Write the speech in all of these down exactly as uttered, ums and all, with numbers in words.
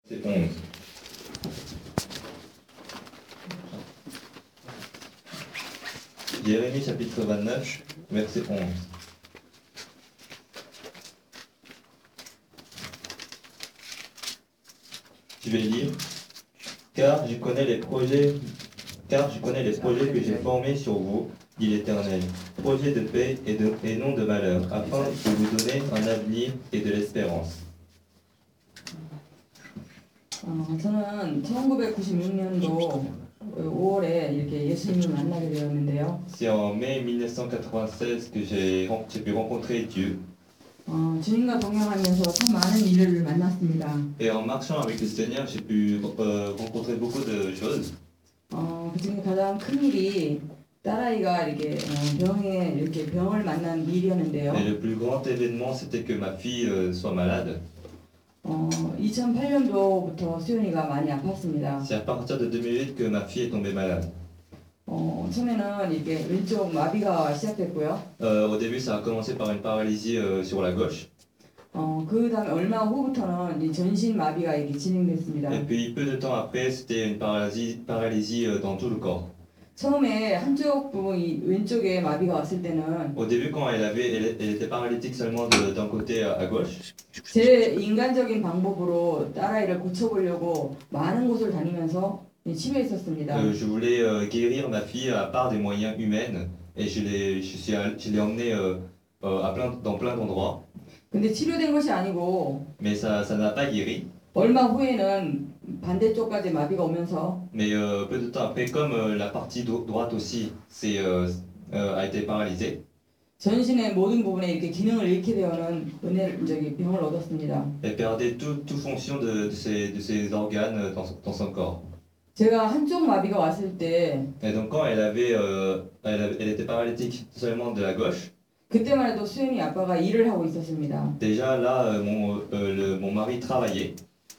C'est onze. Jérémie chapitre vingt-neuf, verset onze. Je vais lire. Car je connais les projets, car je connais les projets que j'ai formés sur vous, dit l'Éternel, projets de paix et, de, et non de malheur, afin de vous donner un avenir et de l'espérance. 어, 저는 천구백구십육 년도 오월에 이렇게 예수님을 만나게 되었는데요. C'est en mai mille neuf cent quatre-vingt-seize que j'ai ren- j'ai pu rencontrer Dieu. 어, 주님과 동행하면서 참 많은 일을 만났습니다. Et en marchant avec le Seigneur, j'ai pu euh, rencontrer beaucoup de choses. 어, 그중에 가장 큰 일이 딸아이가 이렇게 어, 병에 이렇게 병을 만난 일이었는데요. Et le plus grand événement, c'était que ma fille euh, soit malade. 어, 이천팔 년도부터 수연이가 많이 아팠습니다. C'est à partir de deux mille huit que ma fille est tombée malade. 어, 처음에는 이렇게 왼쪽 마비가 시작됐고요. Euh, au début, ça a commencé par une paralysie euh, sur la gauche. 어, 그 다음에 얼마 후부터는 이 전신 마비가 이렇게 진행됐습니다. Et puis, peu de temps après, c'était une paralysie, paralysie euh, dans tout le corps. 처음에 한쪽 부분이 왼쪽에 마비가 왔을 때는 Au début, quand elle, avait, elle, elle était paralytique seulement de- d'un côté à, à gauche, 제 인간적인 방법으로 딸아이를 고쳐보려고 많은 곳을 다니면서 치료에 있었습니다. euh, je voulais euh, guérir ma fille à part des moyens humains. Et je l'ai je suis all- je l'ai emmenée euh, euh, à plein, dans plein d'endroits. 근데 치료된 것이 아니고 Mais ça ça n'a pas guéri. 얼마 후에는 반대쪽까지 마비가 오면서 Mais euh, peu de temps après, comme euh, la partie dro- droite aussi c'est, euh, euh, a été paralysée, 전신의 모든 부분에 이렇게 기능을 잃게 되어는 은혜를 저기 병을 얻었습니다. elle perdait tout, toute fonction de, de, ses, de ses organes dans, son- dans son corps. 제가 한쪽 마비가 왔을 때 Et donc quand elle avait, euh, elle, avait- elle était paralytique seulement de la gauche, 그때만 해도 수연이 아빠가 일을 하고 있었습니다. déjà là euh, mon, euh, le- mon mari travaillait.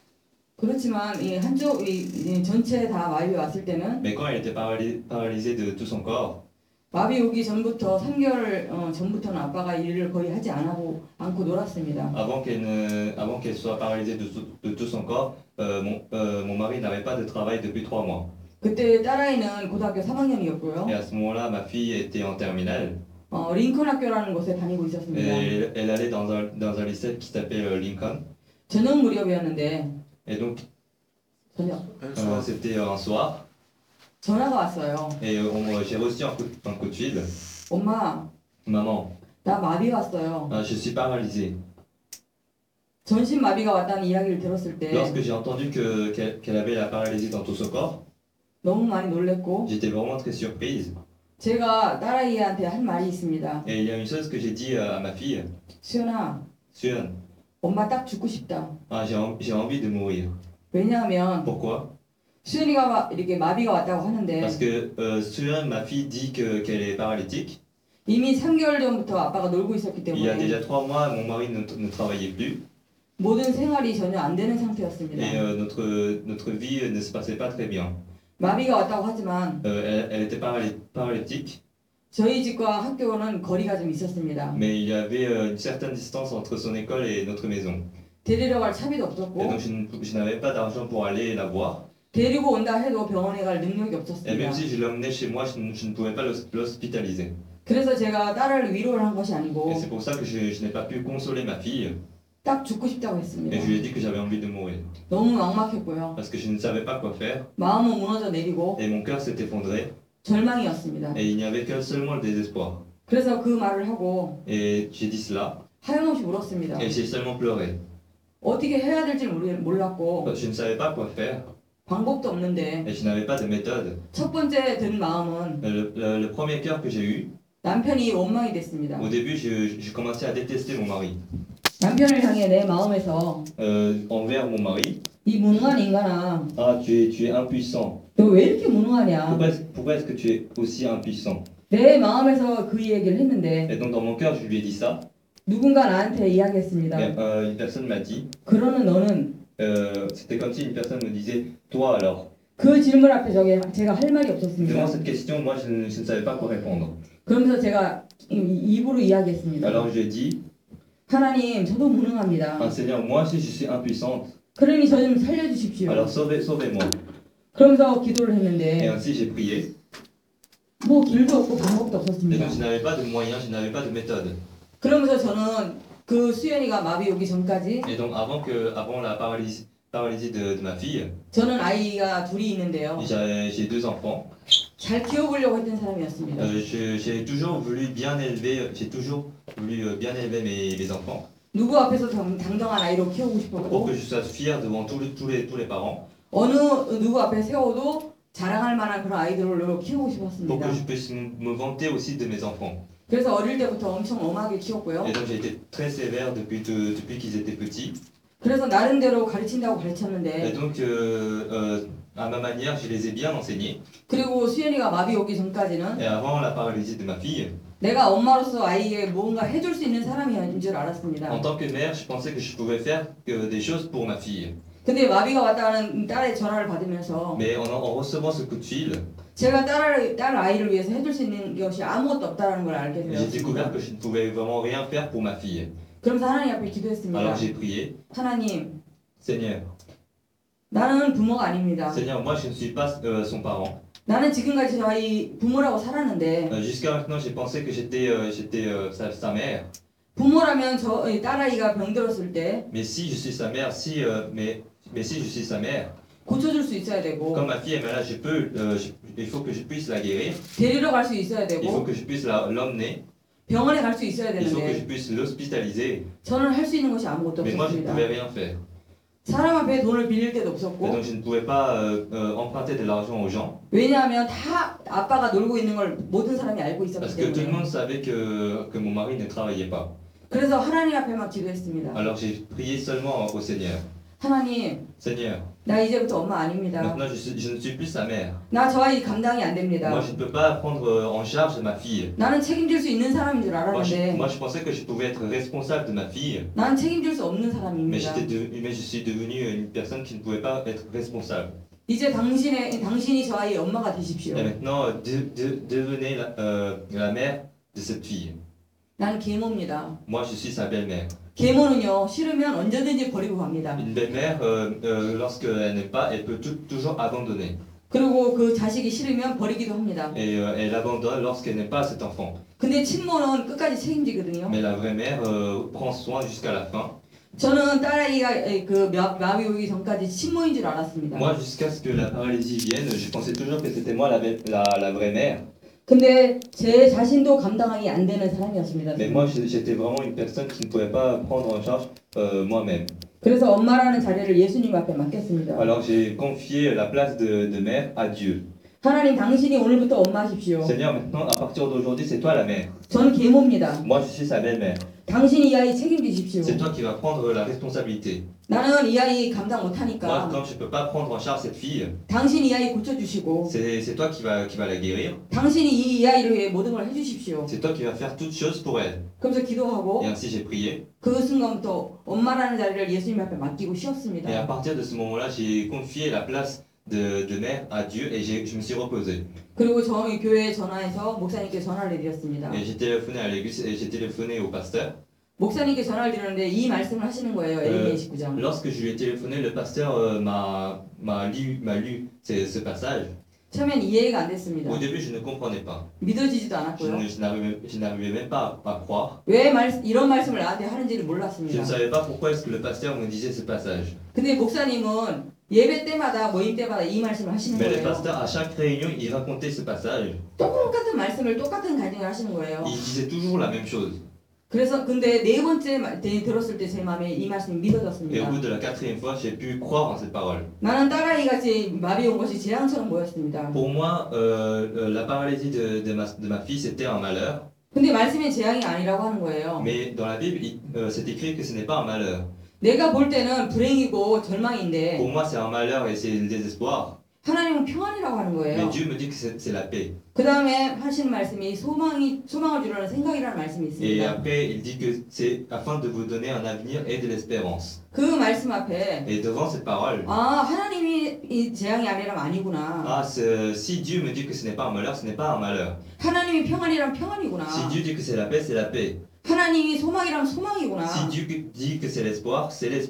그렇지만 이 한쪽 이, 이 전체 다 마비 왔을 때는 Mais quand elle était paraly- paralysée de tout son corps, 마비 오기 전부터 삼 개월 어, 전부터는 아빠가 일을 거의 하지 않고 않고 놀았습니다. avant qu'elle ne- avant qu'elle soit paralysée de, tout- de tout son corps, euh, mon, euh, mon mari n'avait pas de travail depuis trois mois. 그때 딸아이는 고등학교 삼 학년이었고요. Et à ce moment-là, ma fille était en terminale. 어, 링컨 학교라는 곳에 다니고 Et 있었습니다. elle, elle allait dans un, dans un lycée qui s'appelle euh, Lincoln. 저녁 무렵이었는데 Et donc, 저녁 euh, c'était un soir. 전화가 왔어요. Et euh, on- j'ai reçu un coup, de- un coup de fil. 엄마, Maman, 나 마비 왔어요. euh, je suis paralysée. 전신 마비가 왔다는 이야기를 들었을 때 Lorsque j'ai entendu que, qu'elle, qu'elle avait la paralysie dans tout son corps, 너무 많이 놀랬고 j'étais vraiment très surprise. 제가 딸아이한테 한 말이 있습니다. Et il y a une chose que j'ai dit à ma fille. 수연아, Suan, 엄마 딱 죽고 싶다. ah, j'ai, en- j'ai envie de mourir. 왜냐하면 Pourquoi? 수연이가 마- 이렇게 마비가 왔다고 하는데 Parce que euh, Suan, ma fille, dit que, qu'elle est paralytique. 이미 삼 개월 전부터 아빠가 놀고 있었기 Il y a 때문에 déjà trois mois, mon mari ne, ne travaillait plus. 모든 생활이 전혀 안 되는 Et 상태였습니다. euh, notre, notre vie ne se passait pas très bien. 마비가 왔다고 하지만 Euh, elle, elle était paraly- paralytique, 저희 집과 학교는 거리가 좀 있었습니다. mais il y avait euh, une certaine distance entre son école et notre maison. 데리러 갈 차비도 Et 없었고 donc je, n- je n'avais pas d'argent pour aller la voir. 데리고 온다 해도 병원에 갈 능력이 Et 없었습니다. même si je l'emmenais chez moi, je, ne- je ne pouvais pas l'hos- l'hospitaliser. 그래서 제가 딸을 위로를 한 것이 Et 아니고 c'est pour ça que je, je n'ai pas pu consoler ma fille. 딱 죽고 싶다고 Et 했습니다. je lui ai dit que j'avais envie de mourir. 너무 막막했고요. Parce que je ne savais pas quoi faire. 마음은 무너져 내리고 Et mon cœur s'est effondré. 절망이었습니다. Et il n'y avait que seulement le désespoir. 그래서 그 말을 하고 Et j'ai dit cela. 하염없이 울었습니다. Et j'ai seulement pleuré. 어떻게 해야 될지 모르- 몰랐고 Je ne savais pas quoi faire. 방법도 없는데 Et je n'avais pas de méthode. 첫 번째 든 마음은 Le, le- le premier cœur que j'ai eu, 남편이 원망이 됐습니다. au début, je- j'ai commencé à détester mon mari. 남편을 향해 내 마음에서 Euh, envers mon mari. 이 무능한 인간아, Ah, tu es, tu es impuissant. 너 왜 이렇게 무능하냐? Pourquoi, est-ce- pourquoi est-ce que tu es aussi impuissant? 내 마음에서 그 얘기를 했는데 Et donc, dans mon cœur, je lui ai dit ça. 누군가 나한테 Et, 이야기했습니다. euh, une personne m'a dit, 그러는 너는 euh, c'était comme si une personne me disait, toi alors. 그 질문 앞에 저게 제가 할 말이 Devant 없었습니다. cette question, moi, je ne, je ne savais pas quoi répondre. 그러면서 제가 이- 입으로 이야기했습니다. Alors, je lui ai dit, 하나님, 저도 무능합니다. ah, Seigneur, moi aussi, je suis impuissante. 그러니 저 좀 살려주십시오. Alors sauvez, sauvez-moi. 그러면서 기도를 Et 했는데 ainsi j'ai prié. 뭐 길도 없고 방법도 Et 없었습니다. donc je n'avais pas de moyens, je n'avais pas de méthode. 그러면서 저는 그 수연이가 마비 오기 전까지 Et donc avant, que, avant la paralysie, paralysie de, de ma fille, 저는 아이가 둘이 있는데요. j'ai j'ai deux enfants. 잘 키워보려고 했던 사람이었습니다. Euh, je- j'ai toujours voulu bien élever, j'ai toujours voulu euh, bien élever mes, mes enfants. 누구 앞에서 당- 당당한 아이로 키우고 Pour 싶었고 que je sois fier devant tous les, tous les, tous les parents. 어느 누구 앞에 세워도 자랑할 만한 그런 아이들로 키우고 Pour 싶었습니다. que je puisse m- me vanter aussi de mes enfants. 그래서 어릴 때부터 엄청 엄하게 키웠고요. Et donc j'ai été très sévère depuis, de- depuis qu'ils étaient petits. 그래서 나름대로 가르친다고 Et 가르쳤는데 donc euh, euh, à ma manière, je les ai bien enseignés. 그리고 수연이가 마비 오기 전까지는 Et avant la paralysie de ma fille, 내가 엄마로서 아이에게 뭔가 해줄 수 있는 사람인 줄 알았습니다. en tant que mère, je pensais que je pouvais faire que des choses pour ma fille. 근데 마비가 왔다는 딸의 전화를 받으면서 Mais en, en recevant ce coup de fil, 제가 딸을, 딸 아이를 위해서 해줄 수 있는 것이 아무것도 없다는 걸 알게 j'ai découvert 되었습니다. que je ne pouvais vraiment rien faire pour ma fille. 그러면서 하나님 앞에 기도했습니다. Alors j'ai prié, 하나님, Seigneur, 나는 부모가 아닙니다. Seigneur, moi je ne suis pas euh, son parent. 나는 지금까지 저희 부모라고 살았는데 Euh, Jusqu'à maintenant, j'ai pensé que j'étais euh, j'étais euh, sa, sa mère. 부모라면 저 딸아이가 병들었을 때 Mais si je suis sa mère, si, euh, mais, mais si je suis sa mère, 고쳐줄 수 있어야 되고 quand ma fille est malade, je peux, euh, je- il faut que je puisse la guérir. 데리러 갈 수 있어야 Il faut 되고 que je puisse la- l'emmener. 병원에 갈 수 있어야 Il faut que je 되는데 puisse l'hospitaliser. 저는 할 수 있는 것이 아무것도 Mais moi, je ne 없었습니다. pouvais rien faire. 사람 앞에 돈을 빌릴 때도 Et 없었고 donc, je ne pouvais pas euh, euh, emprunter de l'argent aux gens. 왜냐하면 다 아빠가 놀고 있는 걸 모든 사람이 알고 Parce 있었기 que tout le 때문에 monde savait que, que mon mari ne travaillait pas. 그래서 하나님 앞에만 기도했습니다. Alors, j'ai prié seulement au Seigneur. 하나님, Seigneur, 나 이제부터 엄마 아닙니다. maintenant, je, suis- je ne suis plus sa mère. 나 저 아이 감당이 안 됩니다. Moi, je ne peux pas prendre euh, en charge ma fille. 나는 책임질 수 있는 사람인 줄 Moi je, 알았는데 moi, je pensais que je pouvais être responsable de ma fille. 나는 책임질 수 없는 Mais, 사람입니다. j'étais de- mais je suis devenu une personne qui ne pouvait pas être responsable. 이제 당신의 당신이 저 아이의 엄마가 되십시오. Et maintenant, euh, de- de- devenez la, euh, la mère de cette fille. 나는 계모입니다. Moi, je suis sa belle-mère. 계모는요 싫으면 언제든지 버리고 갑니다. Une belle-mère, euh, euh, lorsqu'elle n'aime pas, elle peut tout- toujours abandonner. 그리고 그 자식이 싫으면 버리기도 합니다. Et euh, elle abandonne lorsqu'elle n'aime pas cet enfant. 근데 친모는 끝까지 책임지거든요. Mais la vraie mère euh, prend soin jusqu'à la fin. 저는 딸아이가 에, 그 마- 마비 오기 전까지 친모인 줄 알았습니다. Moi, jusqu'à ce que la paralysie vienne, je pensais toujours que c'était moi la, belle- la, la vraie mère. 근데 제 자신도 감당하기 안 되는 사람이었습니다. Mais moi, j'étais vraiment une personne qui ne pouvait pas prendre en charge euh, moi-même. 그래서 엄마라는 자리를 예수님 앞에 맡겼습니다. Alors j'ai confié la place de, de mère à Dieu. 하나님 당신이 오늘부터 엄마십시오. Seigneur, maintenant, à partir d'aujourd'hui, c'est toi la mère. 저는 계모입니다. Moi, je suis sa belle-mère. 당신이 이 아이 책임지십시오. C'est toi qui vas prendre la responsabilité. 나는 이 아이 감당 Moi, 못하니까 comme je ne peux pas prendre en charge cette fille, 당신이 이 아이 고쳐주시고 c'est c'est toi qui vas qui va la guérir. 당신이 이, 이 아이를 위해 모든 걸 해주십시오. C'est toi qui vas faire toutes choses pour elle. 그러면서 기도하고 Et ainsi, j'ai prié. 그 순간부터 엄마라는 자리를 예수님 앞에 맡기고 Et à 쉬었습니다. partir de ce moment-là, j'ai confié la place de, de mère à Dieu et j'ai- je me suis reposé. 그리고 저희 교회에 전화해서 목사님께 전화를 드렸습니다. Et j'ai téléphoné à l'église et j'ai téléphoné au pasteur. 목사님께 전화를 드렸는데 이 말씀을 하시는 거예요. 에레미야 이십구 장. Lorsque je lui ai téléphoné, le pasteur euh, m'a m'a lu, m'a lu ce, ce passage. 처음엔 이해가 안 됐습니다. Au début, je ne comprenais pas. 믿어지지도 Je 않았고요. ne- je n'arrivais je n'arrivais même pas à, à croire. 왜 말, 이런 말씀을 나한테 하는지를 Je 몰랐습니다. ne savais pas pourquoi est-ce que le pasteur me disait ce passage. 근데 목사님은 예배 때마다 모임 때마다 이 말씀을 하시는 Mais le 거예요. pasteur, à chaque réunion, il racontait ce passage. 똑같은 말씀을 똑같은 가정을 하시는 거예요. Il disait toujours la même chose. 그래서 근데 네 번째 말- 때 들었을 때 제 마음에 이 말씀이 Et au 믿어졌습니다. bout de la quatrième fois, j'ai pu croire en cette parole. 나는 딸아이 같이 마비 온 것이 재앙처럼 보였습니다. Pour moi, euh, euh, la paralysie de, de, ma, de ma fille, c'était un malheur. 근데 말씀이 재앙이 아니라고 하는 거예요. Mais dans la Bible, il- euh, c'est écrit que ce n'est pas un malheur. 내가 볼 때는 불행이고 절망인데 Pour moi, c'est un malheur et c'est le désespoir. 하나님은 평안이라고 하는 Mais 거예요. Dieu me dit que c'est c'est la paix. 그 다음에 하시는 말씀이 소망이 소망을 주려는 생각이라는 말씀이 Et 있습니다. après, il dit que c'est afin de vous donner un avenir et de l'espérance. 그 말씀 앞에 Et devant cette parole, 아 하나님이 이 재앙이 아니라면 아니구나. ah, ce- si Dieu me dit que ce n'est pas un malheur, ce n'est pas un malheur. 하나님이 평안이라면 평안이구나. Si Dieu dit que c'est la paix, c'est la paix. 하나님이 소망이라면 소망이구나. Si Dieu dit que c'est l'espoir, c'est l'espoir.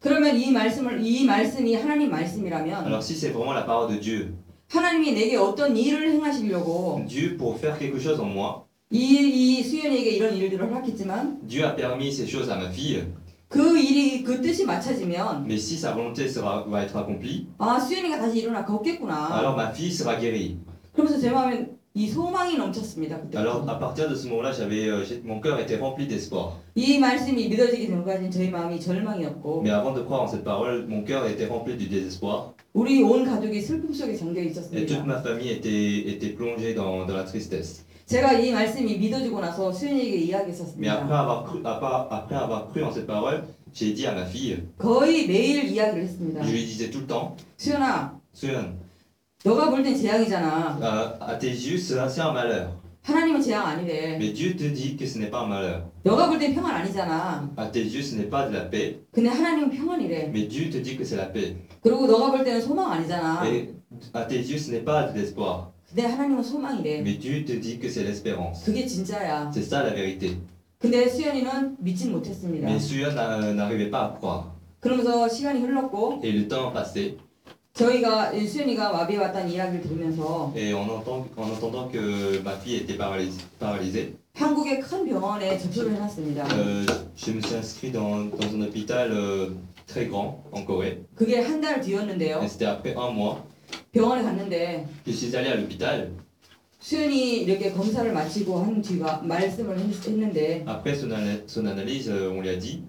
그러면 이 말씀을 이 말씀이 하나님 말씀이라면 Alors si c'est vraiment la parole de Dieu, 하나님이 내게 어떤 일을 행하시려고 Dieu pour faire quelque chose en moi, 이, 이 수연이에게 이런 일들을 허락했지만 Dieu a permis ces choses à ma fille, 그 일이 그 뜻이 맞춰지면 mais si sa volonté sera, va être accomplie, 아 수연이가 다시 일어나 걷겠구나. alors ma fille sera guérie. 그러면서 제 마음에 이 소망이 넘쳤습니다. 그때. Alors à partir de ce moment-là, j'avais, euh, j'ai- mon cœur était rempli d'espoir. 이 말씀이 믿어지기 전까지는 저희 마음이 절망이었고 Mais avant de croire en cette parole, mon cœur était rempli du désespoir 우리 온 가족이 슬픔 속에 잠겨 et toute 있었습니다. ma famille était, était plongée dans, dans la tristesse. 제가 이 말씀이 믿어지고 나서 수연이에게 Mais après 이야기했었습니다. avoir cru, après, après avoir cru en cette parole, j'ai dit à ma fille, 거의 매일 이야기를 했습니다. je lui disais tout le temps, 수연아, Suyeon, 너가 볼 땐 재앙이잖아. euh, à tes yeux, cela c'est un malheur. 하나님은 재앙 아니래. Mais Dieu te dit que ce n'est pas un malheur. 너가 볼 땐 평안 아니잖아. À tes yeux, ce n'est pas de la paix, 근데 하나님은 평안이래. mais Dieu te dit que c'est la paix. 그리고 너가 볼 때는 소망 아니잖아. Et à tes yeux, ce n'est pas de l'espoir, 근데 하나님은 소망이래. mais Dieu te dit que c'est l'espérance. 그게 진짜야. C'est ça la vérité. 근데 수연이는 믿진 못했습니다. Mais Suyeon n'a- n'arrivait pas à croire. 그러면서 시간이 흘렀고 Et le temps passait, 저희가 수연이가 마비에 왔다는 이야기를 들으면서 et en, entend- en entendant que ma fille était paralysée, paralysée 한국의 큰 병원에 접수를 해놨습니다. euh, je me suis inscrit dans, dans un hôpital euh, très grand en Corée. 그게 한 달 뒤였는데요. Et c'était après un mois 병원에 갔는데 que je suis allé à l'hôpital. 수연이 이렇게 검사를 마치고 한 뒤가 말씀을 했- 했는데 Après son, ana- son analyse, euh, on lui a dit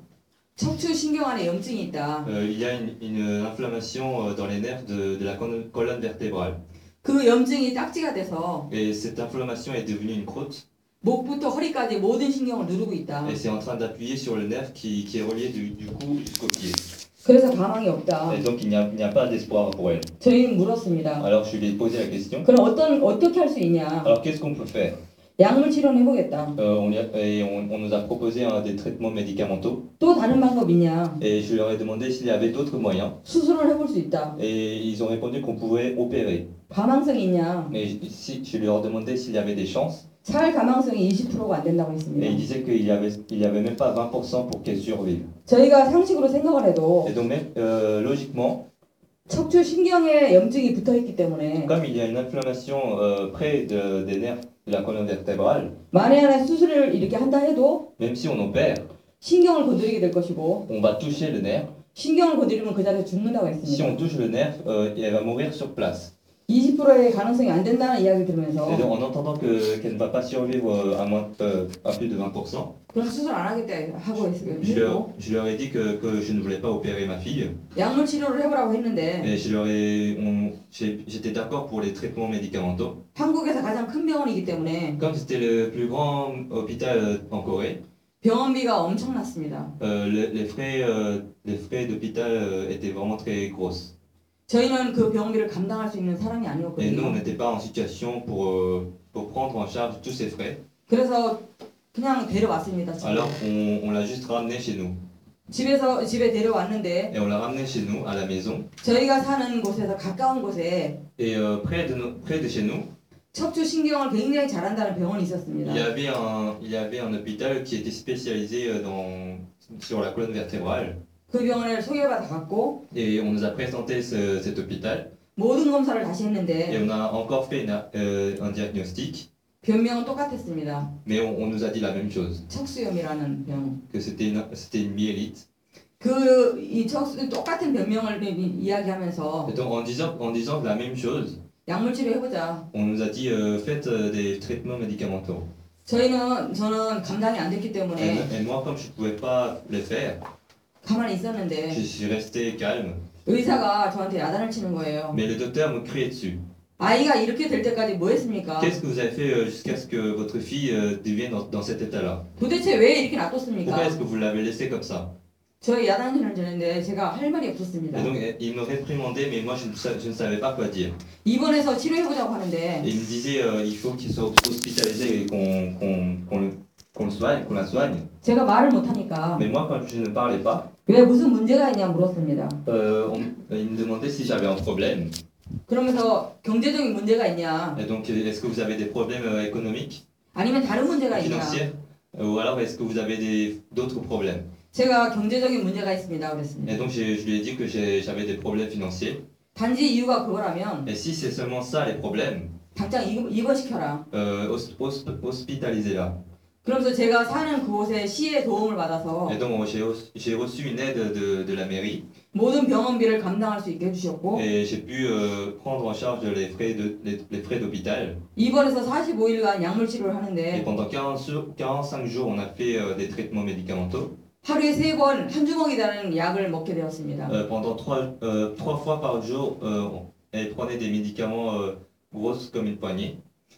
척추 신경안에 염증이 있다. euh, il y a une, une inflammation euh, dans les nerfs de, de la colonne colonne vertébrale. 그 염증이 딱지가 돼서 Et cette inflammation est devenue une croûte 목부터 허리까지 모든 신경을 누르고 있다. et c'est en train d'appuyer sur le nerf qui, qui est relié du, du cou jusqu'au pied. 그래서 가망이 없다. Et donc il n'y a, il n'y a pas d'espoir pour elle. 저희는 물었습니다. Alors je lui ai posé la question. 그럼 어떤 어떻게 할 수 있냐? Alors qu'est-ce qu'on peut faire? 약물 치료는 해보겠다. Euh, on, y a- et on, on nous a proposé hein, des traitements médicamenteux 또 다른 방법 있냐? et je leur ai demandé s'il y avait d'autres moyens 수술을 해볼 수 있다. et ils ont répondu qu'on pouvait opérer. 가망성이 있냐? Mais je- si, je leur demandais s'il y avait des chances 살 가망성이 이십 퍼센트가 안 된다고 et ils 했습니다. disaient qu'il y avait, il y avait même pas vingt pour cent pour qu'elle survive. 저희가 상식으로 생각을 해도 Et donc même euh, logiquement, 척추 신경에 염증이 붙어있기 때문에 comme il y a une inflammation euh, près de- des nerfs de la colonne vertébrale, 만에 하나 수술을 이렇게 한다 해도 même si on opère, 신경을 건드리게 될 것이고 on va toucher le nerf. 신경을 건드리면 그 자리에서 죽는다고 Si 했습니다. on touche le nerf, euh, elle va mourir sur place. 이십 퍼센트의 가능성이 안 된다는 이야기를 들으면서 Et donc en entendant que, qu'elle ne va pas survivre euh, à, moins, euh, à plus de vingt pour cent, 그럼 수술 안 하겠다 하고 했어요. je leur, je leur ai dit que, que je ne voulais pas opérer ma fille. 약물 치료를 해보라고 했는데 Et je leur ai, on- j'ai- j'étais d'accord pour les traitements médicamenteux. 한국에서 가장 큰 병원이기 때문에 Comme c'était le plus grand hôpital euh, en Corée, 병원비가 엄청났습니다. euh, le- les frais, euh, les frais d'hôpital euh, étaient vraiment très grosses. 저희는 그 병원비를 감당할 수 있는 사람이 Et nous, on 아니었거든요. n'était pas en situation pour, euh, pour prendre en charge tous ces frais. 그래서 그냥 데려왔습니다. 집에. Alors, on, on l'a juste ramené chez nous. 집에서 집에 데려왔는데 Et on l'a ramené chez nous, à la maison. 저희가 사는 곳에서 가까운 곳에 Et euh, près, de nous- près de chez nous, 척추 신경을 굉장히 잘한다는 병원이 있었습니다. il y avait un, il y avait un hôpital qui était spécialisé euh, dans, sur la colonne vertébrale. 그 병원에 소개받아 갔고 Et on nous a présenté ce- cet hôpital. 모든 검사를 다시 Et 했는데 on a encore fait une- euh, un diagnostic. 변명은 똑같았습니다. Mais on, on nous a dit la même chose, 척수염이라는 병. que c'était une, c'était une myélite. 그이 척수 똑같은 변명을 이- 이야기하면서 Et donc en disant, en disant la même chose, 약물 치료 해보자. on nous a dit euh, faites euh, des traitements médicamenteux. 저희는 저는 감당이 안 됐기 Et, 때문에 et moi, comme je ne pouvais pas les faire, 가만히 있었는데 je suis resté calme. 의사가 저한테 야단을 치는 거예요. Mais le docteur me criait dessus. 아이가 이렇게 될 때까지 뭐 했습니까? Qu'est-ce que vous avez fait euh, jusqu'à ce que votre fille euh, devienne dans, dans cet état-là? 도대체 왜 이렇게 Pourquoi 놔뒀습니까? est-ce que vous l'avez laissé comme ça? 저희 야단을 주는데 제가 할 말이 없었습니다. Et donc euh, il me réprimandait, mais moi je ne, sa- je ne savais pas quoi dire. 입원해서 치료해보자고 하는데 Et il me disait euh, il faut qu'il soit hospitalisé et qu'on qu'on qu'on le, qu'on le soigne, qu'on la soigne. 제가 말을 못하니까 Mais moi, quand je ne parlais pas, 왜 무슨 문제가 있냐 물었습니다. euh, on- il me demandait si j'avais un problème. 그러면서 경제적인 문제가 있냐 Et donc, euh, est-ce que vous avez des problèmes euh, économiques, 아니면 다른 문제가 있냐 financiers, euh, ou alors est-ce que vous avez des- d'autres problèmes? 제가 경제적인 문제가 있습니다. Et 그랬습니다. donc j'ai- je lui ai dit que j'ai- j'avais des problèmes financiers. 단지 이유가 그거라면 Et si c'est seulement ça les problèmes, 당장 입- 입원시켜라. euh, hos- hos- hospitalisez-la. 그러면서 제가 사는 그곳에 시의 도움을 받아서 Et donc j'ai reçu- j'ai reçu une aide de, de la mairie 모든 병원비를 감당할 수 있게 해주셨고 et j'ai pu euh, prendre en charge les frais de les, les frais d'hôpital. 입원해서 사십오 일간 약물 치료를 Et 하는데 pendant quarante jours- quarante-cinq jours, on a fait euh, des traitements médicamenteux. 하루에 세 번 한 주먹이 다는 약을 먹게 되었습니다. Euh, pendant trois, euh, trois fois par jour, euh, elle prenait des médicaments euh, grosses comme une poignée.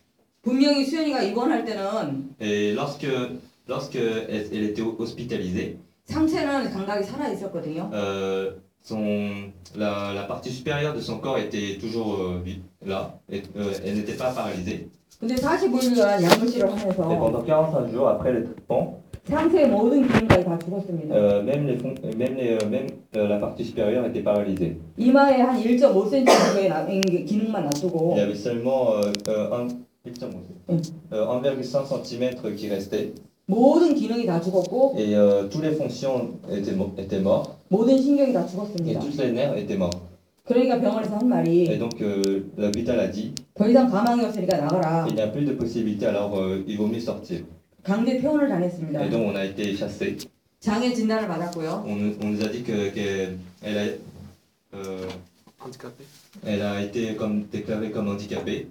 분명히 수연이가 입원할 때는 Et lorsque, lorsque elle, elle était hospitalisée, 상체는 감각이 살아 있었거든요. euh, son, la, la partie supérieure de son corps était toujours euh, vi- là. Et, euh, elle n'était pas paralysée. 근데 사십오 일간 약물 치료를 Et 하면서 pendant quarante-cinq jours après le traitement, 상체의 모든 기능까지 다 죽었습니다. euh, même, les, fon- même, les, euh, même euh, la partie supérieure était paralysée. 이마에 한 일 점 오 센티미터 정도의 나- 기능만 Il 놔두고 y avait seulement euh, euh, un, Mm. euh, un virgule cinq cm qui restait. 모든 기능이 다 죽었고 Et euh, toutes les fonctions étaient, mo- étaient mortes. 모든 신경이 다 Et 죽었습니다. tous les nerfs étaient morts. 그러니까 병원에서 한 Et 말이 donc euh, l'hôpital a dit 더 이상 가망이 없으니까 나가라. il n'y a plus de possibilité, alors euh, il vaut mieux sortir. 강제 퇴원을 당했습니다. Et donc on a été chassés. 장애 진단을 받았고요. On, nous- on nous a dit que qu'elle elle a, euh, handicapé. elle a été comme, déclarée comme handicapée.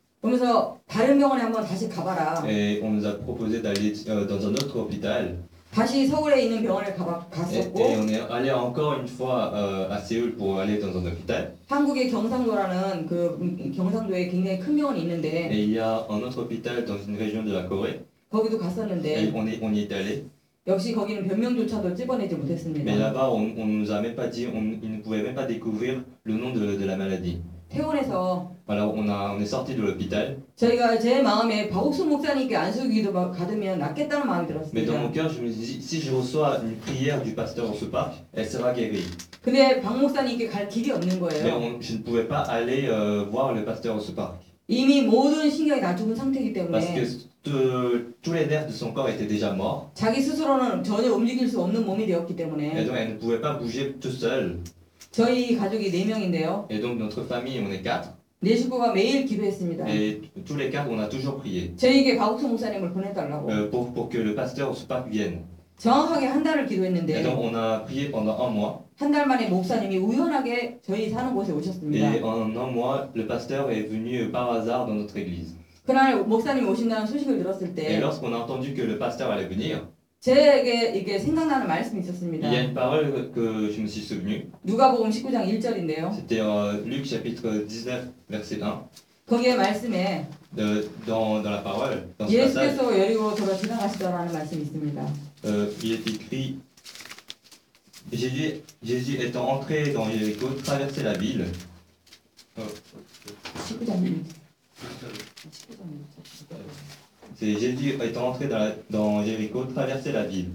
그러면서 다른 병원에 한번 다시 가봐라. Et on nous a proposé d'aller euh, dans un autre hôpital. 다시 서울에 있는 병원에 가봐, Et, et 갔었고 on est allé encore une fois euh, à Séoul pour aller dans un hôpital. 한국의 경상도라는 그 음, 경상도에 굉장히 큰 병원이 있는데 Et il y a un autre hôpital dans une région de la Corée. 거기도 Et 갔었는데 on, est, on y est allé. 역시 거기는 변명조차도 찝어내지 Mais 못했습니다. là-bas, on, on nous a même pas dit, on, ils ne pouvaient même pas découvrir le nom de, de la maladie. 퇴원해서 Alors on, a, on est sorti de l'hôpital. 저희가 제 마음에 박옥수 목사님께 안수기도 받으면 낫겠다는 마음이 Mais dans 들었습니다. mon cœur, je me dis, si je reçois une prière du pasteur Osupak, elle sera guérie. 근데 박 목사님께 갈 길이 없는 Mais 거예요. on- je ne pouvais pas aller euh, voir le pasteur Osupak. 이미 모든 신경이 다 죽은 상태이기 Parce que 때문에 tout- tous les nerfs de son corps étaient déjà morts. 자기 스스로는 전혀 움직일 수 없는 몸이 되었기 Et 때문에 donc elle ne pouvait pas bouger tout seule. 저희 가족이 네 명인데요. Et donc notre famille, on est quatre. 네 식구가 매일 기도했습니다. Et tous les quatre, on a toujours prié. 저희에게 박옥수 목사님을 보내달라고. euh, pour, pour que le pasteur Osupak vienne. 정확하게 한 달을 Et 기도했는데 donc on a prié pendant un mois. 한 달 만에 목사님이 우연하게 저희 사는 곳에 오셨습니다. Et en un mois, le pasteur est venu par hasard dans notre église. 그날 목사님이 오신다는 소식을 들었을 Et 때 lorsqu'on a entendu que le pasteur allait venir, 제게 이게 생각나는 말씀이 il 있었습니다. y a une parole que je me suis souvenu. 누가복음 십구 장 일 절인데요. C'était euh, Luc chapitre dix-neuf, verset un. 거기에 말씀에 De- dans, dans la parole, dans ce passage, 예수께서 여리고로 돌아 지나가시더라는 말씀이 있습니다. euh, il est écrit Jésus, Jésus étant entré dans Jéricho, traversait la ville. Euh, 십구 장 일 절. 십구 장 일 절. C'est Jésus étant entré dans, la- dans Jéricho, traversait la ville.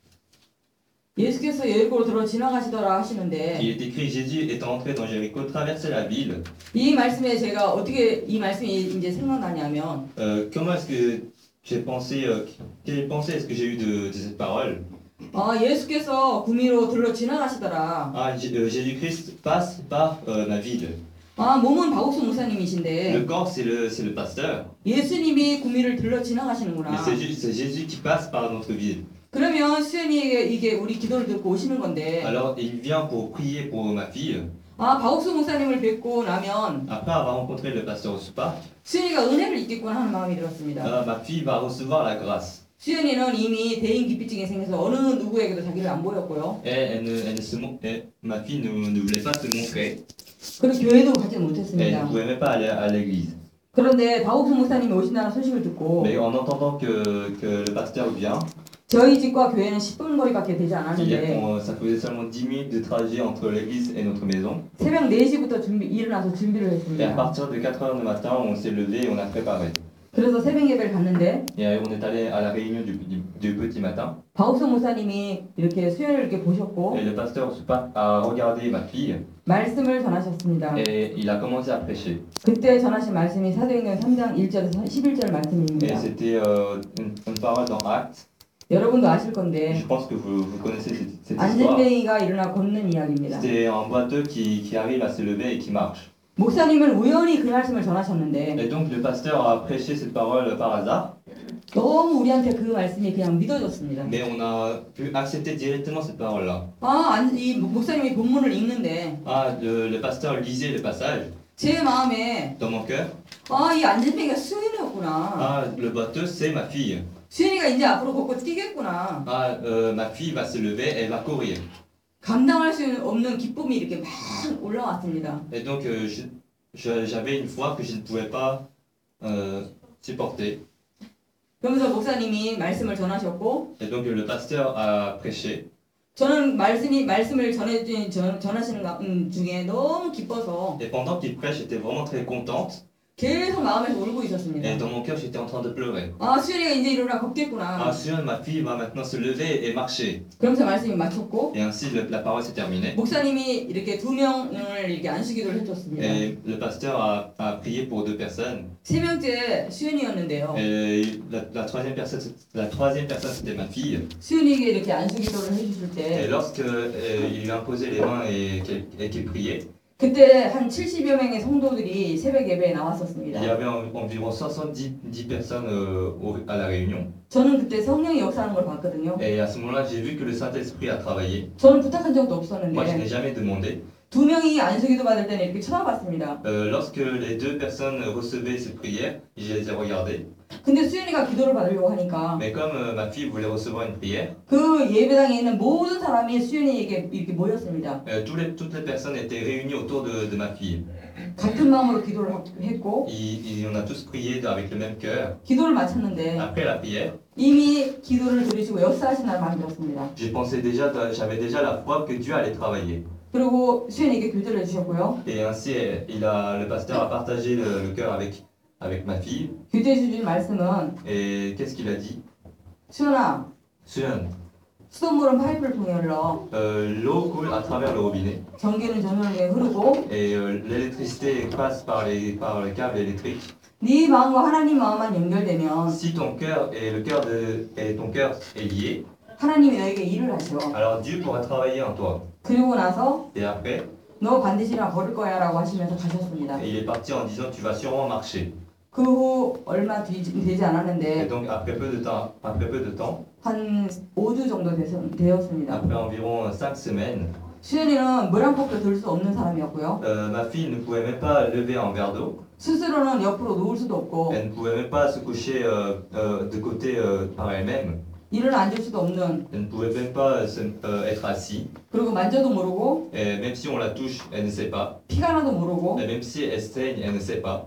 예수께서 여리고로 돌아 지나가시더라 하시는데 Il est écrit Jésus étant entré dans Jéricho, traversait la ville. 이 말씀에 제가 어떻게 이 말씀이 이제 생각나냐면 Euh, comment est-ce que j'ai pensé, euh, quelle pensée est-ce que j'ai eu de, de cette parole? 아 예수께서 구미로 들러 지나가시더라. Ah, J- euh, Jésus-Christ passe par euh, ma ville. 아 몸은 박옥수 Le 목사님이신데 corps, c'est le, c'est le pasteur. 예수님이 구미를 들러 Mais 지나가시는구나. c'est Ju- c'est Jésus qui passe par notre ville. 그러면 수연이에게 이게 우리 기도를 듣고 오시는 건데 Alors, il vient pour prier pour ma fille. 아 박옥수 목사님을 뵙고 나면 Après avoir rencontré le pasteur Osupa, 수연이가 은혜를 입겠구나 하는 마음이 들었습니다. euh, ma fille va recevoir la grâce. 수연이는 이미 대인 기피증이 생겨서 어느 누구에게도 자기를 안 보였고요. Et elle ne, elle ne se mon- et ma fille ne, ne voulait pas se montrer. 그리고 교회도 가지 Elle ne 못했습니다. pouvait même pas aller à l'église. 그런데 박옥수 목사님이 오신다는 소식을 듣고 Mais en entendant que, que le pasteur vient, 저희 집과 교회는 십 분 거리밖에 되지 il y a- 않았는데 on- ça faisait seulement dix minutes de trajet entre l'église et notre maison. 새벽 네 시부터 준비, 일어나서 준비를 Et à 했습니다. partir de quatre heures du matin, on s'est levé et on a préparé. 그래서 새벽 예배를 갔는데 Et euh, on est allé à la réunion du, du, du petit matin. 박옥수 목사님이 이렇게 수연을 이렇게 보셨고 Et le pasteur Osupa a regardé ma fille 말씀을 전하셨습니다. et il a commencé à prêcher. 그때 전하신 말씀이 사도행전 삼 장 일 절에서 십일 절 Et 말씀입니다. c'était euh, une, une parole dans Actes. 여러분도 아실 Je 건데 pense que vous, vous connaissez cette, cette histoire. 안진뱅이가 일어나 걷는 이야기입니다. C'est un boiteux qui, qui arrive à se lever et qui marche. 목사님은 우연히 그 말씀을 전하셨는데 Et donc le pasteur a prêché cette parole par hasard, 너무 우리한테 그 말씀이 그냥 믿어졌습니다. mais on a pu accepter directement cette parole-là. 아, 안- 이 목사님이 본문을 읽는데 Ah, le, le pasteur lisait le passage 제 마음에 dans mon cœur. 아, 이 안진뱅이가 수연이었구나. Ah, le boiteux, c'est ma fille. 수연이가 이제 앞으로 걷고 뛰겠구나. Ah, euh, ma fille va se lever, elle va courir. 감당할 수 없는 기쁨이 이렇게 막 올라왔습니다. Et donc euh, je- je- j'avais une foi que je ne pouvais pas euh, supporter. 그러면서 목사님이 말씀을 전하셨고 Et donc le pasteur a prêché. 저는 말씀이 말씀을 전해 전, 전하시는 가- 음, 중에 너무 기뻐서 Et pendant qu'il prêche, j'étais vraiment très contente. 계속 마음에서 울고 있었습니다. Et dans mon cœur, j'étais en train de pleurer. 아, 수연이가 이제 일어나 Ah, 걷겠구나. Sion, ma fille va maintenant se lever et marcher. 그러면서 말씀이 마쳤고 Et ainsi, le- la parole s'est terminée. 목사님이 이렇게 두 명을 이렇게 안수기도를 해줬습니다. Et le pasteur a, a prié pour deux personnes. 세 명째 수연이었는데요. Et la, la troisième personne, la troisième personne, c'était ma fille. 수연이에게 이렇게 안수기도를 해주실 Et 때 lorsque euh, il lui a imposé les mains et qu'elle et qu'il priait, 그때 한 칠십여 명의 성도들이 새벽 예배에 il y 나왔었습니다. avait en- environ soixante-dix personnes euh, au- à la réunion. 저는 그때 성령이 역사하는 걸 봤거든요. Et à ce moment-là, j'ai vu que le Saint-Esprit a travaillé. 저는 부탁한 적도 Moi, je 없었는데 n'ai jamais demandé. 두 명이 안수기도 받을 때는 이렇게 쳐다봤습니다. Euh, lorsque les deux personnes recevaient ces prières, je les ai regardées. 근데 수연이가 기도를 받으려고 하니까 Mais comme euh, ma fille voulait recevoir une prière, 그 예배당에 있는 모든 사람이 수연이에게 이렇게 모였습니다. euh, tous les- toutes les personnes étaient réunies autour de, de ma fille. 같은 마음으로 기도를 하- 했고 Et, et on a tous prié avec le même cœur. 기도를 마쳤는데 Après la prière, 이미 기도를 들으시고 역사하신다는 마음이 들었습니다. j'ai pensé déjà, j'avais déjà la foi que Dieu allait travailler. 그리고 수연이에게 교제를 해주셨고요. Et ainsi, il a, le pasteur a partagé le, le cœur avec, avec ma fille. 교제해 주신 말씀은 Et qu'est-ce qu'il a dit? 수연아, Suan, 수돗물은 파이프를 통해 흘러 euh, l'eau coule à travers le robinet. 전기는 전원을 통해 흐르고 Et euh, l'électricité passe par les, par les câbles électriques. 네 마음과 하나님 마음만 연결되면 Si ton cœur et le cœur de et ton cœur est lié, 하나님이 너에게 일을 하셔. alors Dieu pourra travailler en toi. 그리고 나서 Et après, 너 반드시 나 버릴 거야 라고 하시면서 가셨습니다. il est parti en disant tu vas sûrement marcher. 그 후 얼마 뒤, 되지 Et 않았는데 donc après peu de temps, après peu de temps, 한 오 주 정도 되서, 되었습니다. après environ cinq semaines, 수연이는 물 한 컵도 들 수 없는 사람이었고요. euh, ma fille ne pouvait même pas lever un verre d'eau. 스스로는 옆으로 누울 수도 없고 Elle ne pouvait même pas se coucher euh, euh, de côté euh, par elle-même. 일을 앉을 수도 없는 Elle ne pouvait même pas se- euh, être assise. 그리고 만져도 모르고 Et même si on la touche, elle ne sait pas. 피가 나도 모르고 Et même si elle saigne, elle ne sait pas.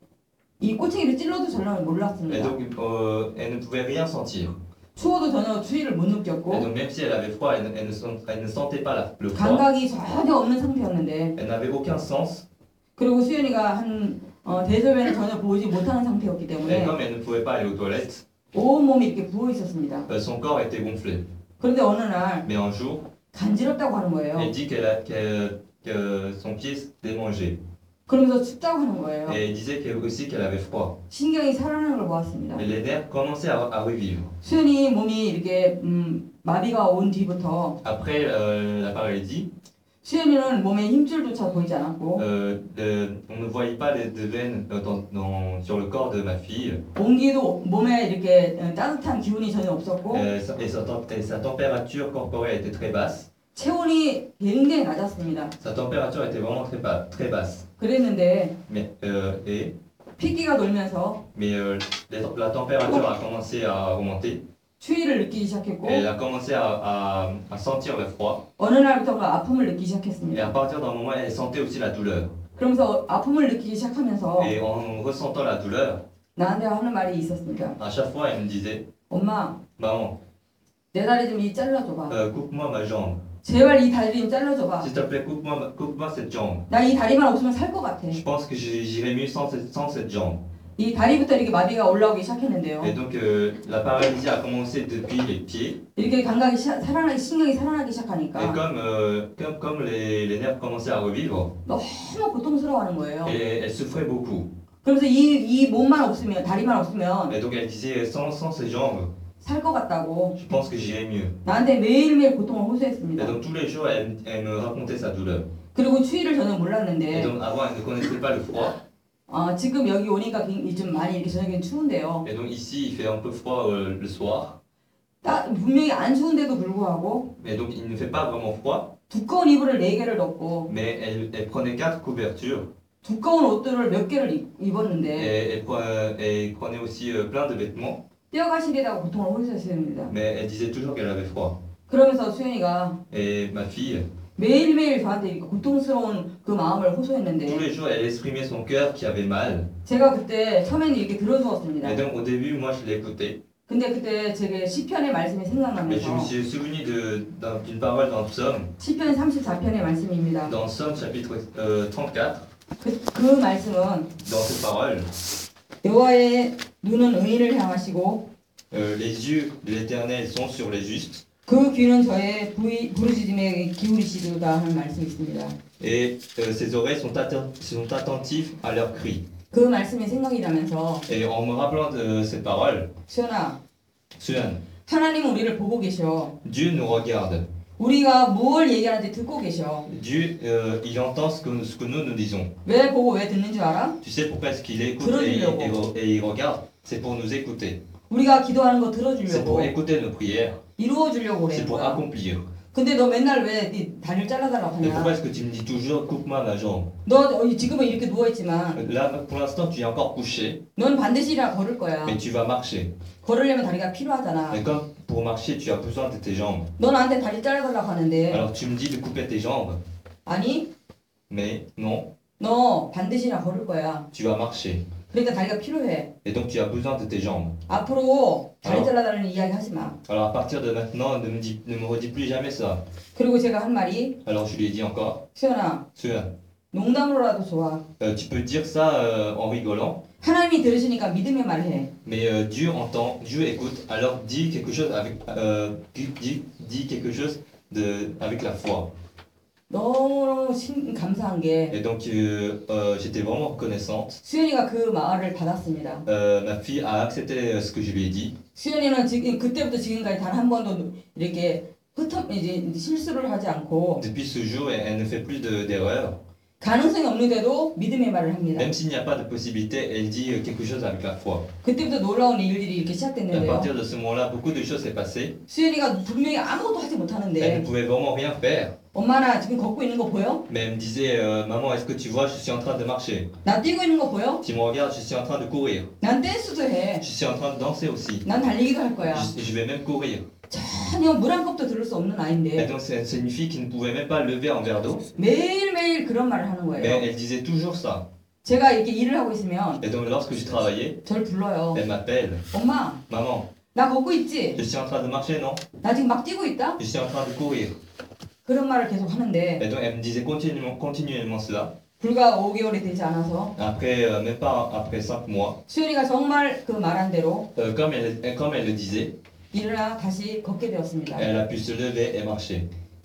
이 꼬챙이를 찔러도 전혀 Et 몰랐습니다. donc euh, elle ne pouvait rien sentir. 추워도 전혀 추위를 못 Et 느꼈고 donc même si elle avait froid, elle, elle ne, sent- elle ne sentait pas la- le froid. 감각이 전혀 없는 상태였는데 Elle n'avait aucun sens. 그리고 수연이가 한 어, 대소변을 전혀 보지 못하는 상태였기 Et 때문에 comme elle ne pouvait pas aller aux toilettes, 온 몸이 이렇게 부어 있었습니다. euh, son corps était gonflé. 그런데 어느 날 Mais un jour, 간지럽다고 하는 거예요. elle dit qu'elle a- qu'elle- que son pied s'était mangé. 그러면서 춥다고 하는 거예요. Et elle disait qu'elle aussi qu'elle avait froid. 신경이 살아나는 걸 보았습니다. Et les nerfs commençaient à, à revivre. 수연이 몸이 이렇게 음, 마비가 온 뒤부터 Après euh, la paralysie, 수연이는 몸에 힘줄조차 보이지 않았고 euh, le- on ne voyait pas les de veines euh, dans- dans- sur le corps de ma fille. 온기도 몸에 이렇게 어, 따뜻한 기운이 전혀 없었고 Euh, sa- et, sa, tem- et sa température corporelle était très basse. 체온이 굉장히 낮았습니다. Sa température était vraiment très, ba- très basse. 그랬는데 Mais, euh, et, 피기가 돌면서 mais euh, les- la température a commencé à remonter. 추위를 느끼기 시작했고 Et elle a commencé à, à- à sentir le froid. 어느 날부터가 아픔을 느끼기 Et 시작했습니다. à partir d'un moment, elle sentait aussi la douleur. 그러면서 아픔을 느끼기 시작하면서 Et en ressentant la douleur, 나한테 하는 말이 있었습니다. à chaque fois, elle me disait, 엄마, maman, 내 다리 좀 이 잘라줘봐. euh, coupe-moi ma jambe. 제발 이 다리 좀 잘라줘봐. S'il te plaît, coupe-moi ma- coupe-moi cette jambe. 나 이 다리만 없으면 살 것 같아. Je pense que j'ai- j'irais mieux sans cette, sans cette jambe. 이 다리부터 이렇게 마비가 올라오기 시작했는데요. Et donc, euh, la paralysie a commencé depuis les pieds. 이렇게 감각이 시, 살아나기, 신경이 살아나기 Et 시작하니까 comme, euh, comme, comme les, les nerfs commençaient à revivre, 너무 고통스러워하는 거예요. et elle souffrait beaucoup. 그래서 이, 이 몸만 없으면, 다리만 없으면 Et donc, elle disait, sans, sans ses jambes, 살 것 같다고 Je pense que j'irai mieux. 나한테 매일매일 고통을 Et 호소했습니다. donc tous les jours, elle, elle me racontait sa douleur. 그리고 추위를 저는 Et 몰랐는데 donc avant, elle ne connaissait pas le froid. 어, 지금 여기 오니까 굉장히 좀 많이 이렇게 저녁엔 추운데요. Et donc ici, il fait un peu froid euh, le soir. 따, 분명히 안 추운데도 불구하고 Et donc il ne fait pas vraiment froid. 두꺼운 이불을 네 개를 덮고 Mais elle, elle prenait quatre couvertures. 두꺼운 옷들을 몇 개를 입- Et 입었는데 elle, pre- elle prenait aussi euh, plein de vêtements. 뼈가 시리다고 고통을 호소했습니다. Mais elle disait toujours qu'elle avait froid. 그러면서 수연이가 Et ma fille, 매일매일 저한테 이렇게 고통스러운 그 마음을 tous 호소했는데 les jours, elle exprimait son cœur qui avait mal. 제가 그때 처음에는 이렇게 들어주었습니다. Et donc au début, moi, je l'écoutais. 근데 그때 제게 시편의 말씀이 Mais je me 생각나면서 suis souvenu de- d'un- d'une parole dans Psaume, 시편 삼십사 편의 말씀입니다. dans Psaume chapitre euh, trente-quatre. 그, 그 말씀은 Dans cette parole, 여호와의 눈은 의인을 향하시고 euh, les yeux de l'Éternel sont sur les justes 그 귀는 저의 부이, 부르짖음에 기울이시도다 하는 말씀이 있습니다. et euh, ses oreilles sont, atten- sont attentives à leurs cris. 그 말씀이 생각이 나면서 Et en me rappelant de cette parole, 수연아 Suan, 하나님은 우리를 보고 계셔. Dieu nous regarde. 우리가 뭘 얘기하는지 듣고 계셔. Dieu, euh, il entend ce que, ce que nous nous disons. 왜 보고 왜 듣는 줄 알아? Tu sais pourquoi est-ce qu'il écoute et, et, et- et il regarde? C'est pour nous écouter. 우리가 기도하는 거 C'est 들어주려고 pour écouter nos prières. 이루어주려고 그래. C'est pour accomplir. 근데 너 맨날 왜 네 다리를 잘라달라고 Mais pourquoi 하냐? est-ce que tu me dis toujours coupe-moi ma jambe? 너 어, 지금은 이렇게 누워있지만 Là, pour l'instant, tu es encore couché, 넌 반드시 일어나 걸을 거야. mais tu vas marcher. 걸으려면 다리가 필요하잖아. Mais comme pour marcher, tu as besoin de tes jambes. 너 나한테 다리 잘라달라고 하는데 Alors tu me dis de couper tes jambes, 아니 mais non, 너 반드시 일어나 걸을 거야. tu vas marcher. 그러니까 다리가 필요해. Et donc tu as besoin de tes jambes. 앞으로 다리 어. 잘라달라는 이야기 하지 마. Alors à partir de maintenant, ne me, dis, ne me redis plus jamais ça. 그리고 제가 한 말이 Alors je lui ai dit encore, 수연아 Suan, 농담으로라도 좋아. euh, tu peux dire ça euh, en rigolant, 하나님이 들으시니까 믿음의 말을 해. mais euh, Dieu entend, Dieu écoute, alors dis quelque chose avec, euh, dis, dis quelque chose de, avec la foi. 너무 신, 감사한 게 Et donc euh, euh, j'étais vraiment reconnaissante. 수연이가 그 말을 받았습니다. Euh, ma fille a accepté euh, ce que je lui ai dit. 수연이는 지금 그때부터 지금까지 단 한 번도 이렇게 흩어 이제 실수를 하지 않고 Depuis ce jour, elle, elle ne fait plus de- d'erreurs. 가능성이 없는데도 믿음의 말을 합니다. Même s'il n'y a pas de possibilité, elle dit euh, quelque chose avec la foi. 그때부터 놀라운 일들이 이렇게 Et à 시작됐는데요. partir de ce moment-là, beaucoup de choses s'est passé. 수연이가 분명히 아무것도 하지 Elle ne 못하는데 pouvait vraiment rien faire. 엄마 나 지금 걷고 있는 거 보여? Mais elle me disait, euh, maman, est-ce que tu vois, je suis en train de marcher. 나 뛰고 있는 거 보여? Tu me regardes, je suis en train de courir. 난 댄스도 해. Je suis en train de danser aussi. 난 달리기도 할 거야. Je, je vais même courir. 전혀 물 한 컵도 들을 수 없는 Et 아이인데 donc c'est c'est une fille qui ne pouvait même pas lever un verre d'eau. 매일매일 그런 말을 하는 Mais 거예요. elle disait toujours ça. 제가 이렇게 일을 하고 있으면 Et donc lorsque je travaillais, 절 불러요. elle m'appelle. 엄마 Maman, 나 걷고 있지? je suis en train de marcher, non? 나 지금 막 뛰고 있다? Je suis en train de courir. 그런 말을 계속 하는데 Et donc elle me disait continuellement, continuellement cela. 불과 오 개월이 되지 않아서 Après, euh, même pas après cinq mois, 수연이가 정말 그 말한 대로 euh, comme, elle, comme elle le disait, 일어나 다시 걷게 되었습니다. elle a pu se lever et marcher.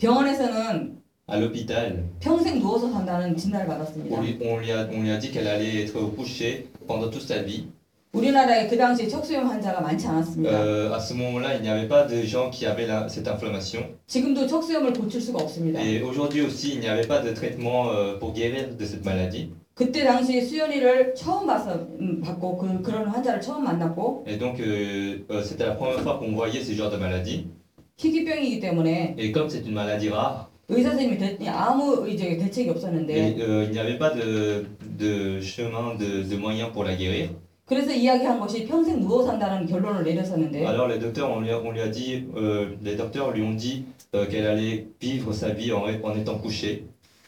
병원에서는 À l'hôpital, 평생 누워서 산다는 진단을 on 받았습니다. lui, on, lui a, on lui a dit qu'elle allait être couchée pendant toute sa vie. 우리나라에 그 당시에 척수염 환자가 많지 않았습니다. Euh, à ce moment-là, il n'y avait pas de gens qui avaient la- cette inflammation. 지금도 척수염을 고칠 수가 없습니다. Et aujourd'hui aussi, il n'y avait pas de traitement euh, pour guérir de cette maladie. 그때 당시 수연이를 처음 봤어, 음, 봤고 그 그런 환자를 처음 만났고 Et donc, euh, euh, c'était la première fois qu'on voyait ce genre de maladie. 희귀병이기 때문에 Et comme c'est une maladie rare, 의사 선생님이 대, 아무 이제 대책이 et, 없었는데 euh, il n'y avait pas de, de chemin, de, de moyen pour la guérir. 그래서 이야기한 것이 평생 누워 산다는 결론을 내렸었는데 Alors les docteurs, on lui a, on lui a dit, euh, les docteurs lui ont dit euh, qu'elle allait vivre sa vie en, en étant couchée.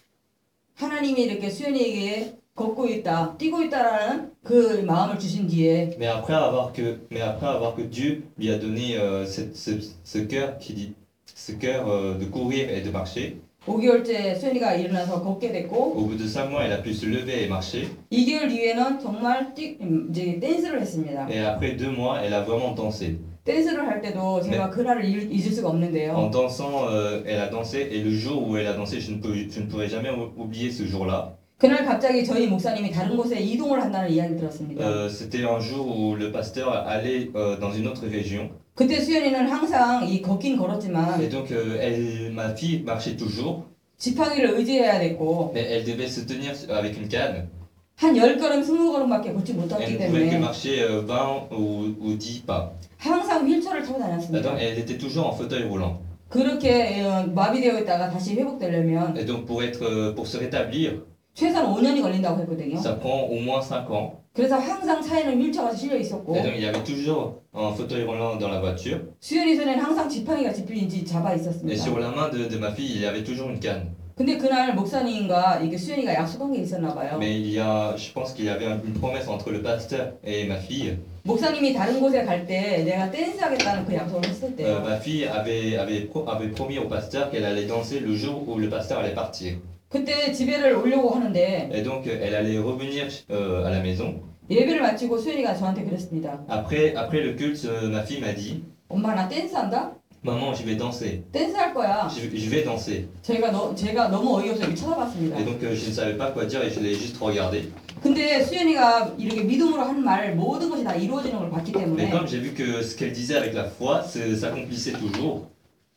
하나님이 이렇게 수연이에게 걷고 있다, 뛰고 있다라는 그 마음을 주신 뒤에 Mais après avoir que, mais après avoir que Dieu lui a donné euh, cette- ce, ce cœur qui dit, ce cœur euh, de courir et de marcher. 오 개월째 수연이가 일어나서 걷게 됐고 Au bout de cinq mois, elle a pu se lever et marcher. 이 개월 뒤에는 정말 뛰, 음, 이제 댄스를 했습니다. Et après deux mois, elle a vraiment dansé. 댄스를 할 때도 제가 그날을 잊을, 잊을 수가 En 없는데요. dansant, euh, elle a dansé et le jour où elle a dansé, je ne, peux, je ne pourrai jamais ou- oublier ce jour-là. 그날 갑자기 저희 목사님이 다른 곳에 이동을 한다는 이야기를 들었습니다. Euh, C'était un jour où le pasteur allait euh, dans une autre région. 그때 수연이는 항상 이 걷긴 Et 걸었지만 donc, euh, elle, ma fille marchait toujours, 지팡이를 의지해야 됐고 mais elle devait se tenir avec une canne. 한 열 걸음, 스무 걸음밖에 걷지 Elle 못했기 ne pouvait que 때문에 marcher euh, vingt ou, ou dix pas. 항상 휠체어를 타고 Donc, 다녔습니다. elle était toujours en fauteuil roulant. 그렇게 어, 마비되어 있다가 다시 회복되려면 Et donc, pour, être, euh, pour se rétablir, 최소한 오 년이 걸린다고 했거든요. ça prend au moins cinq ans. 그래서 항상 차에는 휠체어가 실려 있었고 Et donc, il y avait toujours un fauteuil roulant dans la voiture. 수연이 손에는 항상 지팡이가 집힌지 잡아 Et 있었습니다. sur la main de, de ma fille, il y avait toujours une canne. 근데 그날 목사님과 이게 수연이가 약속한 게 있었나 봐요. Mais il y a, je pense qu'il y avait une promesse entre le pasteur et ma fille. 목사님이 다른 곳에 갈 때 내가 댄스 하겠다는 그 약속을 했을 Euh, 때요. ma fille avait, avait, pro- avait promis au pasteur qu'elle allait danser le jour où le pasteur allait partir. 그때 집에를 오려고 하는데 Et donc, euh, elle allait revenir euh, à la maison. 예배를 마치고 수연이가 저한테 그랬습니다. Après, après le culte, euh, ma fille m'a dit, 엄마 나 댄스 한다? maman, je vais danser. 댄스 할 거야. Je, je vais danser. 제가 너, 제가 너무 어이없어 이렇게 쳐다봤습니다. Et donc, euh, je ne savais pas quoi dire et je l'ai juste regardé. 근데 수연이가 이렇게 믿음으로 한 말 모든 것이 다 이루어지는 걸 봤기 Mais 때문에 comme j'ai vu que ce qu'elle disait avec la foi c'est- s'accomplissait toujours,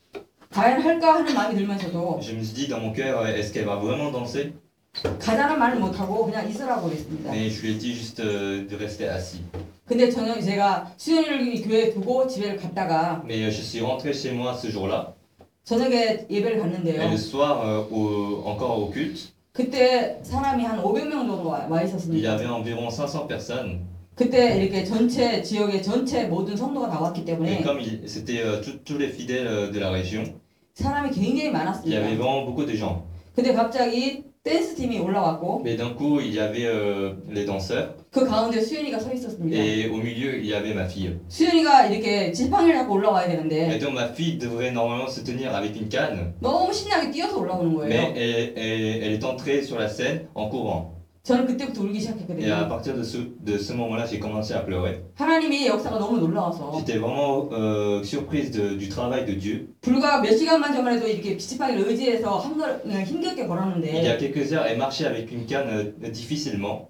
과연 할까 하는 마음이 들면서도 je me suis dit dans mon cœur, euh, est-ce qu'elle va vraiment danser? 가자는 말을 못하고 그냥 있으라고 그랬습니다. Mais je lui ai dit juste euh, de rester assis. 근데 저는 제가 수연이를 교회에 두고 집에 갔다가 Mais euh, je suis rentré chez moi ce jour-là. 저녁에 예배를 Et 갔는데요. le soir, euh, au- encore au culte, 그때 사람이 한 오백 명 정도 와, 와 il y 있었습니다. avait environ cinq cents personnes. 그때 이렇게 전체 지역의 전체 모든 성도가 다 왔기 Et 때문에 comme il- c'était euh, tout- tous les fidèles euh, de la région, 사람이 굉장히 il y avait 많았습니다. vraiment beaucoup de gens. 근데 갑자기 댄스 팀이 올라왔고 Mais d'un coup, il y avait euh, les danseurs. 그 가운데 수연이가 서 있었습니다. Et au milieu, il y avait ma fille. 수연이가 이렇게 지팡이를 갖고 올라와야 Et 되는데 donc ma fille devrait normalement se tenir avec une canne. 너무 신나게 뛰어서 올라오는 Mais 거예요. elle, elle- elle est entrée sur la scène en courant. 저는 그때부터 울기 Et à 시작했거든요. partir de ce, de ce moment-là, j'ai commencé à pleurer. 하나님의 역사가 너무 놀라워서 J'étais vraiment euh, surprise de- du travail de Dieu. 불과 몇 시간만 전만 해도 이렇게 지팡이를 의지해서 한 걸, 그냥 힘겹게 Il y a 걸었는데 quelques heures, elle marchait avec une canne euh, difficilement,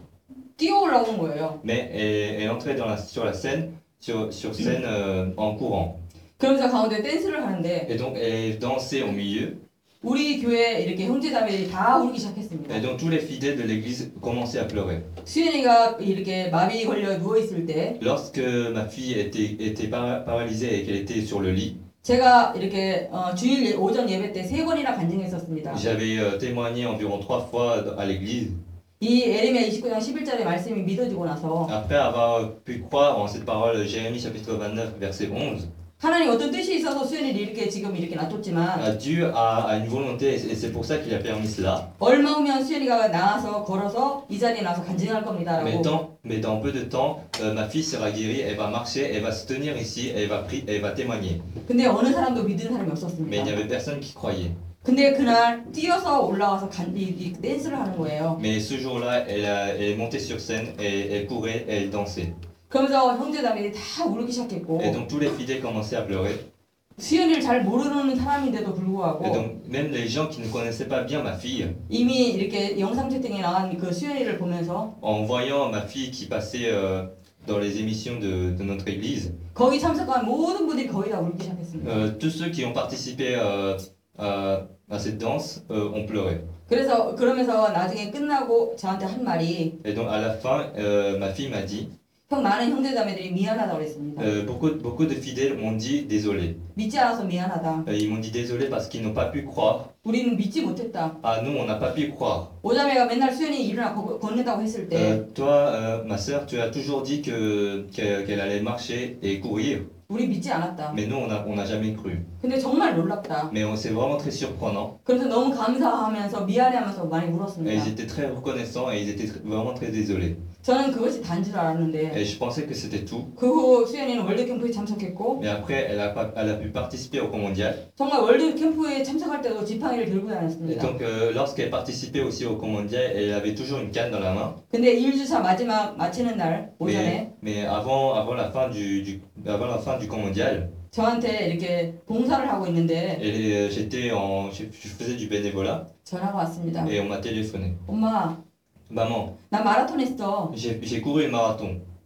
뛰어 올라오는 거예요. mais elle, elle entrait dans la, sur la scène, sur, sur scène euh, en courant. 그러면서 가운데 댄스를 하는데 Et donc elle dansait au milieu. 우리 교회 이렇게 형제자매들이 다 울기 Et 시작했습니다. donc tous les fidèles de l'église commençaient à pleurer. 수연이가 이렇게 마비 걸려 누워 있을 때 Lorsque ma fille était, était para- paralysée et qu'elle était sur le lit, 제가 이렇게 어, 주일 예- 오전 예배 때 세 번이나 간증했었습니다. j'avais euh, témoigné environ trois fois à l'église. 이 에레미야 이십구 장 십일 절의 말씀이 믿어지고 나서 Après avoir pu croire en cette parole, Jérémie chapitre vingt-neuf, verset onze, 하나님 어떤 뜻이 있어서 수연이를 이렇게 지금 이렇게 놔뒀지만 ah, Dieu a, a une volonté et c'est pour ça qu'il a permis cela. 얼마 후면 수연이가 나와서 걸어서 이 자리에 나와서 간증할 Mais 겁니다라고. dans, mais dans peu de temps, euh, ma fille sera guérie, elle va marcher, elle va se tenir ici, elle va, pri- elle va témoigner. 근데 어느 사람도 믿는 사람이 Mais il 없었습니다. n'y avait personne qui croyait. 근데 그날 뛰어서 올라와서 간, 이, 이 댄스를 하는 거예요. Mais ce jour-là, elle, a- elle est montée sur scène, et elle courait, et elle dansait. 그러면서 형제자매들이 다 울기 시작했고 Et donc tous les fidèles commençaient à pleurer. 수연이를 잘 모르는 사람인데도 Et 불구하고 donc même les gens qui ne connaissaient pas bien ma fille, 이미 이렇게 영상 채팅에 나간 그 수연이를 보면서 en voyant ma fille qui passait euh, dans les émissions de, de notre église, 거기 참석한 모든 분들이 거의 다 울기 시작했습니다. euh, tous ceux qui ont participé euh, à, à cette danse euh, ont pleuré. 그래서 그러면서 나중에 끝나고 저한테 한 말이 Et donc à la fin, euh, ma fille m'a dit, 형 많은 형제자매들이 미안하다고 그랬습니다. euh, beaucoup, beaucoup de fidèles m'ont dit désolé. 믿지 않아서 미안하다. Euh, ils m'ont dit désolé parce qu'ils n'ont pas pu croire. 우리는 믿지 못했다. Ah nous, on n'a pas pu croire. 오자매가 맨날 수연이 일어나 걷- 걷는다고 했을 때 Euh, toi, euh, ma sœur, tu as toujours dit que qu'elle qu'elle allait marcher et courir, 우리 믿지 않았다. mais nous, on n'a on n'a jamais cru. 근데 정말 놀랍다. Mais on- c'est vraiment très surprenant. 그래서 너무 감사하면서 미안해하면서 많이 Et 울었습니다. ils étaient très reconnaissants et ils étaient tr- vraiment très désolés. 저는 그것이 단 줄 알았는데 Et je pensais que c'était tout. 그 후 수연이는 월드 캠프에 참석했고 Mais après, elle a, pas- elle a pu participer au camp mondial. 정말 월드 캠프에 참석할 때도 지팡이를 들고 Et 다녔습니다. donc, euh, lorsqu'elle participait aussi au camp mondial, elle avait toujours une canne dans la main. 근데 일 주차 마지막 마치는 날 오전에 Mais, mais avant, avant, la fin du, du, avant la fin du camp mondial, 저한테 이렇게 봉사를 하고 있는데 elle est- j'étais en, je, je faisais du bénévolat 전화가 왔습니다. et on m'a téléphoné. 엄마 Maman, 나 마라톤 했어. j'ai j'ai couru le marathon.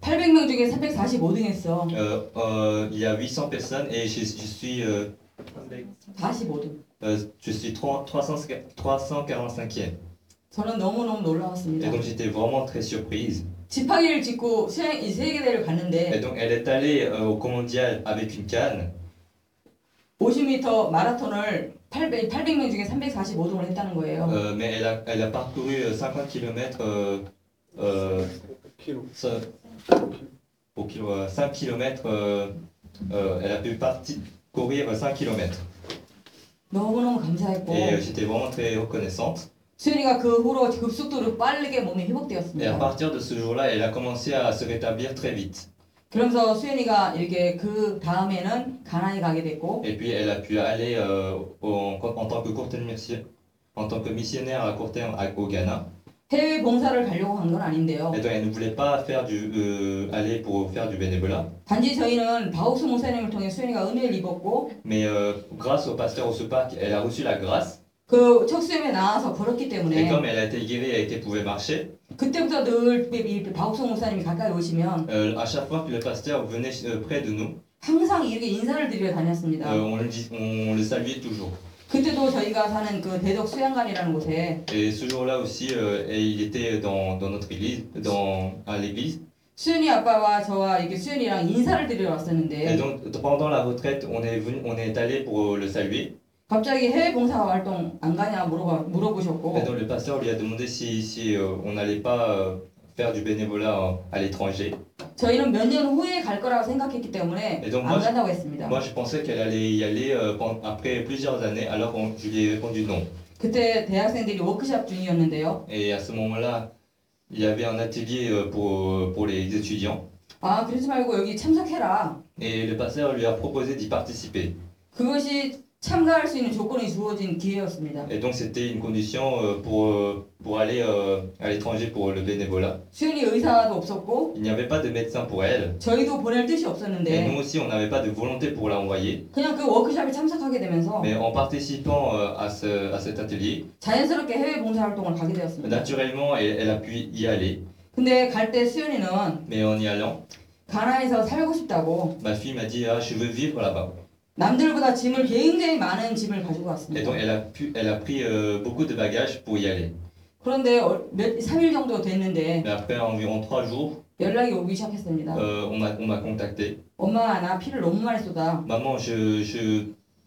팔백 명 중에 삼백사십오 등 했어. Euh, euh, il y a huit cents personnes et je, je suis, euh, 사십오 등. euh, je suis trois cent quarante-cinquième. 저는 너무너무 Et 놀라웠습니다. donc j'étais vraiment très surprise. 지팡이를 짚고 수행 이 세계대회를 Et 갔는데 donc elle est allée euh, au mondial avec une canne. 오십 미터 마라톤을 팔백, 팔백 명 중에 삼백사십오 등을 했다는 거예요. Euh, mais elle a, elle a parcouru euh, cinquante kilomètres, euh, euh, ça- au kilo, euh, cinq kilomètres, euh, euh, elle a pu partir, courir cinq kilomètres. 너무너무 감사했고 Et euh, j'étais vraiment très reconnaissante. 수현이가 그 후로 급속도로 빠르게 몸이 Et à 회복되었습니다. partir de ce jour-là, elle a commencé à se rétablir très vite. 그러면서 수현이가 이렇게 그 다음에는 가나에 가게 됐고 Et puis elle a pu aller euh, au- en, en tant que court terme mission- en tant que missionnaire à court terme à- au Ghana. 해외 봉사를 가려고 한 건 아닌데요. Et donc elle ne voulait pas faire du, euh, aller pour faire du bénévolat. 단지 저희는 바우스 목사님을 통해 수현이가 은혜를 입었고 Mais euh, grâce au pasteur Osupak, elle a reçu la grâce. 그 척수염에 나와서 걸었기 Et 때문에 comme elle a été guérie et qu'elle pouvait marcher, 그때부터 늘 이 바우스 목사님이 가까이 오시면 euh, à chaque fois que le pasteur venait euh, près de nous, 항상 이렇게 인사를 드리러 다녔습니다. euh, on, le dis- on le saluait toujours. 그때도 저희가 사는 그 대덕 수양관이라는 곳에 Et ce jour-là aussi, euh, et il était dans, dans notre église, dans, à l'église. 수현이 아빠와 저와 이렇게 수현이랑 인사를 드리러 Et 왔었는데 donc pendant la retraite, on est venu, on est allé pour le saluer. 갑자기 해외 봉사 활동 안 가냐 물어봐, 물어보셨고 Et donc le pasteur lui a demandé si, si euh, on n'allait pas euh, faire du bénévolat euh, à l'étranger. 저희는 몇 년 후에 갈 거라고 생각했기 때문에 Et donc 안 moi, je- 간다고 했습니다. moi je pensais qu'elle allait y aller euh, pen- après plusieurs années, alors on- je lui ai répondu non. 그때 대학생들이 워크숍 중이었는데요. Et à ce moment-là, il y avait un atelier euh, pour, pour les étudiants. 아 그러지 말고 여기 참석해라. Et le pasteur lui a proposé d'y participer. 그것이 참가할 수 있는 조건이 주어진 기회였습니다. Et donc c'était une condition euh, pour, euh, pour aller euh, à l'étranger pour le bénévolat. 수현이 의사도 없었고 Il n'y avait pas de médecin pour elle. 저희도 보낼 뜻이 Et 없었는데 nous aussi, on n'avait pas de volonté pour l'envoyer. 그냥 그 워크숍에 참석하게 되면서 Mais en participant euh, à, ce, à cet atelier, 자연스럽게 해외 봉사 활동을 가게 되었습니다. naturellement, elle, elle a pu y aller. 근데 갈 때 수현이는 Mais en y allant, 가나에서 살고 싶다고 ma fille m'a dit, ah, je veux vivre là-bas. 남들보다 짐을 굉장히 많은 짐을 가지고 Et 왔습니다. donc elle a, pu, elle a pris euh, beaucoup de bagages pour y aller. 그런데 몇, 삼 일 정도 됐는데 Mais après environ trois jours, 연락이 오기 시작했습니다. euh, on m'a on m'a contacté. 엄마 나 피를 너무 많이 쏟아. Maman, je, je,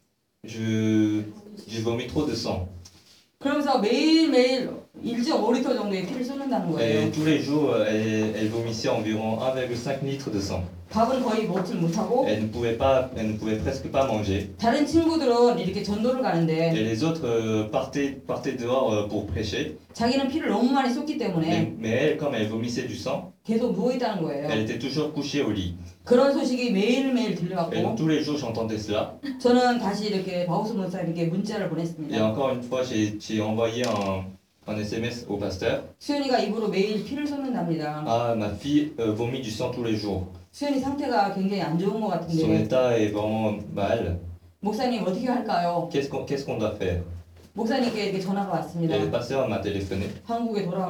je, je vomis trop de sang. 그러면서 매일매일 일 점 오 리터 정도의 피를 쏟는다는 Et 거예요. tous les jours, euh, elle, elle vomissait environ un virgule cinq litres de sang. 밥은 거의 먹질 못하고 Elle ne pouvait pas, elle ne pouvait presque pas manger. 다른 친구들은 이렇게 전도를 가는데 Et les autres euh, partaient, partaient dehors euh, pour prêcher. 자기는 피를 너무 많이 쏟기 Mais, 때문에 mais elle, comme elle vomissait du sang, 계속 누워있다는 거예요. elle était toujours couchée au lit. 그런 소식이 매일매일 Et donc 들려왔고 tous les jours, j'entendais cela. 저는 다시 이렇게 바우스 목사님께 문자를 Et 보냈습니다. encore une fois, j'ai j'ai envoyé un, un S M S au pasteur. 수현이가 입으로 매일 피를 쏟는답니다. Ah, ma fille euh, vomit du sang tous les jours. 수현이 상태가 굉장히 안 좋은 것 Son 같은데 état est vraiment mal. 목사님 어떻게 할까요? Qu'est-ce qu'on qu'est-ce qu'on doit faire? 목사님께 이렇게 전화가 왔습니다. Et le pasteur m'a téléphoné. 한국에 돌아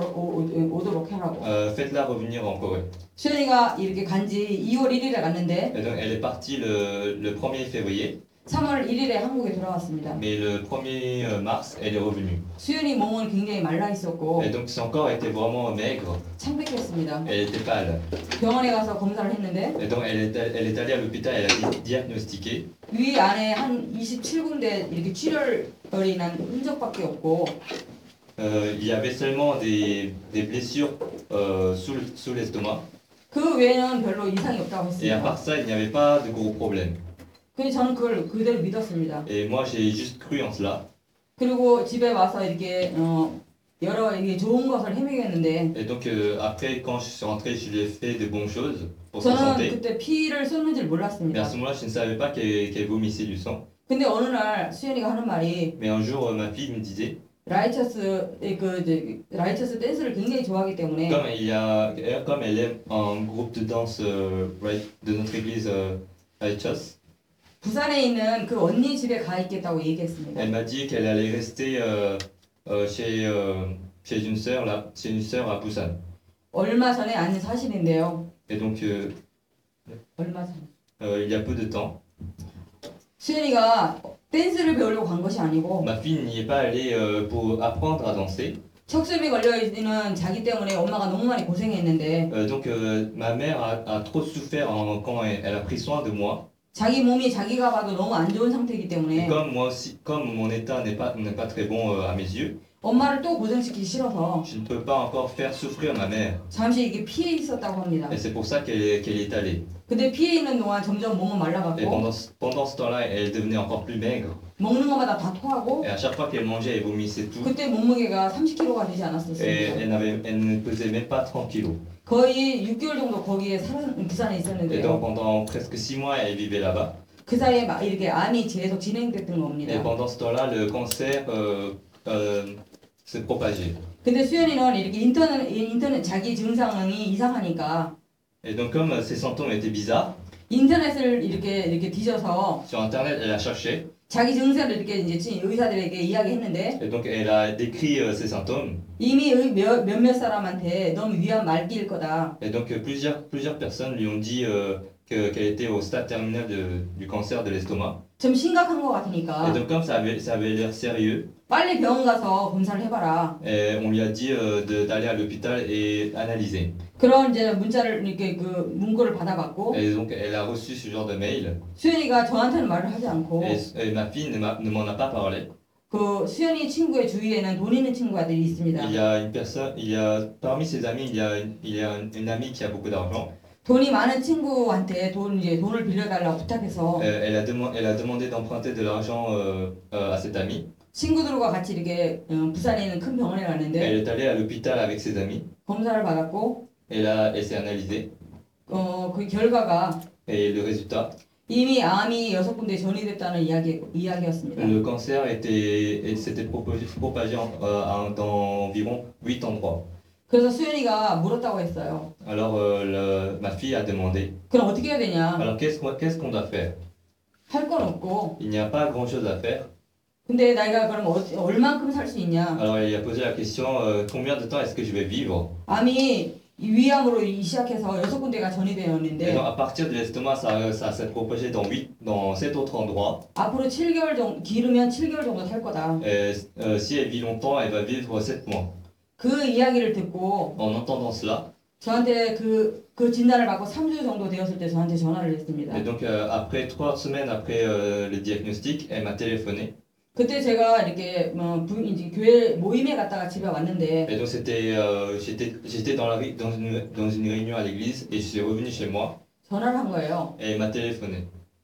돌아오도록 하라고. Euh, Faites-la revenir en Corée. 수현이가 이렇게 간지 이월 일일에 갔는데 Et donc elle est partie le, le premier février. 삼월 일일에 한국에 돌아왔습니다. Mais le premier mars, elle est revenue. 수현이 몸은 굉장히 말라 있었고 Et donc son corps était vraiment maigre. 창백했습니다. Elle était pâle. 병원에 가서 검사를 했는데 Et donc elle est, elle est allée à l'hôpital, elle a di- diagnostiqué. 위 안에 한 이십칠 군데 이렇게 출혈이 난 흔적밖에 없고 Euh, il y avait seulement des, des blessures euh, sous le- sous l'estomac. 그 외에는 별로 이상이 없다고 Et à 했습니다. part ça, il n'y avait pas de gros problèmes. 그래서 저는 그걸 그대로 믿었습니다. Et moi, j'ai juste cru en cela. 그리고 집에 와서 이렇게 어, 여러 이게 좋은 것을 헤매겠는데 Et donc euh, après, quand je suis rentré, je lui ai fait de bonnes choses pour sa 저는 santé. 그때 피를 쏟는 줄 Mais à 몰랐습니다. ce moment-là, je ne savais pas qu'elle qu'elle vomissait du sang. 근데 어느 날 수현이가 하는 말이 Mais un jour, euh, ma fille me disait, 라이처스의 그 이제 라이처스 댄스를 굉장히 좋아하기 때문에 comme il y a, comme elle aime un groupe de danse euh, right, de notre église euh, Righteous, 부산에 있는 그 언니 집에 가 있겠다고 얘기했습니다. elle m'a dit qu'elle allait rester euh, euh, chez, euh, chez une sœur là, chez une sœur à Busan. 얼마 전에 아닌 사실인데요. Et donc, euh, 얼마 전. euh, il y a peu de temps, 수연이가 댄스를 배우려고 간 것이 아니고 ma fille n'y est pas allée euh, pour apprendre à danser. 척수염이 걸려 있는 자기 때문에 엄마가 너무 많이 고생했는데 Euh, donc, euh, ma mère a, a trop souffert en- quand elle, elle a pris soin de moi. 자기 몸이 자기가 봐도 너무 안 좋은 상태이기 Et 때문에 comme moi aussi, comme mon état n'est pas, n'est pas très bon euh, à mes yeux, 엄마를 또 고생시키기 싫어서 je ne peux pas encore faire souffrir ma mère. 잠시 이게 피해 있었다고 합니다. Et c'est pour ça qu'elle est, qu'elle y est allée. 근데 피해 있는 동안 점점 몸은 Et 말라갔고 pendant, ce- pendant ce temps-là, elle devenait encore plus maigre. 먹는 것마다 다 토하고 Et à chaque fois qu'elle mangeait, elle vomissait tout. 그때 몸무게가 삼십 킬로그램가 되지 Et 않았었습니다. elle, n'avait, elle ne pesait même pas trente kilos. 거의 육 개월 정도 거기에 살아 부산에 Et donc 있었는데요. pendant presque six mois, elle vivait là-bas. 그 사이에 막 이렇게 암이 계속 진행됐던 Et 겁니다. pendant ce temps-là, le cancer euh, euh, s'est propagé. 근데 수연이는 이렇게 인터넷 인터넷 자기 증상이 이상하니까 Et donc comme euh, ses symptômes étaient bizarres, 인터넷을 이렇게 이렇게 뒤져서 sur Internet, elle a cherché. 자기 증세를 이렇게 이제 친- 의사들에게 이야기했는데 Et donc elle a décrit euh, ses symptômes. 이미 의- 몇, 몇몇 사람한테 너무 위암 말기일 거다. Et donc euh, plusieurs, plusieurs personnes lui ont dit euh, que- qu'elle était au stade terminal de- du cancer de l'estomac. 좀 심각한 것 Et 같으니까 donc comme ça avait, ça avait l'air sérieux, 빨리 병원 가서 검사를 해봐라. et on lui a dit euh, de- d'aller à l'hôpital et analyser. 그런 이제 문자를 이렇게 그 문구를 받아봤고 Et donc elle a reçu ce genre de mail. 수연이가 저한테는 말을 하지 않고 Et, et ma fille ne m'a- ne m'en a pas parlé. 그 수연이 친구의 주위에는 돈 있는 친구들이 있습니다. Il y a une personne, il y a parmi ses amis, il y a, une- il y a une, une amie qui a beaucoup d'argent. 돈이 많은 친구한테 돈 이제 돈을 빌려달라고 부탁해서 Euh, elle, a deman- elle a demandé d'emprunter de l'argent euh, euh, à cette amie. 친구들과 같이 이렇게 어, 부산에 있는 큰 병원에 갔는데 Elle est allée à l'hôpital avec ses amis. 검사를 받았고 Et là, elle s'est analysée. 어, 그 결과가 Et le résultat, 이미 암이 여섯 군데 전이됐다는 이야기 이야기였습니다. le cancer était, et s'était propagé, propagé en- euh, en- dans environ huit endroits. 그래서 수연이가 물었다고 했어요. Alors euh, le- ma fille a demandé, 그럼 어떻게 해야 되냐? alors qu'est-ce qu'on qu'est-ce qu'on doit faire? 할 건 없고. Il n'y a pas grand-chose à faire. 근데 내가 그럼 어, 얼만큼 살 수 있냐? Alors il a posé la question, euh, combien de temps est-ce que je vais vivre? 암이 위암으로 이- 시작해서 여섯 군데가 전이 Et 되었는데 donc, à partir de l'estomac, ça, ça s'est propagé dans huit, dans sept autres endroits. 앞으로 칠 개월 정도 기르면 칠 개월 정도 살 거다. Et euh, si elle vit longtemps, elle va vivre sept mois. 그 이야기를 듣고 En entendant cela, 저한테 그, 그 진단을 받고 삼 주 정도 되었을 때 저한테 전화를 했습니다. et donc euh, après trois semaines après euh, le diagnostic, elle m'a téléphoné. 그때 제가 이렇게 뭐 부, 이제 교회 모임에 갔다가 집에 왔는데 Et donc c'était, euh, j'étais, j'étais dans, la, ré- dans, une, dans une réunion à l'église et je suis revenu chez moi 전화를 한 거예요. et elle m'a téléphoné.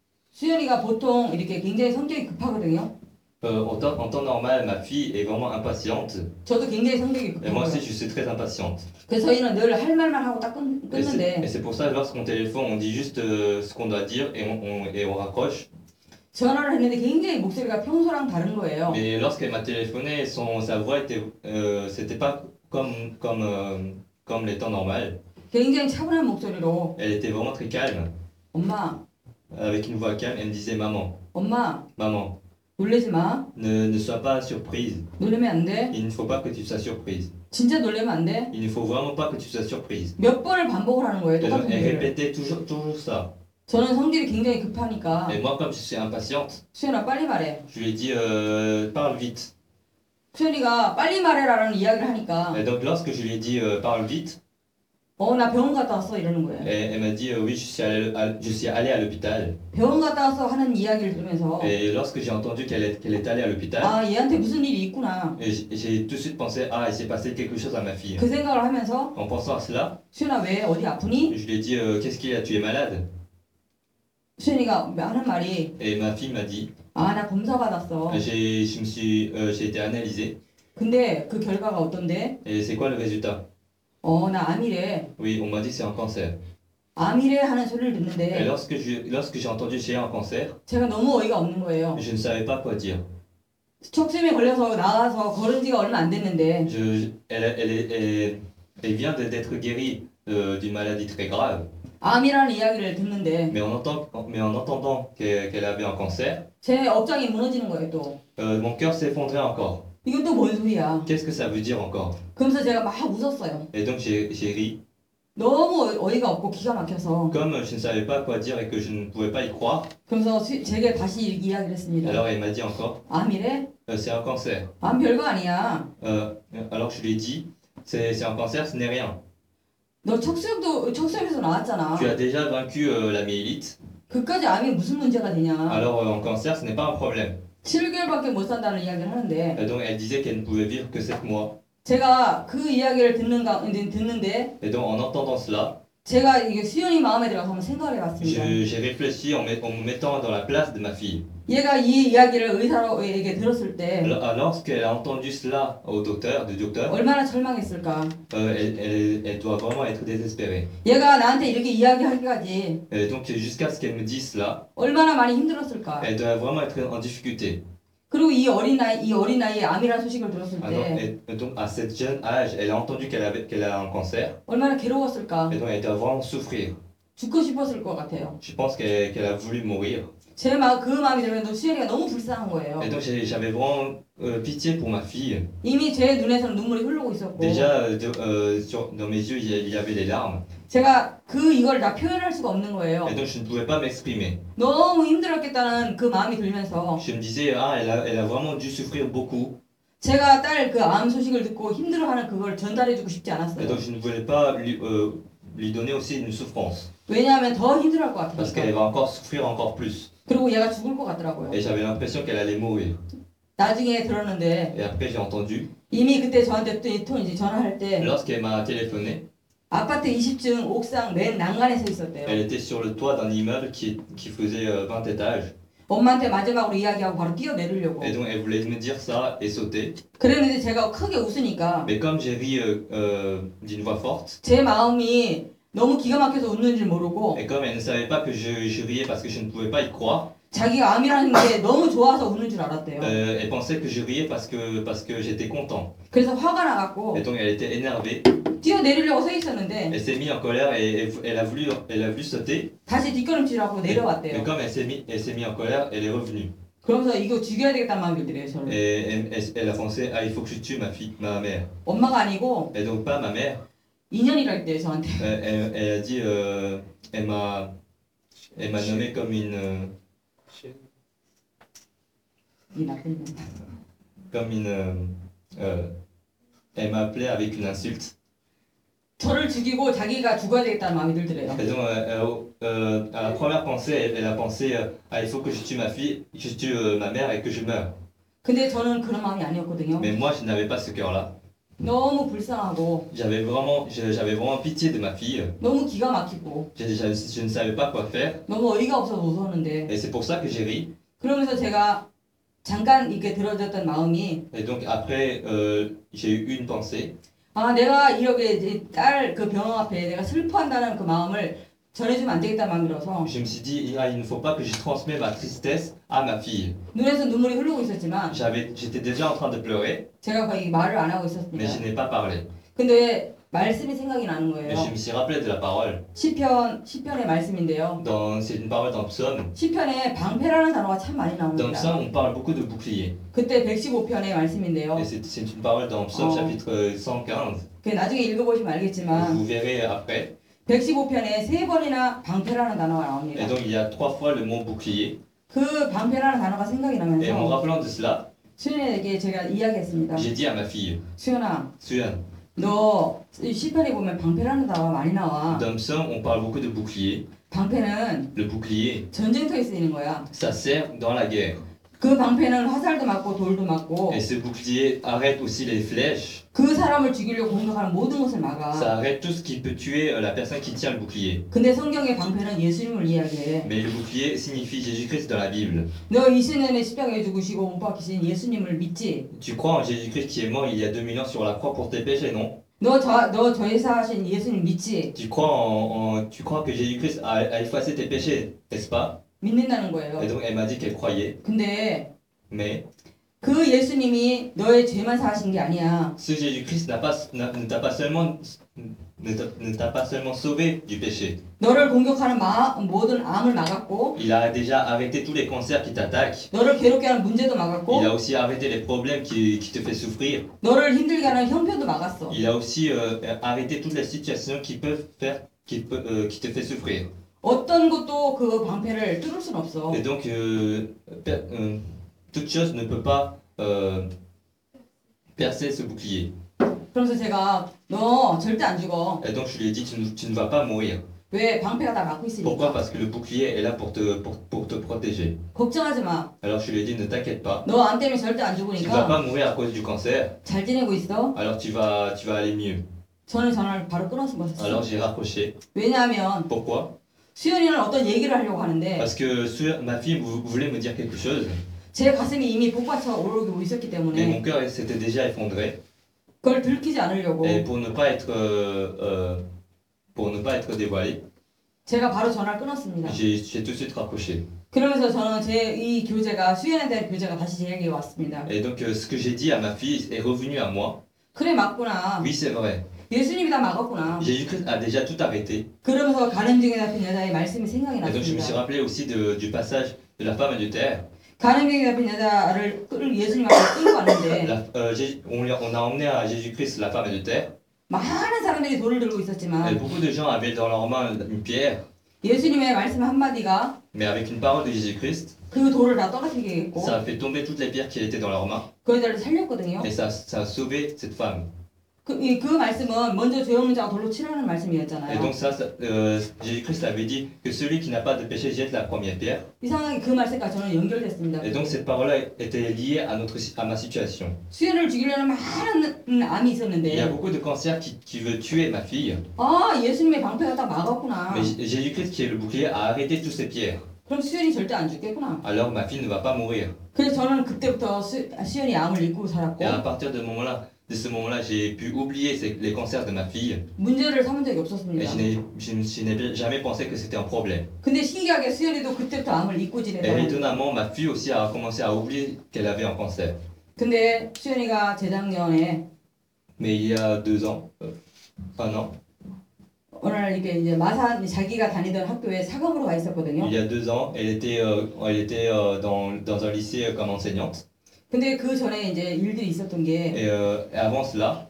수연이가 보통 이렇게 굉장히 성격이 급하거든요. Euh, en, temps, en temps normal, ma fille est vraiment impatiente 저도 굉장히 성격이 et moi aussi 급하고요. je suis très impatiente. 그래서 저희는 늘 할 말만 하고 딱 끊, Et c'est, et 끊는데 c'est pour ça que lorsqu'on téléphone, on dit juste euh, ce qu'on doit dire et on, on- et on raccroche. 전화를 했는데 굉장히 목소리가 평소랑 다른 거예요. Mais lorsqu'elle m'a téléphoné, son, sa voix était, euh, c'était pas comme, comme, euh, comme les temps normaux. 굉장히 차분한 목소리로 Elle était vraiment très calme, 엄마, avec une voix calme. Elle me disait maman, 엄마 maman, 놀라지 마. ne, ne sois pas surprise. 놀라면 안 돼. Il ne faut pas que tu sois surprise. 진짜 놀라면 안 돼. Il ne faut vraiment pas que tu sois surprise. 몇 번을 반복을 하는 거예요. Et donc, 똑같은 elle 얘기를. répétait toujours, toujours ça. 저는 성질이 굉장히 급하니까 Et moi, comme je suis impatiente, 수연아 빨리 말해. je lui ai dit euh, parle vite. 수연이가 빨리 말해라라는 이야기를 하니까 Et donc, lorsque je lui ai dit euh, parle vite, 어 나 병원 갔다 왔어 이러는 거예요. elle, elle m'a dit euh, oui, je suis allé à, je suis allé à l'hôpital. 병원 갔다 와서 하는 이야기를 들으면서 Et lorsque j'ai entendu qu'elle est, qu'elle est allée à l'hôpital, 아 얘한테 무슨 일이 있구나 et j'ai j'ai tout de suite pensé ah, il s'est passé quelque chose à ma fille. 그 생각을 하면서 En pensant à cela, 수연아 왜 어디 아프니? je lui ai dit euh, qu'est-ce qu'il y a, tu es malade? 수연이가 하는 말이 Et ma fille m'a dit 아 나 검사 받았어. j'ai, je me suis, euh, j'ai été analysée. 근데 그 결과가 어떤데? Et c'est quoi le résultat? 어 나 암이래. Oui, on m'a dit que c'est un cancer. 암이래 하는 소리를 Et 듣는데 lorsque, je, lorsque j'ai entendu j'ai un cancer, 제가 너무 어이가 없는 거예요. je ne savais pas quoi dire. 척수염에 걸려서 나와서 걸은 지가 얼마 안 됐는데 Je, je- elle, elle, est- elle, elle vient de- d'être guérie euh, d'une maladie très grave. 암이라는 이야기를 듣는데 Mais en, entend, mais en entendant qu'elle, qu'elle avait un cancer, 제 업장이 무너지는 거예요 또. euh, mon cœur s'effondrait encore. 이건 또 뭔 소리야? Qu'est-ce que ça veut dire encore? 그러면서 제가 막 웃었어요. Et donc j'ai j'ai ri. 너무 어이가 없고 기가 막혀서. Comme je ne savais pas quoi dire et que je ne pouvais pas y croire, 그러면서 수- 제게 다시 이- 이야기를 했습니다. alors elle m'a dit encore, 암이래? euh, c'est un cancer. 암 별거 아니야. Euh, alors je lui ai dit, c'est c'est un cancer, ce n'est rien. 너 척수염도 척수염에서 나왔잖아. Tu as déjà vaincu euh, la myélite, 그까지 암이 무슨 문제가 되냐? alors euh, en cancer, ce n'est pas un problème. 칠 개월밖에 못 산다는 이야기를 하는데 Et donc elle disait qu'elle ne pouvait vivre que sept mois. 제가 그 이야기를 듣는 가 듣는데 Et donc en entendant cela, 제가 이게 수연이 마음에 들어서 한번 생각을 해봤습니다. je- j'ai réfléchi en, met- en me mettant dans la place de ma fille. 얘가 이 이야기를 의사로에게 들었을 때 Alors, lorsqu'elle a entendu cela au docteur, du docteur, 얼마나 절망했을까? euh, elle, elle- elle doit vraiment être désespérée. 얘가 나한테 이렇게 이야기하기까지 Et donc jusqu'à ce qu'elle me dise cela, 얼마나 많이 힘들었을까? elle doit vraiment être en difficulté. 그리고 이 어린 나이 이 어린 나이에 암이라는 소식을 들었을 Ah non, 때 et donc à cet jeune âge, elle a entendu qu'elle avait qu'elle a un cancer, 얼마나 괴로웠을까? et donc elle doit vraiment souffrir. 죽고 싶었을 것 같아요. Je pense qu'elle qu'elle a voulu mourir. 제 마음 그 마음이 들면 수연이가 너무 불쌍한 거예요. Et donc j'ai- j'avais vraiment euh, pitié pour ma fille. 이미 제 눈에서는 눈물이 흐르고 있었고 Déjà euh, de- euh, sur- dans mes yeux, il y a- il y avait des larmes, 제가 그 이걸 다 표현할 수가 없는 거예요. et donc je ne pouvais pas m'exprimer. 너무 힘들었겠다는 그 마음이 들면서 Je me disais, ah, elle a, elle a vraiment dû souffrir beaucoup. 제가 딸 그 암 소식을 듣고 힘들어하는 그걸 전달해주고 싶지 Et 않았어요. donc je ne voulais pas lui, euh, lui donner aussi une souffrance, 왜냐하면 더 힘들어할 것 parce qu'elle 같으니까. va encore souffrir encore plus. 그리고 얘가 죽을 것 같더라고요. Et j'avais l'impression qu'elle allait mourir. 나중에 들었는데 Et après j'ai entendu, 이미 그때 저한테 또 이 톤 이제 전화할 때 lorsqu'elle m'a téléphoné, 아파트 이십 층 옥상 맨 난간에 서 있었대요. elle était sur le toit d'un immeuble qui, qui faisait euh, vingt étages. 엄마한테 마지막으로 이야기하고 바로 뛰어내리려고. Et donc elle voulait me dire ça et sauter. 그랬는데 제가 크게 웃으니까 Mais comme j'ai ri euh, euh, d'une voix forte, 제 마음이 너무 기가 막혀서 웃는 줄 모르고 et comme elle ne savait pas que je, je riais parce que je ne pouvais pas y croire, 자기가 암이라는 게 너무 좋아서 웃는 줄 알았대요. euh, elle pensait que je riais parce que, parce que j'étais content. 그래서 화가 나갖고 Et donc elle était énervée, 뛰어내리려고 서 있었는데 elle s'est mise en colère et elle, elle a, voulu, elle a voulu sauter. 다시 뒷걸음질하고 Mais 내려왔대요. comme elle s'est mise elle s'est mise en colère, elle est revenue. 그러면서 이거 죽여야 되겠다는 마음이 들더래요. 저를. Et elle, elle- elle a pensé, ah il faut que je tue ma fille, ma mère. 엄마가 아니고 Et donc pas ma mère. 인연이랄 때 저한테. Euh, elle, elle a dit, euh, elle m'a elle m'a nommé comme une, euh, 이 나쁜 년. comme une, euh, euh, elle m'a appelé avec une insulte. 저를 죽이고 자기가 죽어야 되겠다는 마음이 들더래요. Et donc euh, euh, à la première pensée, elle, elle a pensé, euh, ah il faut que je tue ma fille, que je tue euh, ma mère et que je meure. 근데 저는 그런 마음이 아니었거든요. Mais moi je n'avais pas ce cœur-là. 너무 불쌍하고 J'avais vraiment, je- j'avais vraiment pitié de ma fille. 너무 기가 막히고 J'ai déjà, je ne savais pas quoi faire. 너무 어이가 없어서 웃었는데 Et c'est pour ça que j'ai ri. 그러면서 제가 잠깐 이렇게 들어졌던 마음이 Et donc après, euh, j'ai eu une pensée. 아 내가 이렇게 딸 그 병원 앞에 내가 슬퍼한다는 그 마음을 전해주면 안 되겠다는 마음이 들어서 Je me suis dit, ah, il ne faut pas que je transmette ma tristesse à ma fille. 눈에서 눈물이 흐르고 있었지만 J'avais, j'étais déjà en train de pleurer, 제가 거의 말을 안 하고 mais 있었습니다. je n'ai pas parlé. 근데 말씀이 생각이 나는 Mais je 거예요. me suis rappelé de la parole. 시편 시편의 말씀인데요. Dans, c'est une parole dans Psaume. 시편에 방패라는 단어가 참 많이 Dans 나옵니다. Psaume, on parle beaucoup de bouclier. 그때 백십오 편의 말씀인데요. Et c'est, c'est une parole dans Psaume Oh. chapitre cent quinze. 그 나중에 읽어보시면 알겠지만 Vous verrez après. 백십오 편에 세 번이나 방패라는 단어가 Et 나옵니다. donc il y a trois fois le mot bouclier. 그 방패라는 단어가 생각이 Et en me 나면서 rappelant de cela, 수연에게 제가 이야기했습니다. j'ai dit à ma fille, 수연아, Suan, 너 시편에 보면 방패라는 단어가 많이 나와. dans Psaume, on parle beaucoup de bouclier. 방패는 Le bouclier, 전쟁터에 쓰이는 거야. ça sert dans la guerre. 그 방패는 화살도 맞고 돌도 맞고 Et ce bouclier arrête aussi les flèches. 그 사람을 죽이려고 공격하는 모든 것을 막아. Ça arrête tout ce qui peut tuer euh, la personne qui tient le bouclier. 근데 성경의 방패는 예수님을 이야기해. Mais le bouclier signifie Jésus-Christ dans la Bible. 너 이천 년에 십자가에 죽으시고 못 박히신 예수님을 믿지? Tu crois en Jésus-Christ qui est mort il y a deux mille ans sur la croix pour tes péchés, non? 너 저 너 저예사하신 예수님 믿지? Tu crois, en, en- tu crois que Jésus-Christ a, a effacé tes péchés, n'est-ce pas? 믿는다는 거예요. Et donc elle m'a dit qu'elle croyait. 근데 Mais 그 예수님이 너의 죄만 사하신 게 아니야. Ce Jésus-Christ n'a pas, n'a- ne t'a pas seulement, ne t'a, ne t'a pas seulement sauvé du péché. 너를 공격하는 마, 모든 암을 막았고, Il a déjà arrêté tous les cancers qui t'attaquent. 너를 괴롭게 하는 문제도 Il 막았고, a aussi arrêté les problèmes qui, qui te fait souffrir. 너를 힘들게 하는 형편도 막았어. Il a aussi euh, arrêté toutes les situations qui peuvent faire, qui, peut, euh, qui te fait souffrir. 어떤 것도 그 방패를 뚫을 순 없어. Et donc, euh, per- euh, toute chose ne peut pas euh, percer ce bouclier. 그래서 제가 너 절대 안 죽어. Et donc, je lui ai dit, tu ne, tu ne vas pas mourir. 왜? 방패가 다 막고 Pourquoi? 있으니까. Parce que le bouclier est là pour te, pour, pour te protéger. 걱정하지 마. Alors, je lui ai dit, ne t'inquiète pas. 너 안 때문에 절대 안 Tu ne vas 죽으니까 pas mourir à cause du cancer. 잘 지내고 있어. Alors, tu vas, tu vas aller mieux. 저는 전화를 바로 끊었어. Alors, j'ai raccroché. 왜냐하면 Pourquoi? 수연이는 어떤 얘기를 하려고 하는데 Parce que sur- ma fille vou- voulait me dire quelque chose. 제 가슴이 이미 복받쳐 오르고 있었기 Et mon 때문에 cœur s'était déjà effondré. 그걸 들키지 않으려고 Et pour ne pas être, euh, euh, pour ne pas être dévoilé, 제가 바로 전화를 끊었습니다. j'ai j'ai tout de suite raccroché. 그러면서 저는 제 이 교제가 수연에 대한 교제가 다시 제에게 왔습니다. Et donc, euh, ce que j'ai dit à ma fille est revenu à moi. 그래 맞구나. Oui, c'est vrai. 예수님이 다 막았구나. Jésus-Christ a déjà tout arrêté. 그러면서 가늠 중에 잡힌 여자의 말씀이 생각이 Et donc, je me suis 났습니다. rappelé aussi de- du passage de la femme et du terre. 가늠 중에 잡힌 여자를 끌- 예수님 앞에 끌고 왔는데 La- euh, Jésus- on, lui a- on a emmené à Jésus-Christ la femme et du terre. 많은 사람들이 돌을 들고 Et 있었지만 beaucoup de gens avaient dans leurs mains une pierre. 예수님의 말씀 한마디가 Mais avec une parole de Jésus-Christ, 그 돌을 다 떨어뜨리게 했고 ça a fait tomber toutes les pierres qui étaient dans leurs mains. 그 여자를 살렸거든요. Et ça, ça a sauvé cette femme. 그, 이, 그 말씀은 먼저 죄 없는 자가 돌로 치라는 Et 말씀이었잖아요. donc ça, ça, euh, Jésus-Christ avait dit que celui qui n'a pas de péché jette la première pierre. 이상하게 그 말씀과 저는 연결됐습니다. Et donc cette parole-là était liée à, notre, à ma situation. 수연을 죽이려는 많은 음, 암이 Il y a 있었는데 beaucoup de cancers qui, qui veulent tuer ma fille. 아 예수님의 방패가 다 막았구나. Mais J- Jésus-Christ qui est le bouclier a arrêté toutes ces pierres. 그럼 수연이 절대 안 죽겠구나. Alors ma fille ne va pas mourir. 그래서 저는 그때부터 수, 수연이 암을 잊고 살았고 Et à partir de, moment-là, de ce moment-là, j'ai pu oublier ces- les cancers de ma fille. 문제를 삼은 적이 Et 없었습니다. je n'ai, je, n- je n'ai jamais pensé que c'était un problème. 근데 신기하게 수연이도 그때부터 암을 잊고 Et 지내다니. étonnamment, ma fille aussi a commencé à oublier qu'elle avait un cancer. 근데 수연이가 재작년에 Mais il y a deux ans, euh, un an, 어느 날 이게 이제 마산 자기가 다니던 학교에 사감으로 가 있었거든요. il y a deux ans, elle était, euh, elle était euh, dans, dans un lycée euh, comme enseignante. 근데 그 전에 이제 일들이 있었던 게 Et, euh, et avant cela,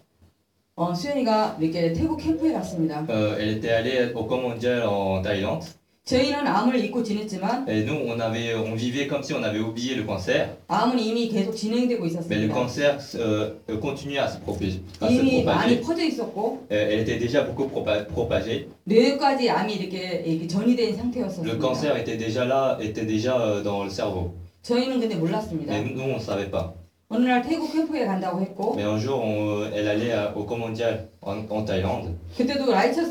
어, 수연이가 이렇게 태국 캠프에 갔습니다. euh, elle était allée au camp mondial en Thaïlande. 저희는 암을 잊고 지냈지만 Et nous, on, avait, on vivait comme si on avait oublié le cancer. 암은 이미 계속 진행되고 Mais le 있었습니다. cancer euh, continuait à se propager. À se 이미 많이 propager. 퍼져 있었고 Euh, Elle était déjà beaucoup propa- propagée. 뇌까지 암이 이렇게, 이렇게 전이된 Le 상태였었습니다. cancer était déjà là, était déjà euh, dans le cerveau. 저희는 근데 몰랐습니다. Mais nous, on ne savait pas. 어느 날 태국 캠프에 간다고 했고 Mais un jour, on- elle allait à- au camp mondial en, en Thaïlande. 그때도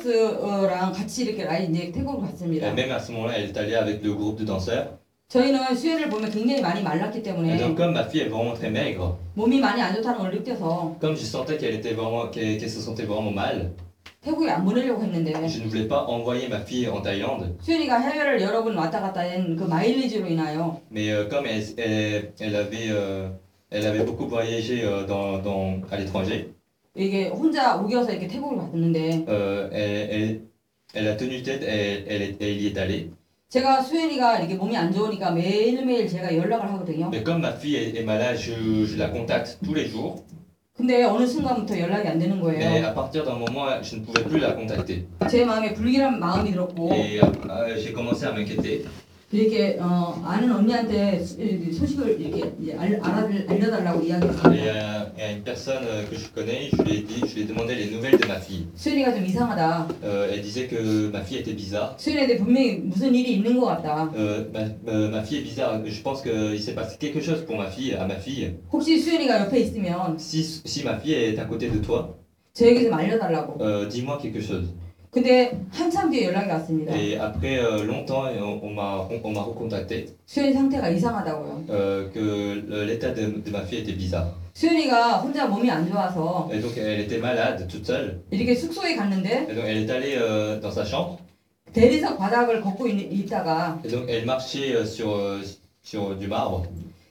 라이처스랑 같이 이렇게 라이 이제 태국으로 Et 갔습니다. même à ce moment-là, elle est allée avec le groupe de danseurs. 저희는 수연을 보면 굉장히 많이 말랐기 Et 때문에 donc, comme ma fille est vraiment très maigre, 몸이 많이 안 좋다는 걸 느껴서 comme je sentais qu'elle était vraiment, qu'elle, qu'elle se sentait vraiment mal, 태국에 안 보내려고 했는데 je ne voulais pas envoyer ma fille en Thaïlande. 수연이가 해외를 여러 번 왔다 갔다 한 그 마일리지로 인하여 Mais euh, comme elle, elle, elle avait, euh, elle avait beaucoup voyagé euh, dans, dans, à l'étranger, 이게 혼자 우겨서 이렇게 태국을 갔는데 euh, elle, elle, elle a tenu tête, elle, elle, est- elle y est allée. 제가 수연이가 이렇게 몸이 안 좋으니까 매일매일 제가 연락을 하거든요. Mais comme ma fille est, est malade, je, je la contacte tous les jours. 근데 어느 순간부터 연락이 안 되는 Mais 거예요. à partir d'un moment, je ne pouvais plus la contacter. 제 마음에 불길한 마음이 들었고 Et euh, j'ai commencé à m'inquiéter. 이렇게 어, 아는 언니한테 수- 소식을 이렇게 이제 알, 알아, 알려달라고 Et 이야기했어요. euh, et à une personne euh, que je connais, je lui ai dit, je lui ai demandé les nouvelles de ma fille. 수연이가 좀 이상하다. Euh, elle disait que ma fille était bizarre. 수연이에 대해 분명히 무슨 일이 있는 것 같다. Euh, ma, euh, ma fille est bizarre. Je pense qu'il s'est passé quelque chose pour ma fille, à ma fille. 혹시 수연이가 옆에 있으면 Si, si ma fille est à côté de toi, 저에게 좀 알려달라고. euh, dis-moi quelque chose. 근데 한참 뒤에 연락이 왔습니다. Et après euh, longtemps, on, on m'a on m'a recontacté 수연이 상태가 이상하다고요. euh, que le- l'état de, de ma fille était bizarre. 수연이가 혼자 몸이 안 좋아서 Et donc elle était malade, toute seule. 이렇게 숙소에 갔는데 Et donc elle est allée euh, dans sa chambre. 대리석 바닥을 걷고 있, 있다가 Et donc elle marchait euh, sur, euh, sur du marbre.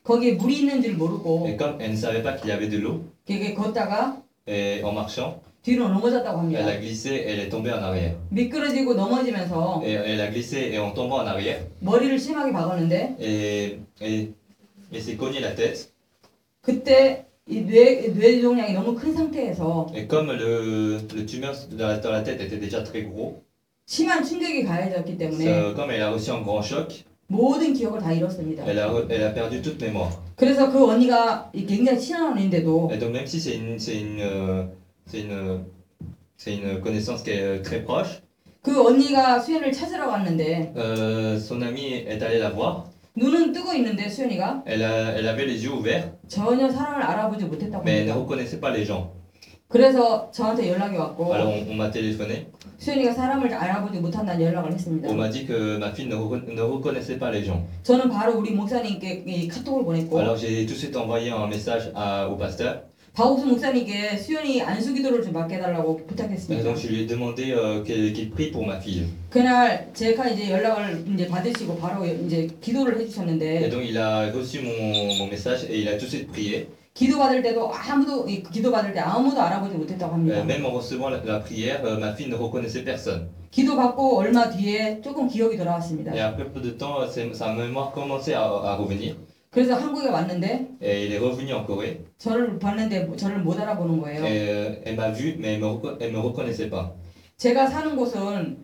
거기에 물이 있는 줄 모르고 Et comme elle ne savait pas qu'il y avait de l'eau, 이렇게 걷다가 et en marchant, 뒤로 넘어졌다고 합니다. elle a glissé et elle est tombée en arrière. 미끄러지고 넘어지면서 Et elle a glissé et en tombant en arrière, 머리를 심하게 박았는데 et, et, et s'est cogné la tête. 그때 이 뇌, 뇌종양이 너무 큰 상태에서 Et comme le, le tumeur dans la, dans la tête était déjà très gros, 심한 충격이 가해졌기 때문에 ça- comme elle a reçu un grand choc, 모든 기억을 다 잃었습니다. elle a, re- elle a perdu toute mémoire. 그래서 그 언니가 이 굉장히 친한 언니인데도 Et donc même si c'est une, c'est une, euh, c'est une, c'est une connaissance qui est euh, très proche, 그 언니가 수연을 찾으러 갔는데 euh, son amie est allée la voir. 눈은 뜨고 있는데 수연이가 Elle, a- elle avait les yeux ouverts, 전혀 사람을 알아보지 못했다고 mais elle ne 합니다. reconnaissait pas les gens. 그래서 저한테 연락이 왔고 Alors on, on m'a téléphoné, 수연이가 사람을 알아보지 못한다는 연락을 했습니다. on m'a dit que ma fille ne, recon- ne reconnaissait pas les gens. 저는 바로 우리 목사님께 이 카톡을 보냈고 Alors j'ai tout de suite envoyé un message à- au pasteur. 박옥수 목사님께 수연이 안수기도를 좀 맡게 해달라고 Et 부탁했습니다. donc je lui ai demandé euh, qu'il qu'il prie pour ma fille. 그날 제가 이제 연락을 이제 받으시고 바로 이제 기도를 Et 해주셨는데 donc il a reçu mon, mon message et il a tout de suite prié. 기도 받을 때도 아무도 이 기도 받을 때 아무도 알아보지 못했다고 Euh, 합니다. même en recevant la, la prière, euh, ma fille ne reconnaissait personne. 기도 받고 얼마 뒤에 조금 기억이 돌아왔습니다. Et après peu de temps, c'est- sa mémoire commençait à, à revenir. 그래서 한국에 왔는데 Et il est revenu en Corée. 저를 봤는데 저를 못 알아보는 거예요. Et, euh, elle m'a vu, mais elle me, reco- elle me reconnaissait pas. 제가 사는 곳은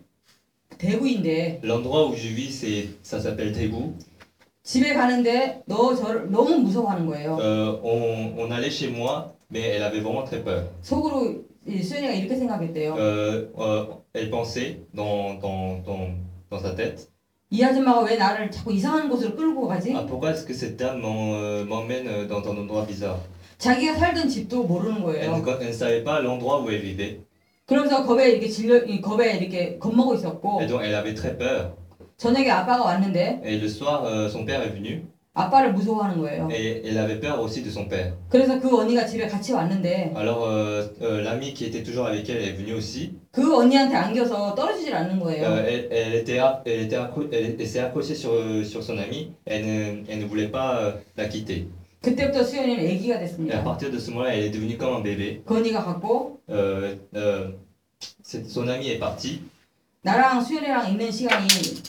대구인데 L'endroit où je vis, c'est, ça s'appelle Daegu. 집에 가는데 너 저를 너무 무서워하는 거예요. Euh, on, on allait chez moi, mais elle avait vraiment très peur. 속으로 이 수연이가 이렇게 생각했대요. Euh, euh, elle pensait dans, dans, dans, dans sa tête, 이 아줌마가 왜 나를 자꾸 이상한 곳으로 끌고 가지? ah, pourquoi est-ce que cette dame m'en- euh, m'emmène dans un endroit bizarre? 자기가 살던 집도 모르는 Elle, 거예요. ne, elle ne savait pas l'endroit où elle vivait. 그러면서 겁에 이렇게 질려, 이 겁에 이렇게 겁먹고 있었고 Et donc elle avait très peur. 저녁에 아빠가 왔는데 Et le soir, euh, son père est venu. 아빠를 무서워하는 거예요. Et elle avait peur aussi de son père. 그래서 그 언니가 집에 같이 왔는데 Alors euh, euh, l'ami qui était toujours avec elle est venu aussi. 그 언니한테 안겨서 떨어지질 않는 거예요. Euh, elle, elle était, a- elle, était accro- elle, elle s'est accrochée sur, sur son ami. Elle ne, elle ne voulait pas euh, la quitter. 그때부터 수연이는 아기가 Et à 됐습니다. partir de ce moment-là, elle est devenue comme un bébé. 그 언니가 갔고 Euh, euh, c'est- son ami est parti. 나랑 수연이랑 있는 시간이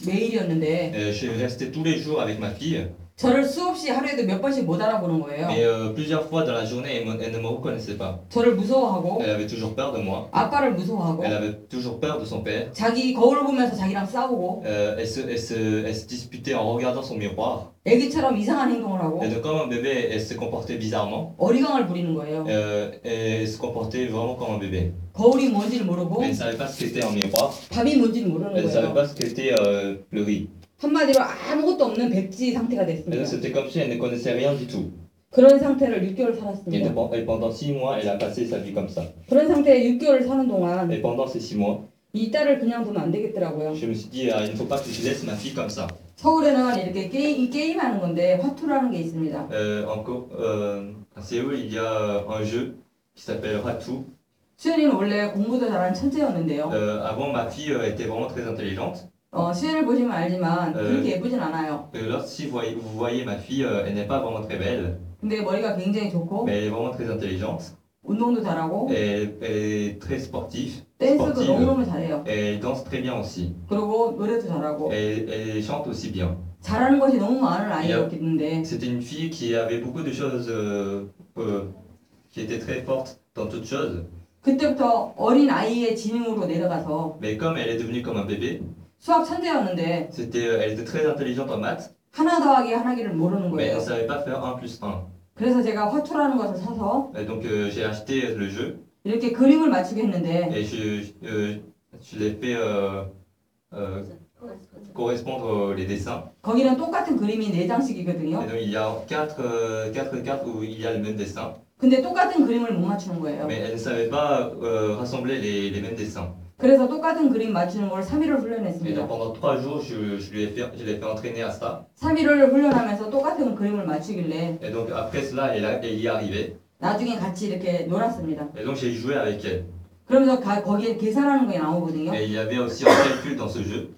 매일이었는데 Euh, je suis resté tous les jours avec ma fille. 저를 수없이 하루에도 몇 번씩 못 알아보는 거예요. Mais euh, plusieurs fois dans la journée, elle, me- elle ne me reconnaissait pas. 저를 무서워하고 Elle avait toujours peur de moi. 아빠를 무서워하고 Elle avait toujours peur de son père. 자기 거울을 보면서 자기랑 싸우고 Euh, elle, se, elle, se, elle se disputait en regardant son miroir. 애기처럼 이상한 행동을 하고 Et donc, comme un bébé, elle se comportait bizarrement. 어리광을 부리는 거예요. Euh, elle se comportait vraiment comme un bébé. 거울이 뭔지를 모르고 Elle ne savait pas ce qu'était un miroir. 밥이 뭔지를 모르는 Elle ne savait 거예요. pas ce qu'était euh, le riz. 한마디로 아무것도 없는 백지 상태가 Et donc, 됐습니다. c'était comme si elle ne connaissait rien du tout. 그런 상태를 육 개월 Et, 살았습니다. de- et pendant six mois, elle a passé sa vie comme ça. 그런 상태에 육 개월을 사는 동안 Et pendant ces six mois, 이 딸을 그냥 두면 안 되겠더라고요. je me suis dit, ah, il ne faut pas que je laisse ma fille comme ça. 서울에는 이렇게 게임, 게임하는 건데 화투라는 게 있습니다. Euh, encore, euh, à Séoul, il y a un jeu qui s'appelle Hatu. 수연이는 원래 공부도 잘하는 천재였는데요. Euh, avant, ma fille euh, était vraiment très intelligente. 어, 수연을 보시면 알지만 네. 그렇게 예쁘진 않아요. Euh, lorsque si vous voyez, vous voyez ma fille, euh, elle n'est pas vraiment très belle, 근데 머리가 굉장히 좋고 mais elle est vraiment très intelligente. 운동도 잘하고 Elle, elle est très sportive, 댄스도 sportive. 너무너무 잘해요. Et elle danse très bien aussi. 그리고 노래도 잘하고 Elle, elle chante aussi bien. 잘하는 것이 너무 많은 아이였는데 C'était une fille qui avait beaucoup de choses, euh, euh, qui était très forte dans toutes choses. 그때부터 어린 아이의 지능으로 내려가서 Mais comme elle est devenue comme un bébé, 수학 천재였는데 c'était, euh, elle était très intelligente en maths, 하나 더하기 하나기를 모르는 mais elle 거예요. ne savait pas faire un plus un. 그래서 제가 화투라는 것을 사서 Et donc euh, j'ai acheté le jeu 이렇게 그림을 맞추게 했는데 et je, euh, je l'ai fait euh, euh, correspondre les dessins. 거기는 똑같은 그림이 네 장씩이거든요. Et donc il y a quatre, euh, quatre cartes où il y a le même dessin, 근데 똑같은 그림을 못 맞추는 거예요. mais elle ne savait pas euh, rassembler les, les mêmes dessins. 그래서 똑같은 그림 맞추는 걸 삼 일을 Et donc 훈련했습니다. pendant trois jours, je, je lui ai fait, je l'ai fait entraîner à ça. 삼 일을 훈련하면서 똑같은 그림을 맞추길래 Et donc après cela, elle, a- elle y est arrivée. 나중에 같이 이렇게 놀았습니다. Et donc j'ai joué avec elle. 그러면서 가- 거기에 계산하는 게 나오거든요. Et il y avait aussi un calcul dans ce jeu.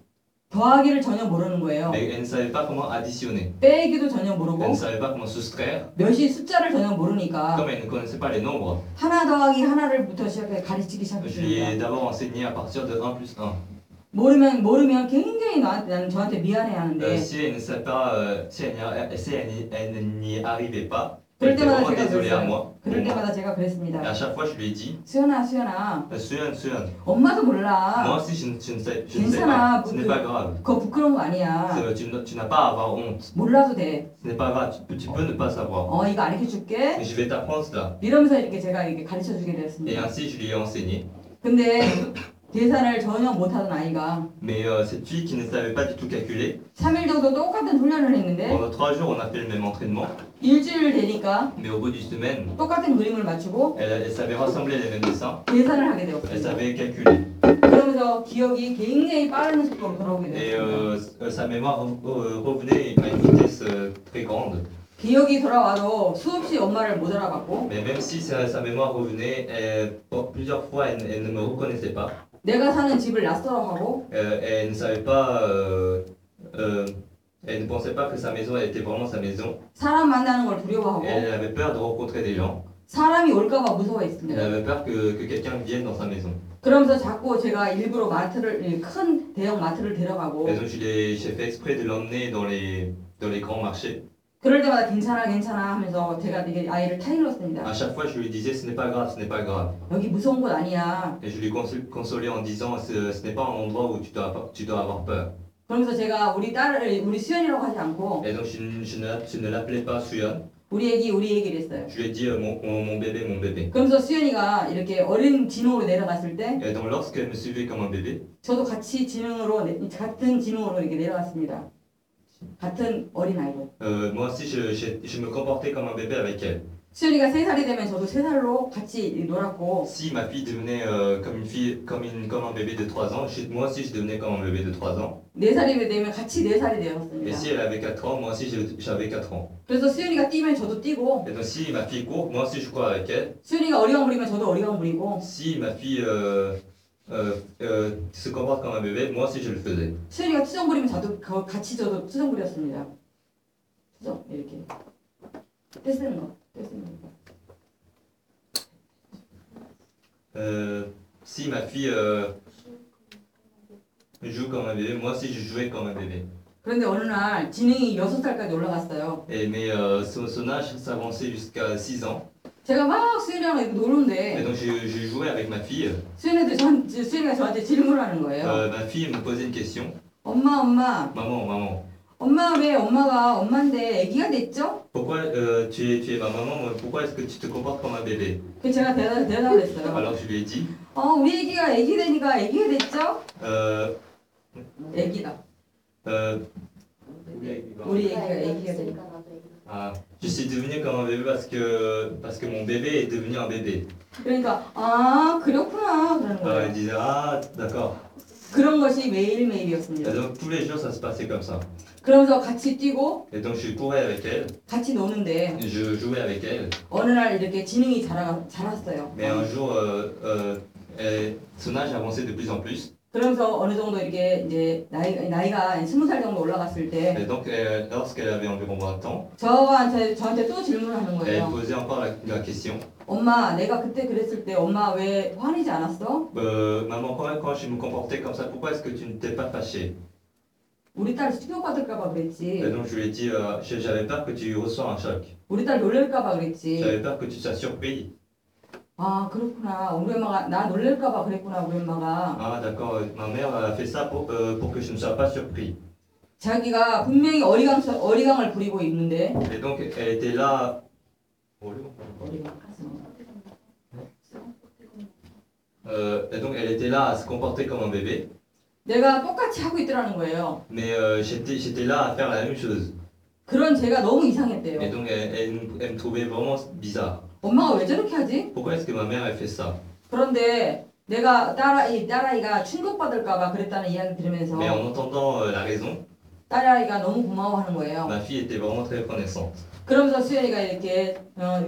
더하기를 전혀 모르는 거예요. Mais elle ne savait pas comment additionner. 빼기도 전혀 Elle 모르고 ne savait pas comment soustraire. 몇이 숫자를 전혀 모르니까 Comme elle ne connaissait pas les nombres, 하나 더하기 하나를부터 시작해 가르치기 je lui ai 시작했습니다. d'abord enseigné à partir de un plus un. 모르면 모르면 굉장히 나한테 나는 저한테 Euh, 미안해하는데 si elle ne savait pas, euh, si elle n'y a- si elle n'y- elle n'y arrivait pas, 그럴 elle était 때마다 vraiment 제가 désolée à 그랬어요. moi. 그럴 Et 때마다 제가 à 그랬습니다. chaque fois, je lui ai dit, 수연아 수연아 euh, Suyan, Suyan, 엄마도 moi 몰라. aussi je ne, je ne sais, je ne sais 괜찮아. pas, ce n'est pas grave. 그거 부끄러운 거 아니야. C'est- Tu, n- tu n'as pas à avoir honte. 몰라도 돼. Ce n'est pas grave, tu peux, tu peux ne pas savoir. 어 이거 가르쳐 줄게. Mais je vais t'apprendre cela. 이러면서 이렇게 제가 이렇게 가르쳐 주게 Et 되었습니다. ainsi, je lui ai enseigné. 근데 계산을 전혀 못하던 아이가 Mais euh, cette fille qui ne savait pas du tout calculer, 삼 일 정도 똑같은 훈련을 했는데 pendant trois jours, on a fait le même entraînement. 일주일 되니까 Mais au bout d'une semaine, 똑같은 그림을 맞추고 elle, elle savait rassembler les mêmes dessins. 계산을 하게 Elle 되었습니다. savait calculer. 그러면서 기억이 굉장히 빠른 속도로 돌아오게 Et 되었습니다. euh, euh, sa mémoire euh, revenait à une vitesse euh, très grande. 기억이 돌아와도 수없이 엄마를 못 알아봤고 Mais même si sa, sa mémoire revenait, elle- pour plusieurs fois, elle, elle ne me reconnaissait pas. 내가 사는 집을 낯설어하고 Euh, elle ne savait pas, euh, euh, elle ne pensait pas que sa maison était vraiment sa maison. 사람 만나는 걸 두려워하고 Elle avait peur de rencontrer des gens. 사람이 올까봐 Elle 무서워했습니다. avait peur que, que quelqu'un vienne dans sa maison. 그러면서 자꾸 제가 일부러 마트를 이 큰 대형 마트를 데려가고 Et donc je l'ai- j'ai fait exprès de l'emmener dans les, dans les grands marchés. 그럴 때마다 괜찮아 괜찮아 하면서 제가 되게 아이를 À 타일렀습니다. chaque fois, je lui disais ce n'est pas grave, ce n'est pas grave. 여기 무서운 곳 아니야. Et je lui consol- consolais en disant ce, ce n'est pas un endroit où tu dois, avoir- tu dois avoir peur. 그러면서 제가 우리 딸을 우리 수연이라고 하지 않고 Et donc je, ne- je ne, je ne l'appelais pas Suyan. 우리 애기 우리 애기를 했어요. Je lui ai dit euh, mon, mon, mon bébé, mon bébé. 그러면서 수연이가 이렇게 어린 지능으로 내려갔을 때 Et donc lorsqu'elle me suivait comme un bébé, 저도 같이 지능으로 내- 같은 지능으로 이렇게 내려갔습니다. 같은 어린 아이로. euh, moi aussi je, je, je me comportais comme un bébé avec elle. 수연이가 세 살이 되면 저도 세 살로 같이 놀았고 Si ma fille devenait euh, comme, une fille, comme, une, comme un bébé de trois ans, je- moi aussi je devenais comme un bébé de trois ans. 네 살이 되면 같이 네 살이 Et 되었습니다. si elle avait quatre ans, moi aussi je- j'avais quatre ans. 그래서 수연이가 뛰면 저도 뛰고 Et donc si ma fille court, moi aussi je cours avec elle. 수연이가 어리광 부리면 저도 어리광 부리고 Si ma fille euh, euh, euh, se comporte comme un bébé, moi aussi je le faisais. 수연이가 투정 부리면 저도 그- 같이 저도 투정 부렸습니다. 투정 이렇게 떼쓰는 거 떼쓰는 거. Euh, si ma fille euh, joue comme un bébé, moi aussi je jouais comme un bébé. 그런데 어느 날 지능이 여섯 살까지 올라갔어요. Et, mais euh, son, son âge s'avançait jusqu'à six ans. 제가 막 수연이랑 이렇게 Et 노는데 donc je, je jouais avec ma fille. 수연이도 전 수연이가 저한테 질문을 하는 거예요. Euh, ma fille me posait une question. 엄마 엄마 Maman, maman, 엄마 왜 엄마가 엄마인데 아기가 됐죠? pourquoi euh, tu, es, tu es ma maman, mais pourquoi est-ce que tu te comportes comme un bébé? 그 제가 대답 대답을 했어요. Alors je lui ai dit, 어 우리 아기가 아기 되니까 아기가 됐죠? euh, 아기다. euh, 우리 아기가 아기가 되니까. ah, je suis devenu comme un bébé parce que, parce que mon bébé est devenu un bébé. 그러니까 아 그렇구나 그러는 Alors 거예요. elle disait, ah d'accord. 그런 것이 매일 Et 매일이었습니다. donc tous les jours ça se passait comme ça. 그러면서 같이 뛰고 Et donc je courais avec elle, 같이 노는데 je jouais avec elle. 어느 날 이렇게 지능이 자라 자랐어요. Mais un jour, euh, euh, elle- son âge avançait de plus en plus. 그러면서 어느 정도 이렇게 이제 나이 나이가 스무 살 정도 올라갔을 때 Et donc euh, lorsqu'elle avait environ vingt ans, 저한테 저한테 또 질문을 하는 elle 거예요. posait encore la, la question. 엄마 내가 그때 그랬을 때 엄마 왜 화내지 않았어? Euh, maman, quand, quand je me comportais comme ça, pourquoi est-ce que tu ne t'es pas fâchée? 우리 딸 충격받을까봐 Et 그랬지. donc je lui ai dit, euh, je- j'avais peur que tu reçois un choc. 우리 딸 놀랄까봐 그랬지. J'avais peur que tu sois surpris. 아 그렇구나. 우리 엄마가 나 놀랄까봐 그랬구나. 우리 엄마가 Ah d'accord, euh, ma mère a fait ça pour, euh, pour que je ne sois pas surpris. 자기가 분명히 어리광 어리광을 부리고 있는데 Et donc elle était là. 어리광. Euh, et donc elle était là à se comporter comme un bébé. 내가 똑같이 하고 있더라는 거예요. Mais euh, j'étais, j'étais là à faire la même chose. 그런 제가 너무 Et 이상했대요. donc elle, elle me- elle me trouvait vraiment bizarre. 엄마가 왜 저렇게 하지? Pourquoi est-ce que ma mère a fait ça? 그런데 내가 딸아이 딸아이가 충격받을까봐 그랬다는 이야기 들으면서 Mais en entendant euh, la raison, 딸아이가 너무 고마워하는 거예요. Ma fille était vraiment très reconnaissante. 그러면서 수연이가 이렇게 어,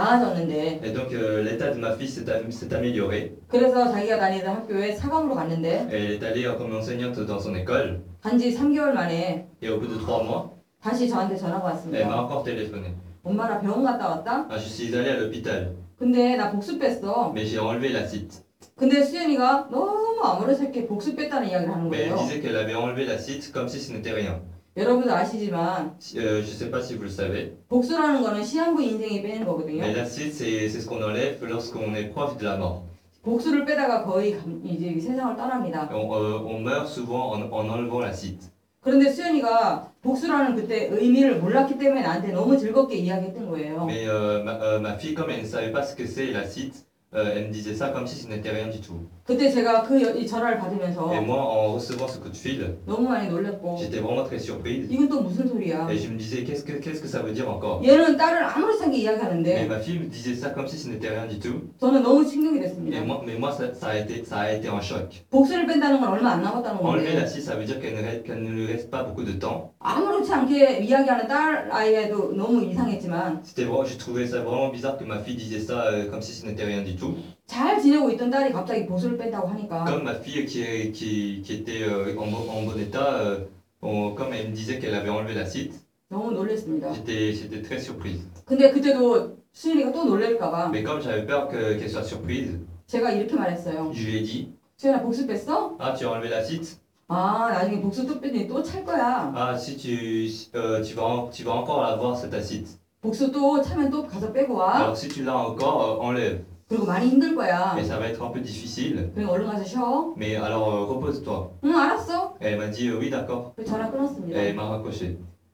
나아졌는데 Et donc euh, l'état de ma fille s'est am- s'est amélioré. 그래서 자기가 다니던 학교에 사감으로 갔는데 Elle est allée euh, comme enseignante dans son école. 단지 삼 개월 만에 Et au bout de trois mois, 다시 저한테 전화가 elle m'a 왔습니다. encore téléphoné. 엄마 나 병원 갔다 왔다? Ah, je suis allée à l'hôpital, 근데 나 복수 뺐어. mais j'ai enlevé la cite. 근데 수연이가 너무 아무렇게 복수 뺐다는 이야기를 하는 Mais elle 거예요. disait qu'elle avait enlevé la cite comme si ce n'était rien. 여러분도 아시지만 Si- euh, je sais pas si vous le savez, 복수라는 거는 시한부 인생이 빼는 거거든요. mais la cite, c'est c'est ce qu'on enlève lorsqu'on est proche de la mort. 복수를 빼다가 거의 감- 이제 세상을 떠납니다. Et On, euh, on meurt souvent en, en enlevant la cite. 그런데 수연이가 복수라는 그때 의미를 몰랐기 때문에 나한테 너무 즐겁게 이야기했던 거예요. Mais euh, ma, euh, ma fille, comme elle ne savait pas ce que c'est la cite, euh, elle me disait ça comme si ce n'était rien du tout. 그때 제가 그 여- 이 전화를 Et 받으면서 moi, en recevant ce coup de fil, 너무 많이 놀랐고 j'étais vraiment très surprise. 이건 또 무슨 소리야? Et je me disais, qu'est-ce que, qu'est-ce que ça veut dire encore? 얘는 딸을 아무렇지 않게 Mais 이야기하는데 ma fille me disait ça comme si ce n'était rien du tout. 저는 너무 충격이 Et 됐습니다. moi, mais moi, ça, ça, a été, ça a été un choc. 복수를 뺀다는 건 얼마 안 남았다는 Enlever la 건데 cite, ça veut dire qu'elle ne, reste- qu'elle ne lui reste pas beaucoup de temps. 아무렇지 않게 이야기하는 딸 아이에도 너무 이상했지만 C'était vraiment, je trouvais ça vraiment bizarre que ma fille disait ça euh, comme si ce n'était rien du tout. 잘 지내고 있던 딸이 갑자기 복수를 뺀다고 하니까 Comme ma fille qui, est- qui, qui était euh, en, bon- en bon état, euh, on- comme elle me disait qu'elle avait enlevé la cite, 너무 놀랐습니다. j'étais, j'étais très surprise. 근데 그때도 수연이가 또 놀랄까봐 Mais comme j'avais peur que- qu'elle soit surprise, 제가 이렇게 말했어요. je lui ai dit, 수연아 복수 뺐어? ah tu as enlevé la cite? 아 나중에 복수 또 빼니 또 찰 거야. Ah si tu, euh, tu, vas, en- tu vas encore l'avoir cette acide. 복수 또 차면 또 가서 빼고 와. Alors si tu l'as encore, euh, enlève. 그리고 많이 힘들 거야. Mais ça va être un peu difficile. 그리고 얼른 가서 쉬어. Mais alors euh, repose-toi. 응 알았어. Et elle m'a dit euh, oui d'accord. 그래서 전화 Et 끊었습니다. elle m'a raccroché.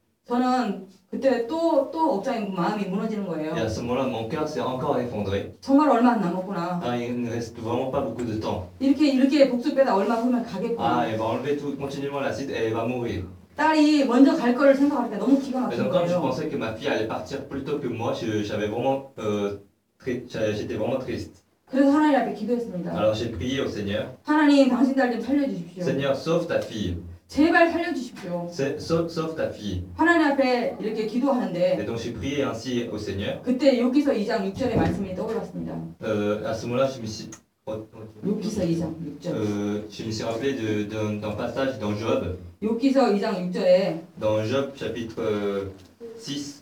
저는 그때 또 또 억장이 마음이 무너지는 거예요. Et à ce moment-là, mon cœur s'est encore effondré. 정말 얼마 안 남았구나. Ah, il ne reste vraiment pas beaucoup de temps. 이렇게 이렇게 복수 빼다 얼마 후면 Ah, 가겠구나. elle va enlever tout, continuellement l'acide et elle va mourir. 딸이 먼저 갈 거를 생각할 때 너무 기가 Et 막힌 donc comme je 거예요. pensais que ma fille allait partir plus tôt que moi, je- j'avais vraiment, euh, très- j'étais vraiment triste. 그래서 하나님 앞에 기도했습니다. Alors j'ai prié au Seigneur. 하나님 당신 딸 좀 살려주십시오. Seigneur, sauve ta fille. 제발 살려주십시오. C'est- Sauve, sauve ta fille. 하나님 앞에 이렇게 기도하는데 Et donc j'ai prié ainsi au Seigneur. 그때 욥기서 이 장 육 절의 말씀이 떠올랐습니다. Euh, à ce moment-là, je me suis, oh, oh, 욥기서 이 장 육 절. euh, je me suis rappelé de- d'un d'un passage dans Job, 욥기서 이 장 육 절에 dans Job chapitre euh, six,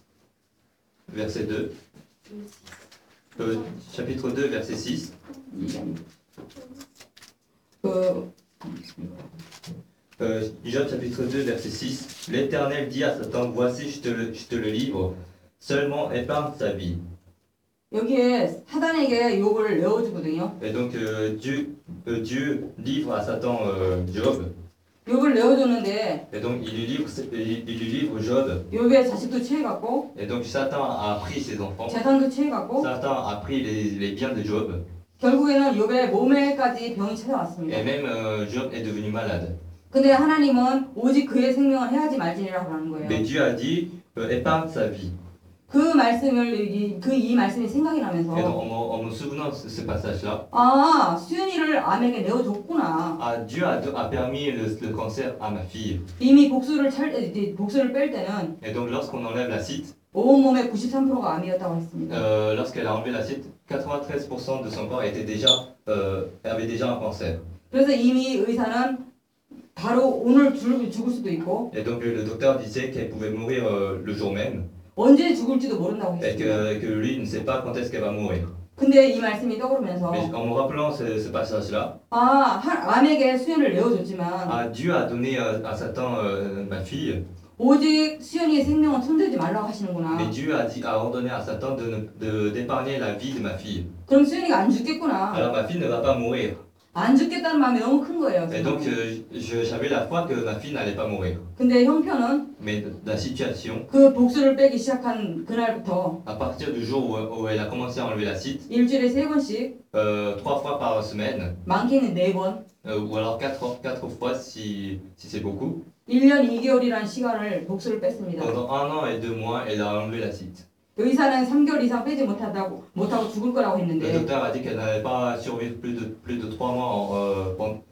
verset deux. Euh, chapitre deux, verset six. 이 장. 그 Euh, Job chapitre deux, verset six. L'Éternel dit à Satan, voici, je te le, je te le livre, seulement épargne sa vie. 여기에 사단에게 욥을 내어주거든요. Et donc euh, Dieu, euh, Dieu livre à Satan euh, Job. 욥을 내어줬는데 Et donc il lui livre, il, il lui livre Job. 욥의 자식도 취해갖고 Et donc Satan a pris ses enfants. 재산도 취해갖고 Satan a pris les, les biens de Job. 결국에는 욥의 몸에까지 병이 Et 찾아왔습니다. même euh, Job est devenu malade. 근데 하나님은 오직 그의 생명을 해하지 말지니라고 하는 거예요. Mais Dieu a dit, euh, épargne sa vie. 그 말씀을 그 이 말씀이 생각이 Et donc, 나면서 en, me- en me souvenant de ce, ce passage-là, 아 수연이를 암에게 내어줬구나. ah, Dieu a, a permis le, le cancer à ma fille. 이미 복수를 찰 이제 복수를 뺄 때는 Et donc lorsqu'on enlève l'acide, 온몸의 구십삼 퍼센트가 암이었다고 했습니다. euh, lorsqu'elle a enlevé l'acide, quatre-vingt-treize pour cent de son corps était déjà, euh, avait déjà un cancer. 그래서 이미 의사는 바로 오늘 죽을, 죽을 수도 있고 Et donc le, le docteur disait qu'elle pouvait mourir euh, le jour même 언제 죽을지도 모른다고 et 했습니다. que, que lui ne sait pas quand est-ce qu'elle va mourir. 근데 이 말씀이 떠오르면서 Mais en me rappelant ce, ce passage-là, 아 하- 암에게 수연을 내어줬지만 ah, Dieu a donné euh, à Satan euh, ma fille, 오직 수연이의 생명은 손대지 말라고 하시는구나. mais Dieu a, dit, a ordonné à Satan de, ne- de, d'épargner la vie de ma fille. 그럼 수연이가 안 죽겠구나. Alors ma fille ne va pas mourir. 안 죽겠다는 마음이 너무 큰 거예요. Et donc euh, je- j'avais la foi que ma fille n'allait pas mourir. 근데 형편은 Mais la situation, 그 복수를 빼기 시작한 그날부터 à partir du jour où, où elle a commencé à enlever l'acide, 일주일에 세 번씩 euh, trois fois par semaine, 많게는 네 번, euh, ou alors quatre, quatre fois si, si c'est beaucoup, 일 년 이 개월이라는 시간을 복수를 뺐습니다. pendant un an et deux mois, elle a enlevé l'acide. 의사는 삼 개월 이상 빼지 못한다고 못하고 죽을 거라고 Le 했는데 docteur a dit qu'elle n'allait pas survivre plus de, plus de trois mois en, euh, en,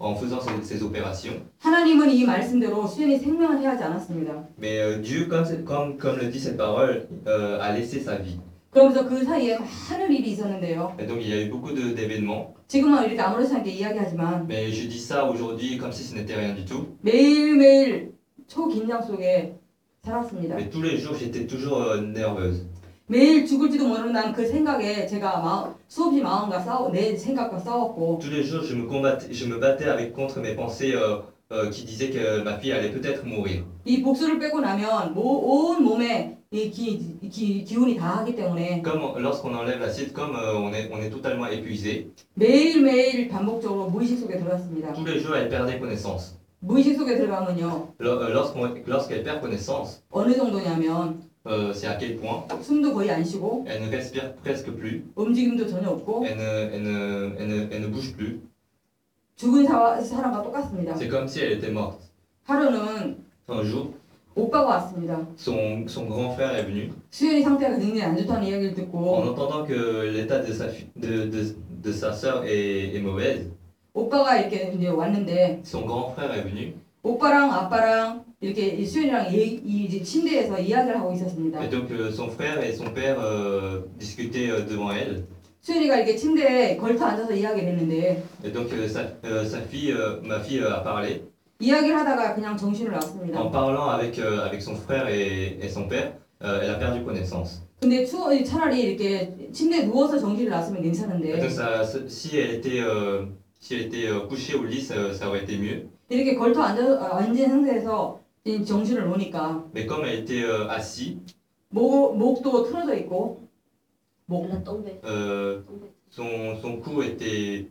en faisant ces, ces opérations. 하나님은 이 말씀대로 수연이 생명을 해하지 않았습니다. Mais euh, Dieu, comme, c'est- comme, comme le dit cette parole, euh, a laissé sa vie. 그러면서 그 사이에 많은 일이 있었는데요. Et donc il y a eu beaucoup de- d'événements. 지금은 이렇게 아무렇지 않게 이야기하지만 Mais je dis ça aujourd'hui comme si ce n'était rien du tout. 매일매일 초긴장 속에 살았습니다. Mais tous les jours, j'étais toujours euh, nerveuse. 매일 죽을지도 모른다는 그 생각에 제가 마, 수없이 마음과 싸워 내 생각과 싸웠고 Tous les jours, je me, combattais, je me battais avec, contre mes pensées euh, euh, qui disaient que ma fille allait peut-être mourir. 이 복수를 빼고 나면 모, 온 몸에 이 기, 기, 기운이 다 하기 때문에 Comme on- lorsqu'on enlève l'acide, comme euh, on, est, on est totalement épuisé, 매일매일 반복적으로 무의식 속에 들어갔습니다. tous les jours, elle perdait connaissance. 무의식 속에 들어가면요 Lo- euh, lorsqu'on- Lorsqu'elle perd connaissance, 어느 정도냐면 euh, c'est à quel point 숨도 거의 안 쉬고 elle ne respire presque plus, 움직임도 전혀 없고 elle ne, elle ne, elle ne, elle ne bouge plus. 죽은 사, 사람과 똑같습니다. C'est comme si elle était morte. 하루는 Un jour, 오빠가 왔습니다. son, son grand frère est venu. 수연이 상태가 굉장히 안 좋다는 이야기를 En 듣고 entendant que l'état de sa, fi- de, de, de sa sœur est, est mauvaise, 오빠가 이렇게 이제 왔는데 son grand frère est venu. 오빠랑 아빠랑 이렇게 이 수연이랑 이, 이 이제 침대에서 이야기를 하고 있었습니다. Et donc euh, son frère et son père euh, discutaient euh, devant elle. 수연이가 이렇게 침대에 걸터 앉아서 이야기를 했는데 Et donc euh, sa, euh, sa fille, euh, ma fille euh, a parlé. 이야기를 하다가 그냥 정신을 놨습니다. En parlant avec, euh, avec son frère et, et son père, euh, elle a perdu connaissance. 근데 추, 차라리 이렇게 침대에 누워서 정신을 놨으면 Et donc 괜찮은데 ça, ça- si elle était, euh, si elle était euh, couchée au lit, ça, ça aurait été mieux. 이렇게 걸터 앉아, 어, 앉은 상태에서 이 정신을 놓으니까 Mais comme elle était euh, assise, 목, 목도 틀어져 있고 목, Elle a tombé. euh, tombé. son, son cou était,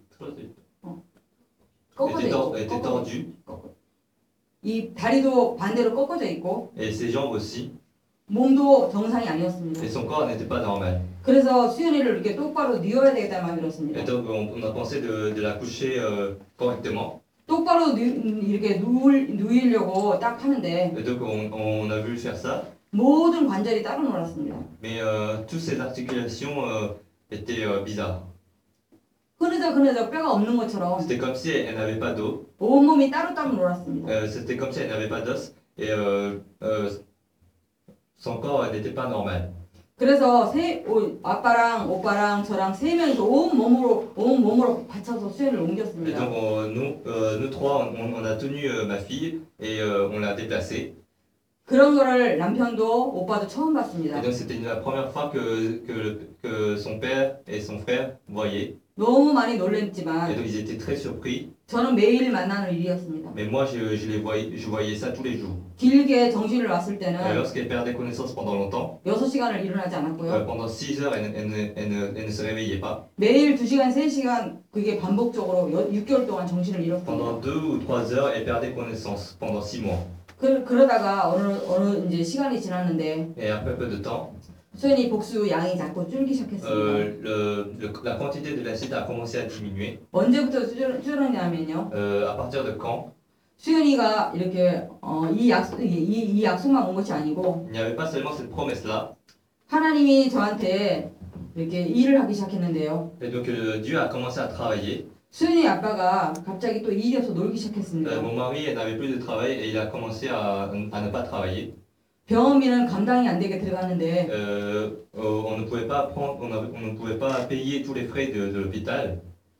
꺾어져 était, tor- 있고 était 꺾어져 tordu 있고. 이 다리도 반대로 꺾어져 있고 et ses jambes aussi. 몸도 정상이 아니었습니다. Et son corps n'était pas normal. 그래서 수연이를 이렇게 똑바로 뉘어야 되겠다는 마음이 들었습니다. Et donc on, on a pensé de, de la coucher euh, correctement. 똑바로 누, 이렇게 누울, 누이려고 딱 하는데 Et donc on, on a voulu faire ça. 모든 관절이 따로 놀았습니다. Mais euh, toutes ces articulations euh, étaient euh, bizarres. 흐느적 흐느적 뼈가 없는 것처럼 C'était comme si elle, elle n'avait pas d'os. 온몸이 따로따로 놀았습니다. Euh, C'était comme si elle n'avait pas d'os. Et euh, euh, son corps euh, n'était pas normal. 그래서 세, 오, 아빠랑 오빠랑 저랑 세 명이서 온 몸으로 온 몸으로 받쳐서 수연을 Et 옮겼습니다. donc on- nous, euh, nous trois, on, on a tenu euh, ma fille et euh, on l'a déplacée. 그런 거를 남편도 오빠도 처음 봤습니다. Et donc c'était la première fois que, que, que son père et son frère voyaient. 너무 많이 Et 놀랬지만 donc ils étaient très surpris. 저는 매일 만나는 일이었습니다. Mais moi, je, je les voyais, je voyais ça tous les jours. 길게 정신을 놨을 Euh, 때는 Lorsqu'elle perdait connaissance pendant longtemps, 여섯 시간을 일어나지 않았고요. euh, pendant six heures, elle, elle ne- elle ne, elle ne se réveillait pas. 매일 두 시간, 세 시간 그게 반복적으로 여, 육 개월 동안 정신을 잃었습니다. Pendant deux ou trois heures, elle perdait connaissance pendant six mois. 그, 그러다가 어느 어느 이제 시간이 지났는데 Et après peu de temps, 수연이 복수 양이 자꾸 줄기 시작했습니다. euh, le, le- la quantité de l'acide a commencé à diminuer. 언제부터 줄, 줄었냐면요. Euh, à partir de quand? 수연이가 이렇게 어, 이 약속 이, 이 이 약속만 온 것이 아니고 Il n'y avait pas seulement cette promesse-là. 하나님이 저한테 이렇게 일을 하기 시작했는데요. Et donc euh, Dieu a commencé à travailler. 수연이 아빠가 갑자기 또 일이 없어 놀기 Euh, 시작했습니다. mon mari elle n'avait plus de travail et il a commencé à, à ne pas travailler. 병원비는 감당이 안 되게 들어갔는데 Euh, euh, on ne pouvait pas prendre, on, avait- on ne pouvait pas payer tous les frais de, de l'hôpital.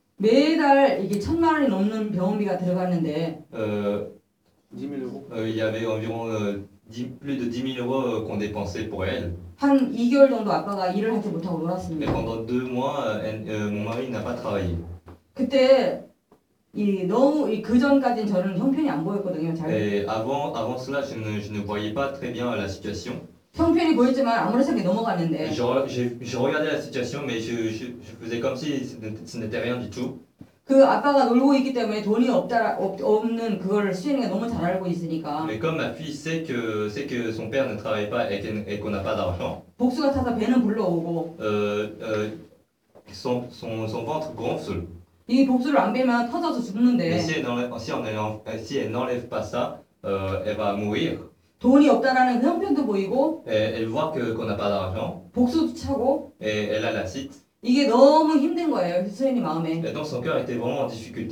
매달 이게 천만 원이 넘는 병원비가 들어갔는데 Euh, dix mille euros. euh, il y avait environ euh, dix- plus de dix mille euros euh, qu'on dépensait pour elle. 한 이 개월 정도 아빠가 일을 하지 못하고 Mais 놀았습니다. pendant deux mois, euh, elle- euh, mon mari n'a pas travaillé. 그때 이 너무 그 전까지는 저는 형편이 안 보였거든요. 잘 Et avant, avant cela, je ne, je ne voyais pas très bien la situation. 형편이 보였지만 아무렇지 않게 넘어갔는데 Je, re- j'ai- je regardais la situation, mais je, je, je faisais comme si ce n'était- ce n'était rien du tout. 그 아빠가 놀고 있기 때문에 돈이 없다 없, 없는 그거를 수연이가 너무 잘 알고 있으니까 Mais comme ma fille sait que, sait que son père ne travaille pas et qu'elle- et qu'on n'a pas d'argent, 복수가 타서 배는 불러오고 euh, euh, son, son, son ventre gonfle. 이 복수를 안 빼면 터져서 Mais 죽는데 si elle n'enlève, si on enlève- si elle n'enlève pas ça, euh, elle va mourir. 돈이 없다라는 그 형편도 보이고 Elle, elle voit que, qu'on n'a pas d'argent 복수도 차고 et elle a l'acide. 이게 너무 힘든 거예요 수연이 마음에. Et donc son cœur était vraiment en difficulté.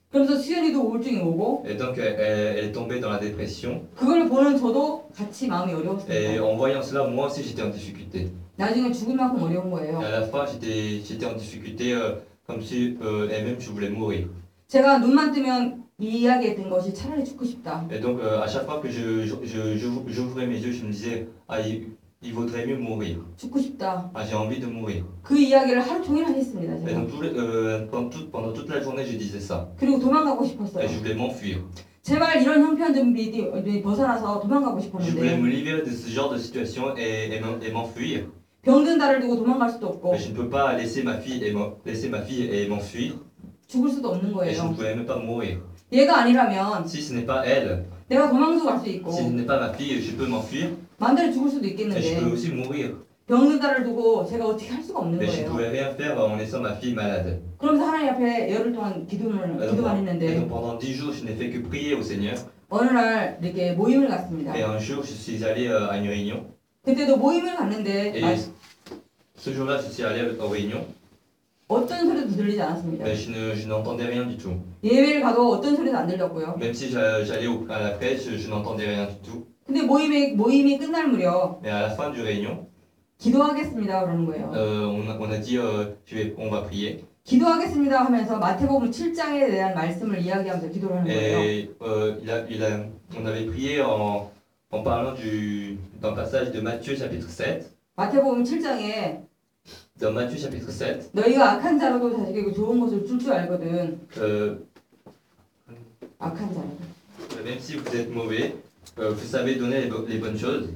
그러면서 수연이도 우울증이 오고 Et donc elle, elle est tombée dans la dépression. 그걸 보는 저도 같이 마음이 Et 어려웠습니다. en voyant cela, moi aussi j'étais en difficulté. 나중에 죽을 만큼 어려운 Et 거예요. à la fin, j'étais j'étais en difficulté euh, comme si euh, elle-même je voulais mourir. 제가 눈만 뜨면 이 이야기했던 것이 차라리 죽고 싶다. Et donc euh, à chaque fois que je, je, je- j'ouvre- j'ouvrais mes yeux, je me disais, ah, il, il vaudrait mieux mourir. 죽고 싶다. Ah, j'ai envie de mourir. 그 이야기를 하루 종일 하겠습니다. Et 제가. donc tout le- euh, pendant, toute, pendant toute la journée, je disais ça. 그리고 도망가고 Et 싶었어요. je voulais m'enfuir. 제발 이런 형편들이 벗어나서 도망가고 Je voulais me 싶었는데 libérer de ce genre de situation et, et m'en- et m'enfuir. 병든 딸을 두고 도망갈 수도 없고 Mais je ne peux pas laisser ma fille et m'en- laisser ma fille et m'enfuir. 죽을 수도 없는 Et je ne 거예요. pouvais même pas mourir. 얘가 아니라면 Si ce n'est pas elle, 내가 도망도 갈 수 있고 si ce n'est pas ma fille, je peux m'enfuir. 마음대로 죽을 수도 Et je peux 있겠는데 aussi mourir. 병든 딸을 두고 제가 어떻게 할 수가 없는 Mais je ne 거예요. pouvais rien faire en laissant ma fille malade. 그러면서 하나님 앞에 열흘 동안 기도를 Et 기도만 donc, et 했는데 donc pendant dix jours, je n'ai fait que prier au Seigneur. 어느 날 이렇게 모임을 갔습니다. Et un jour, je suis allé euh, à une réunion. 그때도 모임을 갔는데 Et 아, ce jour-là, je suis allé aux réunions. 어떤 소리도 들리지 않았습니다. Mais je ne- je n'entendais rien du tout. 예배를 가도 어떤 소리도 안 들렸고요. Même si j'a- j'allais au- à la prêche, je n'entendais rien du tout. 근데 모임이 모임이 끝날 무렵 Mais à la fin du réunion, 기도하겠습니다 그러는 거예요. euh, on, a, on a dit, euh, je vais- on va prier. 기도하겠습니다 하면서 마태복음 칠 장에 대한 말씀을 이야기하면서 기도를 하는 거예요. Et euh, il a, il a, on avait prié en, en parlant du, d'un passage de Matthieu chapitre sept. 마태복음 칠 장에 Dans Matthieu chapitre sept, 너희가 악한 자라도 자식에게 좋은 것을 줄 줄 알거든. euh, 악한 자라도. même si vous êtes mauvais, euh, vous savez donner les, bo- les bonnes choses.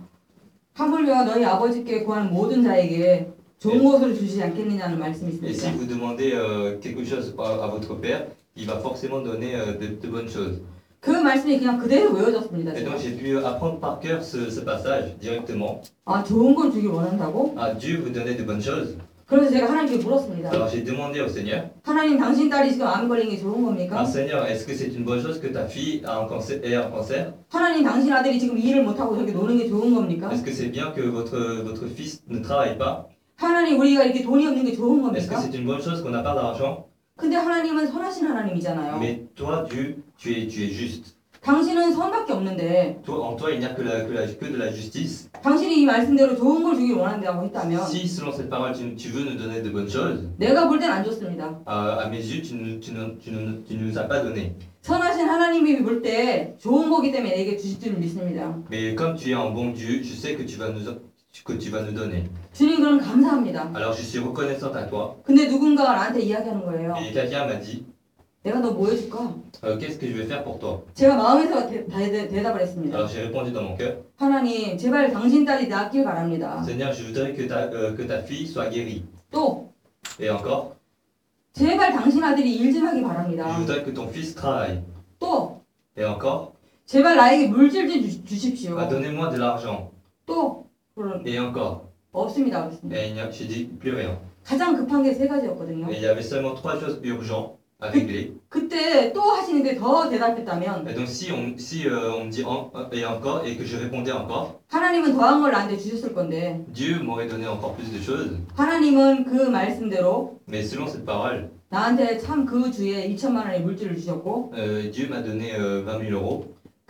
하물며 너희 아버지께 구하는 모든 자에게 좋은 네. 것을 주시지 않겠느냐는 말씀이 Et si 있습니다. vous demandez euh, quelque chose à, à votre père, il va forcément donner euh, de, de bonnes choses. 그 말씀이 그냥 그대로 외워졌습니다. Et 제가. donc j'ai pu apprendre par cœur ce, ce passage directement. 아 좋은 걸 주길 원한다고? Ah, Dieu vous donnait de bonnes choses. 그래서 제가 하나님께 물었습니다. Alors j'ai demandé au Seigneur, 하나님 당신 딸이 지금 암 걸린 게 좋은 ah 겁니까? Seigneur, est-ce que c'est une bonne chose que ta fille a un cancer, ait un cancer? 하나님 당신 아들이 지금 일을 못하고 저기 노는 게 좋은 겁니까? Est-ce que c'est bien que votre, votre fils ne travaille pas? 하나님 우리가 이렇게 돈이 없는 게 좋은 Est-ce que 겁니까? c'est une bonne chose qu'on n'a pas d'argent? 근데 하나님은 선하신 하나님이잖아요. Mais toi, Dieu, tu es, tu es juste. 당신은 선밖에 없는데 Toi, en toi, il n'y a que, la, que, la, que de la justice. 당신이 이 말씀대로 좋은 걸 주길 원한다고 했다면 Si, selon cette parole, tu, tu veux nous donner de bonnes choses, 내가 볼 땐 안 좋습니다. à, à mes yeux, tu ne tu, ne- tu, ne- tu ne nous as pas donné. 선하신 하나님이 볼 때 좋은 거기 때문에 내게 주실 줄 믿습니다. Mais comme tu es un bon Dieu, je sais que tu vas nous, que tu vas nous donner. 주님 그럼 감사합니다. Alors je suis reconnaissant à toi. 근데 누군가가 나한테 이야기하는 거예요. Et quelqu'un m'a dit, 내가 너 뭐 해줄까? euh, qu'est-ce que je vais faire pour toi? 제가 마음에서 대, 대, 대답을 했습니다. Alors j'ai répondu dans mon cœur, 하나님 제발 당신 딸이 낫길 바랍니다. Seigneur, je voudrais que ta, euh, que ta fille soit guérie. 또 Et encore, 제발 당신 아들이 일 좀 하기 je 바랍니다. voudrais que ton fils travaille. 또 Et encore, 제발 나에게 물질 좀 주, 주십시오. ah, donnez-moi de l'argent. 또 그런 Et encore. 없습니다. 그랬습니다. Et il n'y a- j'ai dit plus rien. 가장 급한 게 세 가지였거든요. Et il y avait seulement trois choses urgentes à régler. 그때 또 하시는데 더 대답했다면 Et donc si on, si, euh, on me dit en- et encore et que je répondais encore, 하나님은 더한 걸 나한테 주셨을 건데 Dieu m'aurait donné encore plus de choses. 하나님은 그 말씀대로 Mais selon cette parole, 나한테 참 그 주에 이천만 원의 물질을 주셨고 euh, Dieu m'a donné euh, vingt mille euros.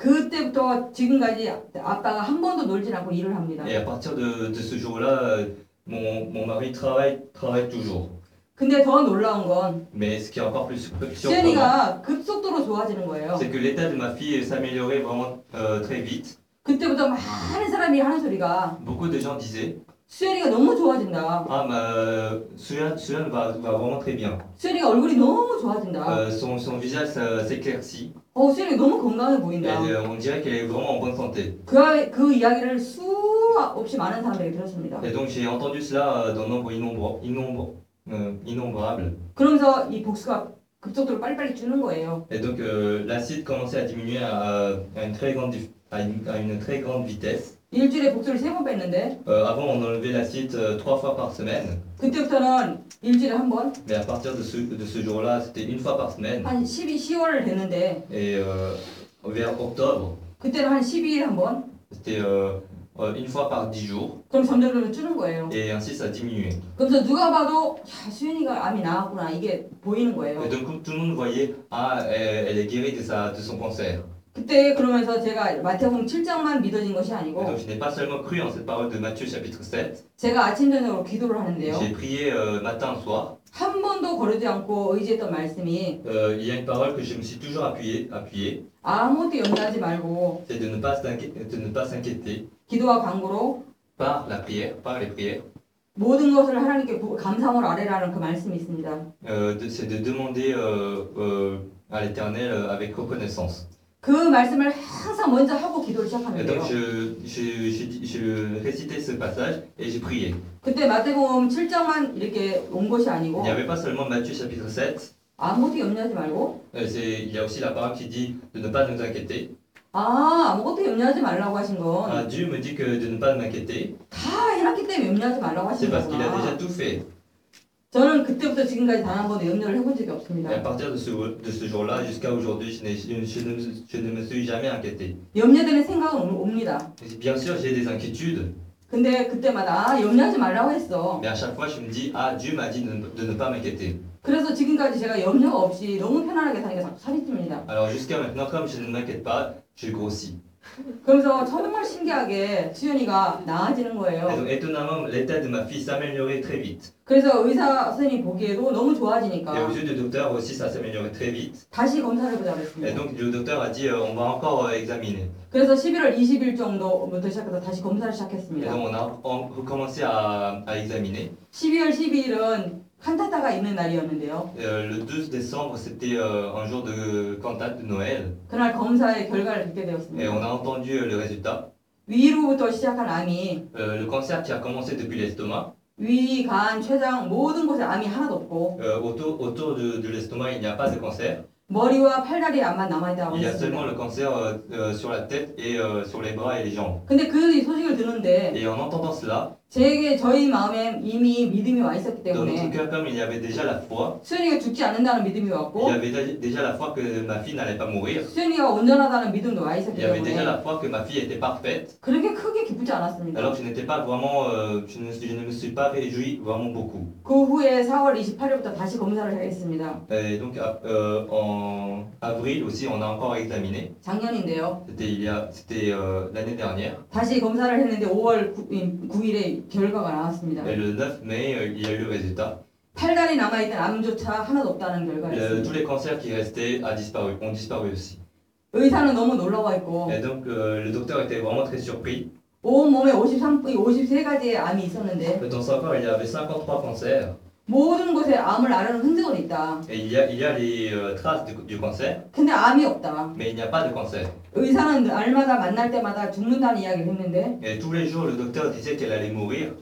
그때부터 지금까지 아빠가 한 번도 놀질 않고 일을 합니다. Et à partir de, de ce jour-là, euh, mon, mon mari travaille, travaille toujours. 근데 더 놀라운 건 Mais ce qui est encore plus surprenant, 시연이가 급속도로 좋아지는 거예요. c'est que l'état de ma fille s'améliorait vraiment euh, très vite. 그때부터 많은 사람이 하는 소리가 Beaucoup de gens disaient, 수연이가 너무 좋아진다. ah, ma, Suyan, Suyan va, va vraiment très bien. 수연이가 얼굴이 너무 좋아진다. Euh, son, son visage ça- s'éclaircit. 어, 수연이 너무 건강해 Elle, 보인다. euh, on dirait qu'elle est vraiment en bonne santé. 그, 그 이야기를 수없이 많은 사람들이 들었습니다. Et donc j'ai entendu cela euh, dans nombre innombre, innombre, euh, innombrable. 그러면서 이 복수가 급속도로 빨리빨리 주는 거예요. Et donc euh, l'acide commençait à diminuer à, à une très grande, dif- à une, à une très grande vitesse. 일주일에 복수를 세 번 뺐는데 Euh, avant on enlevait l'acide euh, trois fois par semaine. 그때부터는 일주일에 한 번, Mais à partir de ce, de ce jour-là, c'était une fois par semaine. 한 십이, 시월 됐는데 Et euh, vers octobre, 그때는 한 십이 일 한 번, c'était euh, euh, une fois par dix jours, 그럼 점점 점점 줄는 거예요. et ainsi ça diminuait. 그래서 누가 봐도 야, 수연이가 암이 나았구나 이게 보이는 거예요. Et donc tout le monde voyait, ah, elle, elle est guérie de, sa, de son cancer. 그때 그러면서 제가 마태복음 칠 장만 믿어진 것이 Et 아니고 donc je n'ai pas seulement cru en cette parole de Matthieu chapitre sept, 제가 아침 저녁으로 기도를 하는데요. j'ai prié euh, matin soir. 한 번도 거르지 않고 의지했던 말씀이 Euh, il y a une parole que je me suis toujours appuyé, appuyé, 아무것도 염려하지 말고 c'est de ne pas s'inquiéter, de ne pas s'inquiéter 기도와 간구로 par la prière, par les prières. 모든 것을 하나님께 부- 감사함으로 아뢰라는 그 말씀이 있습니다. Euh, de- c'est de demander euh, euh, à l'Éternel euh, avec reconnaissance. 그 말씀을 항상 먼저 하고 기도를 Et 시작하는데요. donc je, je, je, dis- je récitais ce passage et j'ai prié. 그때 마태복음 칠 장만 이렇게 온 것이 Il 아니고 n'y avait pas seulement Matthieu chapitre sept, 아무것도 염려하지 말고 euh, c'est- il y a aussi la parole qui dit de ne pas nous inquiéter. 아 아무것도 염려하지 말라고 하신 Ah, 건 Dieu me dit que de ne pas m'inquiéter, 다 해놨기 때문에 염려하지 말라고 c'est 하신 parce qu'il a déjà 거구나. tout fait. 저는 그때부터 지금까지 단 한 번도 염려를 해본 적이 Et à 없습니다. partir de ce, de ce jour-là jusqu'à aujourd'hui, je, n'ai- je, je ne, je ne me suis jamais inquiété. 염려되는 생각은 오- 옵니다. Bien sûr, j'ai des inquiétudes, 근데 그때마다 아 염려하지 말라고 했어. mais à chaque fois, je me dis, ah, Dieu m'a dit de, ne- de ne pas m'inquiéter. 그래서 지금까지 제가 염려가 없이 너무 편안하게 사니까 자꾸 살이 찝니다. Alors jusqu'à maintenant, comme je ne m'inquiète pas, je grossis. 그러면서 정말 신기하게 수연이가 나아지는 Et 거예요. donc, étonnamment, l'état de ma fille s'améliorait très vite. 그래서 의사 선생님이 보기에도 너무 Et 좋아지니까 aux yeux du docteur aussi, ça s'améliorait très vite. 다시 검사를 해보자고 Et 했습니다. donc, le docteur a dit, euh, on va encore euh, examiner. 그래서 십일월 이십일 정도부터 시작해서 다시 검사를 Et 시작했습니다. donc, on a on- recommencé à, à examiner. 십이월 십이일은 칸타타가 있는 날이었는데요. Euh, le douze décembre, c'était euh, un jour de cantate de Noël. 그날 검사의 결과를 듣게 Et 되었습니다. on a entendu euh, le résultat. 위로부터 시작한 암이 Euh, le cancer qui a commencé depuis l'estomac. 위, 간, 췌장 모든 곳에 암이 하나도 없고 Euh, autour autour de, de l'estomac, il n'y a pas de cancer. 머리와 팔다리에 암만 남아있다고 Il y a seulement 했습니다. le cancer euh, euh, sur la tête et euh, sur les bras et les jambes. 근데 그 소식을 듣는데 Et en entendant cela, 제게 저희 마음에 이미 믿음이 와 있었기 dans notre 때문에 cœur, comme il y avait déjà la foi, 수연이가 죽지 않는다는 믿음이 il y 왔고 avait dé- déjà la foi que ma fille n'allait pas mourir. 수연이가 온전하다는 믿음도 와 Il 있었기 y avait déjà 때문에 la foi que ma fille était parfaite. 그렇게 크게 기쁘지 않았습니다. Alors je n'étais pas vraiment, euh, je, ne, je ne me suis pas réjoui vraiment beaucoup. 그 후에 사월 이십팔일부터 다시 검사를 하겠습니다. Et donc à- euh, en avril aussi, on a encore examiné. 작년인데요. C'était il y a, c'était euh, l'année dernière. 다시 검사를 했는데 오월 구일에 결과가 나왔습니다. Et le neuf mai, euh, il y a eu le résultat. 팔다리 남아있던 암조차 하나도 없다는 결과를 Le- 했습니다. tous les cancers qui restaient a disparu, ont disparu aussi. 의사는 너무 놀라워 있고 Et donc euh, le docteur était vraiment très surpris. 온몸에 오십삼, 오십삼 가지의 암이 있었는데 Dans son corps, il y avait cinquante-trois cancers. 모든 곳에 암을 앓는 흔적은 있다. Et il y a, il y a les euh, traces du, du cancer, 근데 암이 없다. mais il n'y a pas de cancer. 의사는 날마다 만날 때마다 죽는다는 이야기를 했는데 Et tous les jours, le docteur disait qu'elle allait mourir.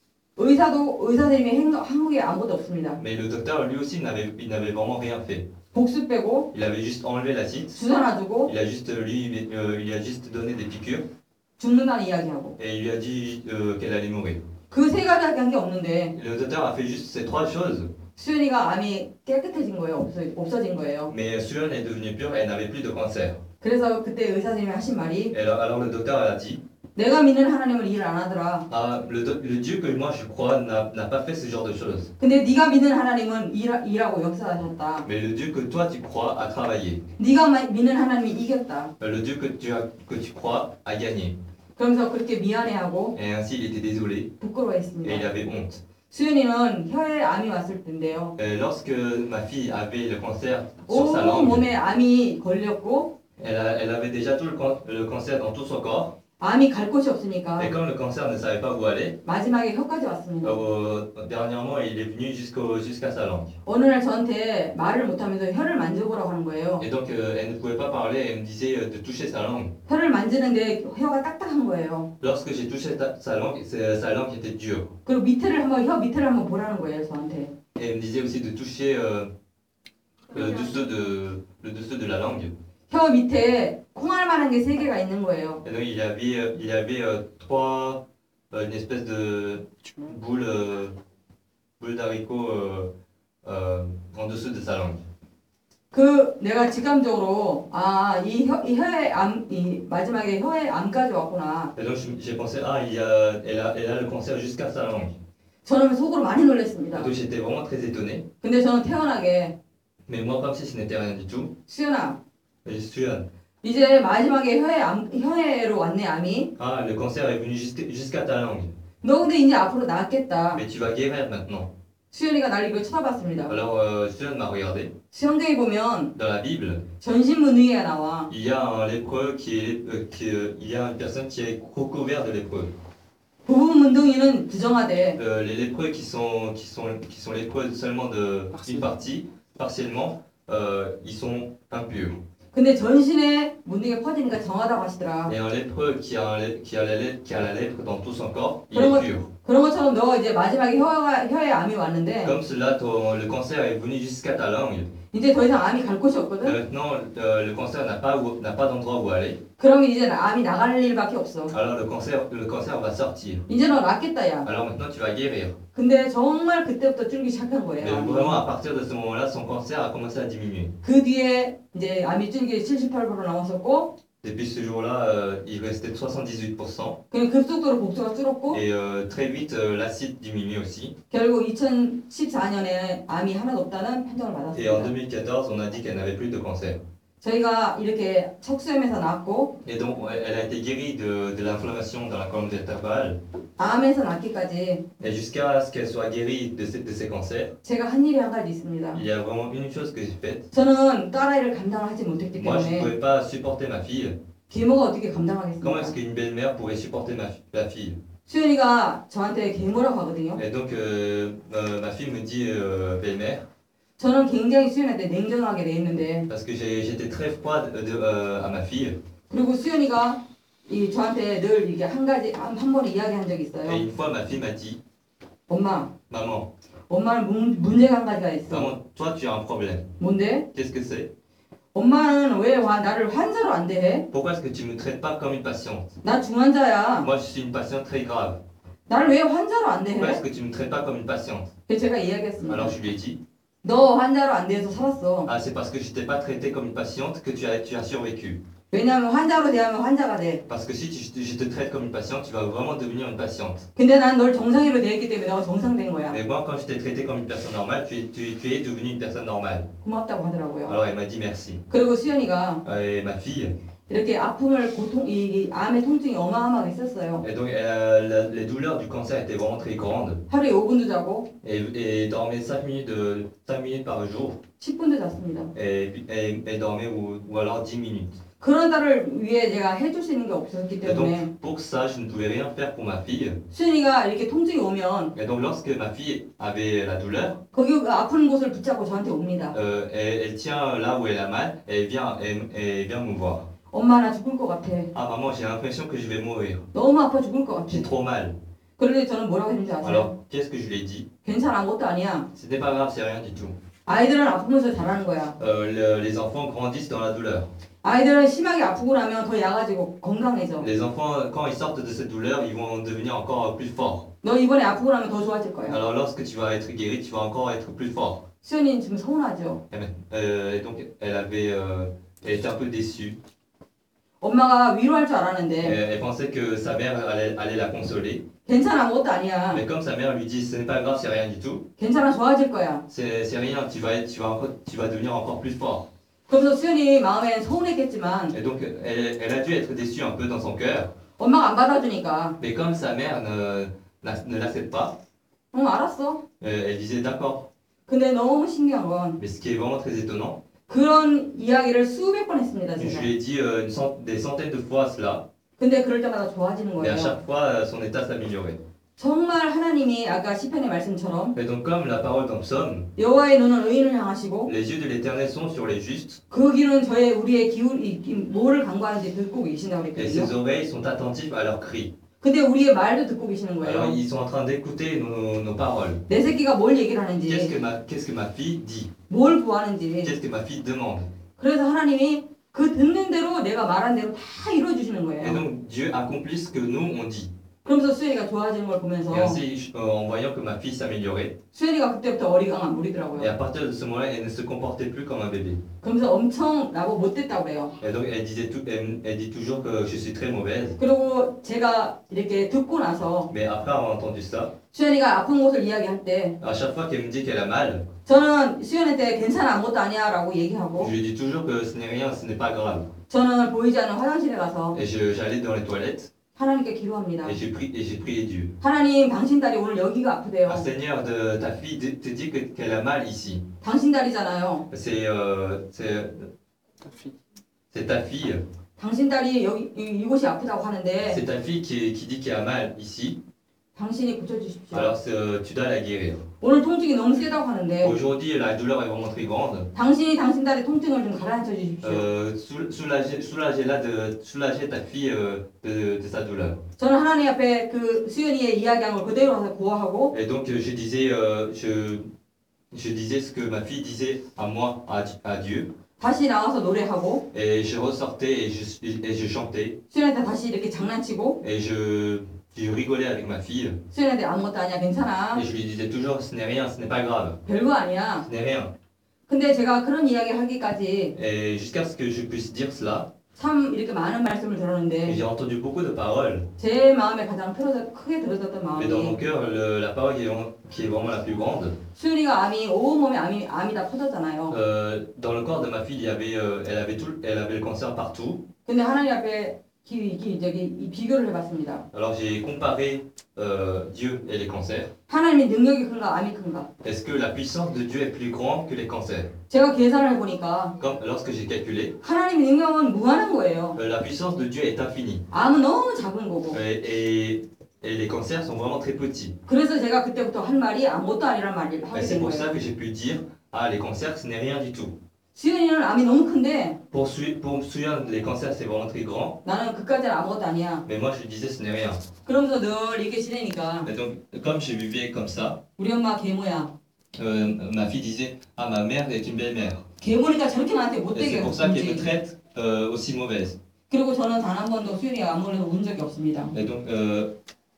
의사도 의사 선생님이 행- 한국에 아무것도 없습니다. Mais le docteur, lui aussi, n'avait, il n'avait vraiment rien fait. 복수 빼고 Il avait juste enlevé l'acide. 주사 놔주고 Il a juste, lui, euh, il a juste donné des piqûres. 죽는다는 이야기하고 Et il lui a dit euh, qu'elle allait mourir. 그 세 가지 한 게 없는데 Et le docteur a fait juste ces trois choses. 수연이가 암이 깨끗해진 거예요. 없어, 없어진 거예요. Mais Suan est devenue pure et elle n'avait plus de cancer. 그래서 그때 의사 선생님이 하신 말이 Et alors, alors le docteur a dit, 내가 믿는 하나님은 일 안 하더라. ah, le, do- le Dieu que moi je crois n'a, n'a pas fait ce genre de choses. 근데 네가 믿는 하나님은 일, 일하고 역사하셨다. Mais le Dieu que toi tu crois a travaillé. 네가 마- 믿는 하나님이 이겼다. Le Dieu que tu, as, que tu crois a gagné. 그러면서 그렇게 미안해하고 Et ainsi il était désolé et il 부끄러워했습니다. avait honte. 수연이는 혀에 암이 왔을 때인데요. Et lorsque ma fille avait le cancer sur sa 온 langue, 몸에 암이 걸렸고 elle, a- elle avait déjà tout le, can- le cancer dans tout son corps. 암이 갈 곳이 없으니까 Et comme le cancer ne savait pas où aller, 마지막에 혀까지 왔습니다. euh, dernièrement il est venu jusqu'au, jusqu'à sa langue. 어느 날 저한테 말을 못하면서 혀를 만져보라고 하는 거예요. Et donc euh, elle ne pouvait pas parler, elle me disait euh, de toucher sa langue. 혀를 만지는데 혀가 딱딱한 거예요. Lorsque j'ai touché ta- sa langue, c'est- sa langue était dure. 그리고 밑에를 한번 혀 밑에를 한번 보라는 거예요 저한테. Et elle me disait aussi de toucher euh, le, dessous de, le dessous de la langue. 혀 밑에 콩알만한 게 세 개가 있는 거예요. Et donc il y avait, euh, il y avait euh, trois, euh, une espèce de boule, euh, boule d'haricot euh, euh, en dessous de sa langue. 그 내가 직감적으로 아이 혀, 이 혀의 암, 이 마지막에 혀의 암까지 왔구나. Et donc je- j'ai pensé, ah, il y a, elle, a, elle a le cancer jusqu'à sa langue. 저는 속으로 많이 Et 놀랐습니다. donc j'étais vraiment très étonné. 근데 저는 태어나게 Mais moi, comme si ce n'était rien du tout, 수연아 je suis là. 이제 마지막에 혀의 암, 혀에로 왔네 암이. Ah, le cancer est venu jusqu'à jusqu'à ta langue. 너 근데 이제 앞으로 낫겠다. Mais tu vas guérir maintenant. 수연이가 날 이걸 쳐다봤습니다. Alors, euh, Suan m'a regardé. 성경에 보면 Dans la Bible, 전신문의가 나와. il y a un lépreux qui est, euh, qui, euh, il y a une personne qui est recouverte de lépreux. 부부문둥이는 부정하대. Euh, les lépreux qui sont, qui sont, qui sont lépreux seulement d'une partie, partiellement, euh, ils sont impurs. 근데 전신에 문둥이가 퍼지니까 정하다고 하시더라. Et un lépreux qui a, un lè- qui, a la lèpre, qui a la lèpre dans tout son corps, il Comment- est pur. 그런 것처럼 너 이제 마지막에 혀가, 혀에 암이 왔는데 Comme cela, ton- le cancer est venu jusqu'à ta langue. 이제 더 이상 암이 갈 곳이 Et 없거든. maintenant, euh, le cancer n'a pas, où- n'a pas d'endroit où aller. 그러면 이제 암이 나갈 일밖에 없어. Alors le cancer, le cancer va sortir. 이제 너 낫겠다 야. Alors maintenant, tu vas guérir. 근데 정말 그때부터 줄기 시작한 Mais 거예요. vraiment, à partir de ce moment-là, son cancer a commencé à diminuer. 그 뒤에 이제 암이 줄기 칠십팔 퍼센트 남았었고 Depuis ce jour-là, euh, il restait soixante-dix-huit pour cent. 그냥 급속도로 복수가 줄었고 Et euh, très vite, euh, l'acide diminue aussi. 결국 이천십사 년에 암이 하나도 없다는 판정을 Et en 받았습니다. deux mille quatorze, on a dit qu'elle n'avait plus de cancer. 저희가 이렇게 척수염에서 낫고 Et donc, elle elle a été guérie de, de l'inflammation dans la colonne vertébrale. 암에서 낫기까지 Et jusqu'à ce qu'elle soit guérie de ces, de ces cancers, 제가 한 일이 한 가지 있습니다. il y a vraiment une chose que j'ai faite. 저는 딸아이를 감당하지 못했기 Moi, je ne 때문에 pouvais pas supporter ma fille. 계모가 어떻게 Comment 감당하겠습니까? est-ce qu'une belle-mère pourrait supporter ma, la fille? 수연이가 저한테 계모라고 하거든요. Et donc, euh, euh, ma fille me dit euh, belle-mère, 저는 굉장히 수연한테 냉정하게 돼 있는데 parce que j'ai- j'étais très froide de, euh, à ma fille. 그리고 수연이가 이 저한테 늘 이게 한 가지 한, 한 번에 이야기한 적이 Et 있어요. une fois, ma fille m'a dit, 엄마, maman, 엄마는 문, 문제가 한 가지가 있어. maman, toi, tu as un problème. 뭔데? Qu'est-ce que c'est? 엄마는 왜 와, 나를 환자로 안 대해? Pourquoi est-ce que tu me traites pas comme une patiente? 나 중환자야. Moi, je suis une patiente très grave. 나를 왜 환자로 안 Pourquoi est-ce 대해? que tu me traites pas comme une patiente? 그래서 제가 이야기했습니다. Alors, je lui ai dit, 너 환자로 안 대해서 살았어. ah, c'est parce que je t'ai pas traité comme une patiente que tu as, tu as survécu. 왜냐하면 환자로 대하면 환자가 돼. Parce que si tu- je te traite comme une patiente, tu vas vraiment devenir une patiente. 근데 난 널 정상으로 대했기 때문에 너가 정상된 거야. Mais moi, quand je t'ai traité comme une personne normale, tu es, tu, tu es devenue une personne normale. 고맙다고 하더라고요. Alors, elle m'a dit merci. 그리고 수연이가 Et ma fille, 이렇게 아픔을 고통 이, 이 암의 통증이 어마어마하게 있었어요. et donc elle a- la- les douleurs du cancer étaient vraiment très grandes. 하루에 오 분도 자고 Et, et dormait cinq minutes, de, cinq minutes par jour. 십 분도 잤습니다. Et, puis- et, et dormait ou, ou alors dix minutes. 그런 딸을 위해 제가 해줄 수 있는 게 없었기 Et donc, 때문에 pour ça, je ne pouvais rien faire pour ma fille. 수연이가 이렇게 통증이 오면 Et donc, lorsque ma fille avait la douleur, 거기 아픈 곳을 붙잡고 저한테 옵니다. euh, elle, elle tient là où elle a mal et elle vient, elle, elle vient me voir. 엄마 나 죽을 것 같아. Ah, maman, j'ai l'impression que je vais mourir. 너무 아파 죽을 것 같아. J'ai trop mal. 그런데 저는 뭐라고 했는지 아세요? Alors, qu'est-ce que je lui ai dit? 괜찮아 아무것도 아니야. Ce n'est pas grave, c'est rien du tout. 아이들은 아프면서 자라는 거야. Euh, le- les enfants grandissent dans la douleur. 아이들은 심하게 아프고 나면 더 약아지고 건강해져. Les enfants, quand ils sortent de cette douleur, ils vont devenir encore plus forts. 너 이번에 아프고 나면 더 좋아질 거야. Alors, lorsque tu vas être guéri, tu vas encore être plus fort. 수연이는 지금 서운하죠. Et, ben, euh, et donc, elle avait, euh, elle était un peu déçue. 엄마가 위로할 줄 Elle, 알았는데 elle pensait que sa mère allait, allait la consoler. 괜찮아 아무것도 아니야. Mais comme sa mère lui dit, ce n'est pas grave, c'est rien du tout. 괜찮아 좋아질 거야. C'est c'est rien, tu vas, être, tu, vas encore- tu vas devenir encore plus fort. 그래서 수연이 마음엔 서운했겠지만 Et donc, elle, elle a dû être déçue un peu dans son cœur. 엄마가 안 받아주니까 Mais comme sa mère ne, n'a- ne l'accepte pas, 응 알았어. euh, elle disait d'accord. 근데 너무 신기한 건 Mais ce qui est vraiment très étonnant, 그런 이야기를 수백 번 했습니다 je 제가. lui ai dit euh, une cent- des centaines de fois cela, 근데 그럴 때마다 좋아지는 mais à 거예요. chaque fois, euh, son état s'améliorait. 정말 하나님이 아까 시편의 말씀처럼 Et donc, comme la parole dans Psaume, 여호와의 눈은 의인을 향하시고 les yeux de l'Éternel sont sur les justes, 그 귀는 저의 우리의 기울 이- 이- 뭐를 간구하는지 듣고 계신다고 et 그랬거든요. ses oreilles sont attentives à leurs cris. 근데 우리의 말도 듣고 계시는 Alors, 거예요. ils sont en train d'écouter nos, nos paroles. 내 새끼가 뭘 얘기를 Qu'est-ce 하는지, que, ma, qu'est-ce que ma fille dit? 뭘 구하는지. Qu'est-ce que ma fille demande? 그래서 하나님이 그 듣는 대로 내가 말한 대로 다 이루어 주시는 Et 거예요. donc, Dieu accomplit ce que nous, on dit. 그러면서 수연이가 좋아지는 걸 보면서 Et ainsi, je- euh, en voyant que ma fille s'améliorait, 수연이가 그때부터 어리광 안 et 부리더라고요. à partir de ce moment-là, elle ne se comportait plus comme un bébé. 그러면서 엄청 나보고 못됐다고 그래요. Et donc, elle disait tout, elle, elle dit toujours que je suis très mauvaise. 그리고 제가 이렇게 듣고 나서 Mais après avoir entendu ça, 수연이가 아픈 곳을 이야기할 때 à chaque fois qu'elle me dit qu'elle a mal, 저는 수연한테 괜찮아 아무것도 아니야 라고 얘기하고 je lui dis toujours que ce n'est rien, ce n'est pas grave. 저는 보이지 않는 화장실에 가서 Et je- j'allais dans les toilettes 하나님께 기도합니다. et j'ai pri- et j'ai prié Dieu. 하나님 당신 딸이 오늘 여기가 아프대요. Ah, Seigneur, de, ta fille te te dit que- qu'elle a mal ici. 당신 딸이잖아요. C'est euh, c'est c'est ta fille. 당신 딸이 여기 이- 이곳이 아프다고 하는데 C'est ta fille qui, qui dit qu'elle a mal ici. 당신이 고쳐주십시오. Alors c'est, euh, tu dois la guérir. 오늘 통증이 너무 세다고 하는데 Aujourd'hui, la douleur est vraiment très grande. 당신이 당신 딸의 통증을 좀 가라앉혀 주십시오. Euh, soul- soulagez, soulagez-la de soulager ta fille euh, de, de sa douleur. 저는 하나님 앞에 그 수연이의 이야기한 걸 그대로 와서 고하고 Et donc euh, je disais, euh, je, je disais ce que ma fille disait à moi, à, Di- à Dieu. 다시 나와서 노래하고 Et je ressortais et je, et je chantais. 수연한테 다시 이렇게 장난치고 Et je, je rigolais avec ma fille. 수연한테 아무것도 아니야 괜찮아 Et je lui disais toujours, ce n'est rien, ce n'est pas grave. 별거 아니야. Ce n'est rien. 근데 제가 그런 이야기 하기까지 Et jusqu'à ce que je puisse dire cela, 참 이렇게 많은 말씀을 들었는데 j'ai entendu beaucoup de paroles. 제 마음에 가장 틀어져, 크게 들어졌던 Mais dans mon 마음이 cœur, le- la parole qui est, vraiment- qui est vraiment la plus grande, 수연이가 암이 온몸에 암이 암이 다 퍼졌잖아요. euh, dans le corps de ma fille, il y avait, euh, elle, avait tout, elle avait le cancer partout. 근데 하나님 앞에 기, 기, 저기 이 비교를 해봤습니다. Alors j'ai comparé euh, Dieu et les cancers. 하나님의 능력이 큰가 암이 큰가? Est-ce que la puissance de Dieu est plus grande que les cancers? 제가 계산을 해보니까 Comme lorsque j'ai calculé, 하나님의 능력은 무한한 거예요. euh, la puissance de Dieu est infinie. 암은 너무 작은 거고. Et, et, et les cancers sont vraiment très petits. 그래서 제가 그때부터 한 말이 아무것도 아니란 말을 Et 하게 c'est 된 pour ça 거예요. que j'ai pu dire, ah les cancers ce n'est rien du tout. 수연이는 암이 너무 큰데 Pour, Su- pour Suyan, les cancers c'est vraiment très grand. 나는 그까지는 아무것도 아니야. Mais moi je lui disais ce n'est rien. 그러면서 늘 이렇게 지내니까 Et donc comme je vivais comme ça, 우리 엄마 계모야. euh, ma fille disait, ah ma mère est une belle-mère. 계모니까 저렇게 나한테 Et 못되게 c'est pour ça qu'elle me 굴지. traite euh, aussi mauvaise. 그리고 저는 단 한 번도 수연이가 암 걸려서 운 적이 없습니다. Et donc, euh,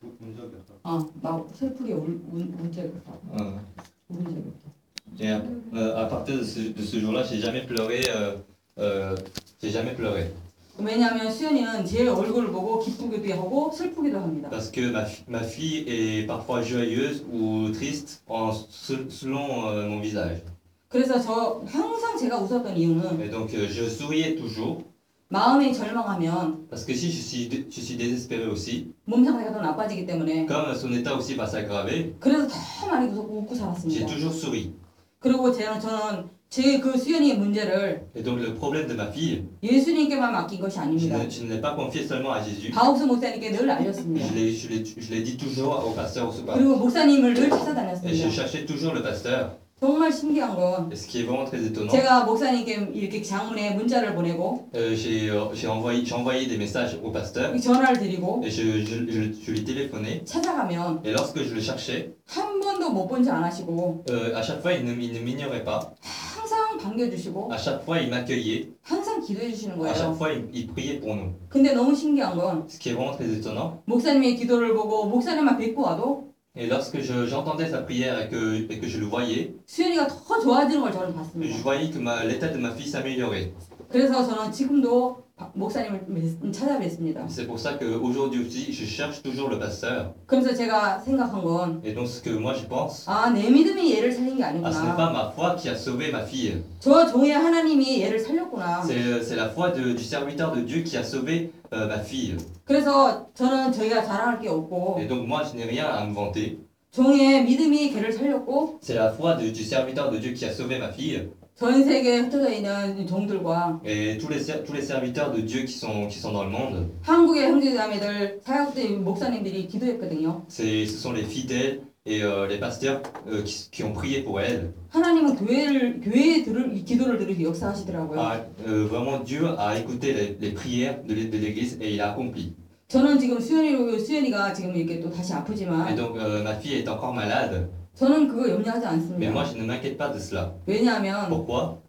어, 막 슬프게 울, 운, 운 적이 없어. euh, 운 적이 없어. et à, euh, à partir de ce, de ce jour-là, j'ai jamais pleuré. Euh, euh, j'ai jamais pleuré. 왜냐하면 수연이는 제 얼굴을 보고 기쁘기도 하고 슬프기도 합니다. Parce que ma, fi- ma fille est parfois joyeuse ou triste en, se- selon euh, mon visage. 그래서 저 항상 제가 웃었던 이유는 Et donc, euh, je souriais toujours. 마음이 절망하면 Parce que si je suis, dé- je suis désespéré aussi, 몸 상태가 더 나빠지기 때문에 comme son état aussi va s'aggraver, 그래서 더 많이 웃고, 웃고 j'ai 살았습니다. toujours souri. 그리고 저는, 저는 제 그 수연이의 문제를 Et donc, le problème de ma fille, 예수님께만 맡긴 것이 je 아닙니다. ne, je ne l'ai pas confié seulement à Jésus. 바옥수 목사님께 늘 알렸습니다. Je l'ai, je l'ai, je l'ai dit toujours au pasteur au soir. 그리고 목사님을 늘 Et je 찾아다녔습니다. cherchais toujours le pasteur. 정말 신기한 건 Et ce qui est vraiment très étonnant, 제가 목사님께 이렇게 장문에 문자를 보내고 euh, j'ai, euh, j'ai envoyé, j'ai envoyé des messages au pasteur 전화를 드리고 et je, je, je, je lui téléphonais. 찾아가면 Et lorsque je le cherchais, 한 번도 못 본 줄 안 하시고 euh, à chaque fois il ne, il ne m'ignorait pas. 항상 반겨주시고 À chaque fois il m'accueillait. 항상 기도해 주시는 À chaque 거예요. fois il, il priait pour nous. 근데 너무 신기한 건 Ce qui est vraiment très étonnant. 목사님의 기도를 보고 목사님만 뵙고 와도 Et lorsque je, j'entendais sa prière et que, et que je le voyais, 수연이가 더 좋아지는 걸 저는 je 봤습니다. voyais que ma, l'état de ma fille s'améliorait. 그래서 저는 지금도 바- 목사님을 뵙- 찾아뵙습니다. C'est pour ça qu'aujourd'hui aussi je cherche toujours le pasteur. 그래서 제가 생각한 건 Et donc ce que moi je pense, 아, 내 믿음이 얘를 살린 게 ah, ce n'est 아니구나. pas ma foi qui a sauvé ma fille. 저 종의 하나님이 얘를 살렸구나. C'est, c'est la foi de- du serviteur de Dieu qui a sauvé euh, ma fille. 그래서 저는 저희가 자랑할 게 없고 Et donc moi je n'ai rien à me vanter. 종의 믿음이 걔를 살렸고 C'est la foi de- du serviteur de Dieu qui a sauvé ma fille. 전 세계에 흩어져 있는 종들과 Et tous les, ser- tous les serviteurs de Dieu qui sont, qui sont dans le monde, 한국의 형제자매들, 사역들, 목사님들이 기도했거든요. c'est, ce sont les fidèles et euh, les pasteurs euh, qui, qui ont prié pour elle. 하나님은 교회를 교회의 들을 이 기도를 들으시 역사하시더라고요. Ah, euh, vraiment Dieu a écouté les, les prières de l'é- de l'Église et il a accompli. 저는 지금 수연이 수연이가 지금 이렇게 또 다시 Et 아프지만 donc euh, ma fille est encore malade, 저는 그거 염려하지 mais moi 않습니다. je ne m'inquiète pas de cela. 왜냐하면 Pourquoi?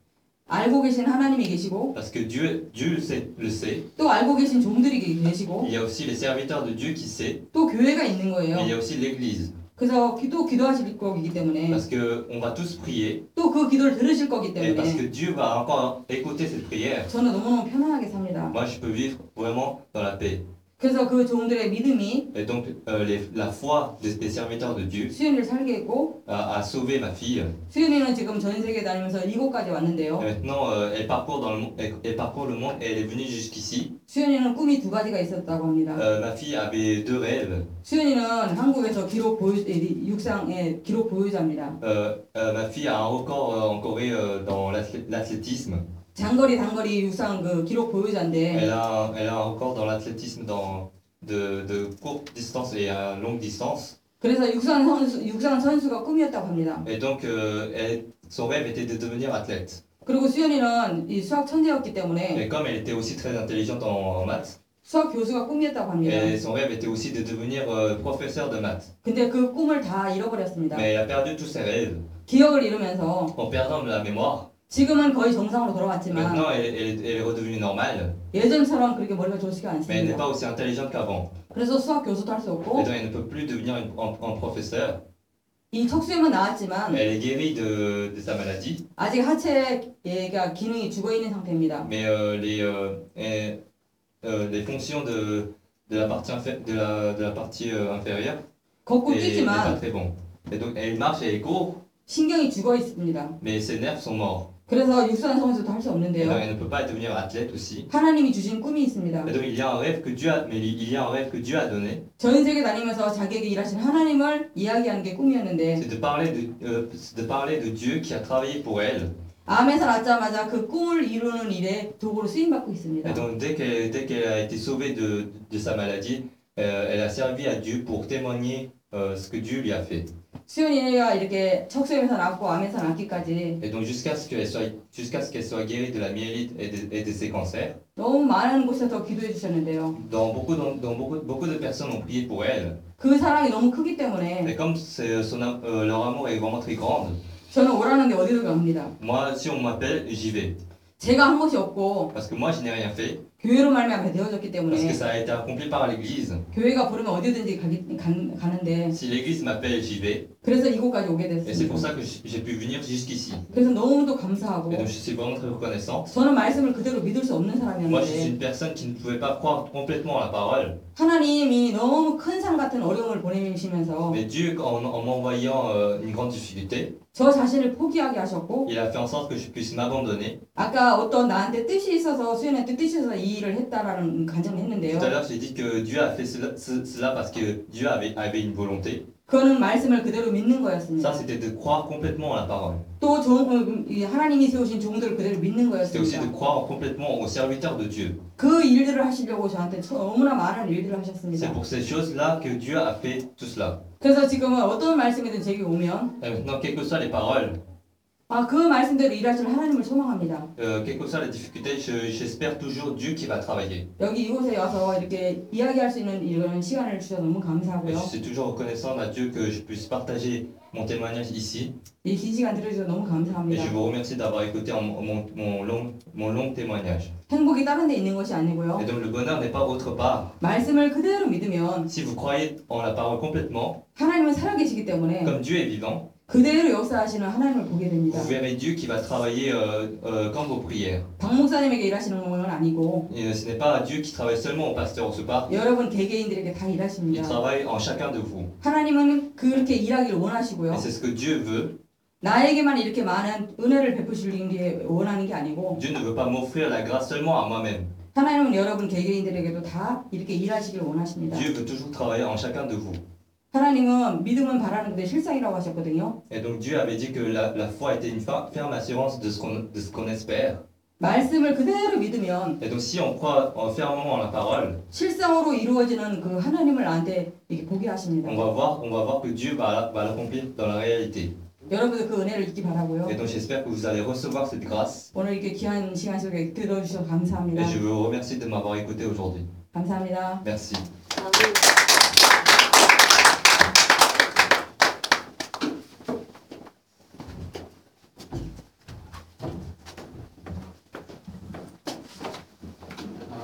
알고 계신 하나님이 계시고 parce que Dieu, Dieu le sait, le sait. 또 알고 계신 종들이 계시고 Il y a aussi les serviteurs de Dieu qui sait, 또 교회가 있는 mais il y 거예요. a aussi l'Église. 그래서 또 기도하실 거기 때문에 Parce qu'on va tous prier, 또 그 기도를 들으실 거기 et parce que 때문에 Dieu va encore écouter cette prière. 저는 너무너무 편안하게 삽니다. Moi, je peux vivre vraiment dans la paix. 그래서 그 종들의 믿음이 Et donc, euh, les- la foi des, des serviteurs de Dieu 수연이를 살게 했고 a, a sauvé ma fille. 수연이는 지금 전 세계 다니면서 이곳까지 왔는데요. Et maintenant, euh, elle, parcourt dans le monde, elle, elle parcourt le monde et elle est venue jusqu'ici. 수연이는 꿈이 두 가지가 있었다고 합니다. Euh, ma fille avait deux rêves. 수연이는 한국에서 기록 보유 육상의 기록 보유자입니다. Euh, euh, ma fille a un record euh, en Corée euh, dans l'athé- l'athlétisme. 장거리 단거리 육상 그 기록 보유자인데 Elle a, elle a un record dans l'athlétisme dans de, de courte distance et à longue distance. 그래서 육상 선수 육상 선수가 꿈이었다고 합니다. Et donc, euh, elle, son rêve était de devenir athlète. 그리고 수연이는 이 수학 천재였기 때문에 Et comme elle était aussi très intelligente en, en maths, 수학 교수가 꿈이었다고 합니다. et son rêve était aussi de devenir euh, professeur de maths. 근데 그 꿈을 다 잃어버렸습니다. Mais elle a perdu tous ses rêves. 기억을 잃으면서 En perdant la mémoire, 지금은 거의 정상으로 돌아왔지만 maintenant elle, elle, elle est redevenue normale, 예전처럼 그렇게 머리가 좋지가 mais elle n'est 않습니다. pas aussi intelligente qu'avant. 그래서 수학 교수도 할 수 Et 없고 donc elle ne peut plus devenir une- un, un professeur. 이 척수염은 나왔지만 Elle est guérie de, de sa maladie, 아직 하체가 기능이 죽어 있는 상태입니다. mais euh, les, euh, et, euh, les fonctions de, de la partie, infé- de la, de la partie euh, inférieure 걷고 n'est n'est pas 뛰지만 très bon. Et donc elle marche et elle court, 신경이 죽어 있습니다. mais ses nerfs sont morts. 그래서 육상 선수도 할 수 Et donc 없는데요. elle ne peut pas devenir athlète aussi. 하나님이 주신 꿈이 있습니다. Et donc il y a un rêve que Dieu a, mais il y a un rêve que Dieu a donné, 전 세계 다니면서 자기에게 일하신 하나님을 이야기하는 게 꿈이었는데 c'est de parler de, euh, c'est de parler de Dieu qui a travaillé pour elle. 암에서 낳자마자 그 꿈을 이루는 일에 도구로 쓰임 받고 있습니다. Et donc dès qu'elle dès qu'elle a été sauvée de, de sa maladie, euh, elle a servi à Dieu pour témoigner euh, ce que Dieu lui a fait. 수연이가 이렇게 척수염에서 낳고 암에서 낳기까지 Et donc jusqu'à ce qu'elle soit jusqu'à ce qu'elle soit guérie de la myélite et de, et de ses cancers, 너무 많은 곳에서 기도해 주셨는데요. dans beaucoup dans, dans beaucoup beaucoup de personnes ont prié pour elle. 그 사랑이 너무 크기 때문에 Et comme c'est son am- euh, leur amour est vraiment très grand, 저는 오라는데 어디로 갑니다. moi si on m'appelle, j'y vais. 제가 한 것이 없고 Parce que moi je n'ai rien fait, 교회로 말미암아 되어졌기 parce que 때문에 ça a été accompli par l'Église. 교회가 부르면 어디든지 가기, 간, 가는데 Si l'Église m'appelle, j'y vais. 그래서 이곳까지 오게 Et c'est pour 됐습니다. ça que j- j'ai pu venir jusqu'ici. 그래서 너무도 감사하고 Et donc je suis vraiment très reconnaissant. 저는 말씀을 그대로 믿을 수 없는 Moi je suis 사람이었는데 une personne qui ne pouvait pas croire complètement à la parole. 하나님이 너무 큰 산 같은 어려움을 보내시면서 Mais Dieu, en, en m'envoyant euh, une grande difficulté, 저 자신을 포기하게 하셨고 il a fait en sorte que je puisse m'abandonner. 아까 어떤 나한테 뜻이 있어서 수연한테 뜻이 있어서 이 일을 했다라는 간증을 했는데요. Tout à l'heure j'ai dit que Dieu a fait cela, ce- cela parce que Dieu avait, avait une volonté. 그거는 말씀을 그대로 믿는 Ça 거였습니다. c'était de croire complètement à la parole. 또 종, 어, 이 하나님이 세우신 종들을 그대로 믿는 C'était aussi de 거였습니다. croire complètement aux serviteurs de Dieu. 그 일들을 하시려고 저한테 너무나 많은 일들을 C'est 하셨습니다. pour ces choses-là que Dieu a fait tout cela. 그래서 지금은 어떤 말씀이든 제게 오면 Et maintenant, quelles que soient les paroles, 아, 그 말씀대로 일하실 하나님을 소망합니다. euh, quelles que soient les difficultés, je- j'espère toujours Dieu qui va travailler. 여기 이곳에 와서 이렇게 이야기할 수 있는 이런 시간을 주셔서 너무 Et 감사하고요. je suis toujours reconnaissant à Dieu que je puisse partager mon témoignage ici. 이 긴 시간 들어주셔서 너무 Et 감사합니다. je vous remercie d'avoir écouté en- mon, mon long, mon long témoignage. 행복이 다른 데 있는 것이 아니고요. Et donc le bonheur n'est pas autre part. 말씀을 그대로 믿으면 Si vous croyez en la parole complètement, 하나님은 살아계시기 때문에 comme Dieu est vivant, 그대로 역사하시는 하나님을 보게 됩니다. vous verrez Dieu qui va travailler euh, euh, comme vos prières. 박 목사님에게 일하시는 건 아니고 Et ce n'est pas Dieu qui travaille seulement au pasteur Osupa, 여러분 개개인들에게 다 il 일하십니다. travaille en chacun de vous. 하나님은 그렇게 일하기를 원하시고요. Et c'est ce que Dieu veut. 나에게만 이렇게 많은 은혜를 베푸시는 게 원하는 게 아니고 Dieu ne veut pas m'offrir la grâce seulement à moi-même. 하나님은 여러분 개개인들에게도 다 이렇게 일하시기를 원하십니다. Dieu veut toujours travailler en chacun de vous. 하나님은 믿음은 바라는 것의 실상이라고 하셨거든요. Et donc Dieu avait dit que la, la foi était une fa- ferme assurance de ce qu'on de ce qu'on espère. 말씀을 그대로 믿으면 Et donc si on croit en fermement en la parole, 실상으로 이루어지는 그 하나님을 나한테 이렇게 보게 하십니다. on va voir, on va voir que Dieu va, va l'accomplir dans la réalité. 여러분들 그 은혜를 잊기 바라고요. Et donc j'espère que vous allez recevoir cette grâce. 오늘 이렇게 귀한 시간 속에 들어주셔서 감사합니다. Et je vous remercie de m'avoir écouté aujourd'hui. 감사합니다. Merci.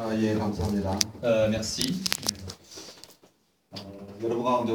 아, 예, 감사합니다. Euh, merci. 어, 여러분 가운데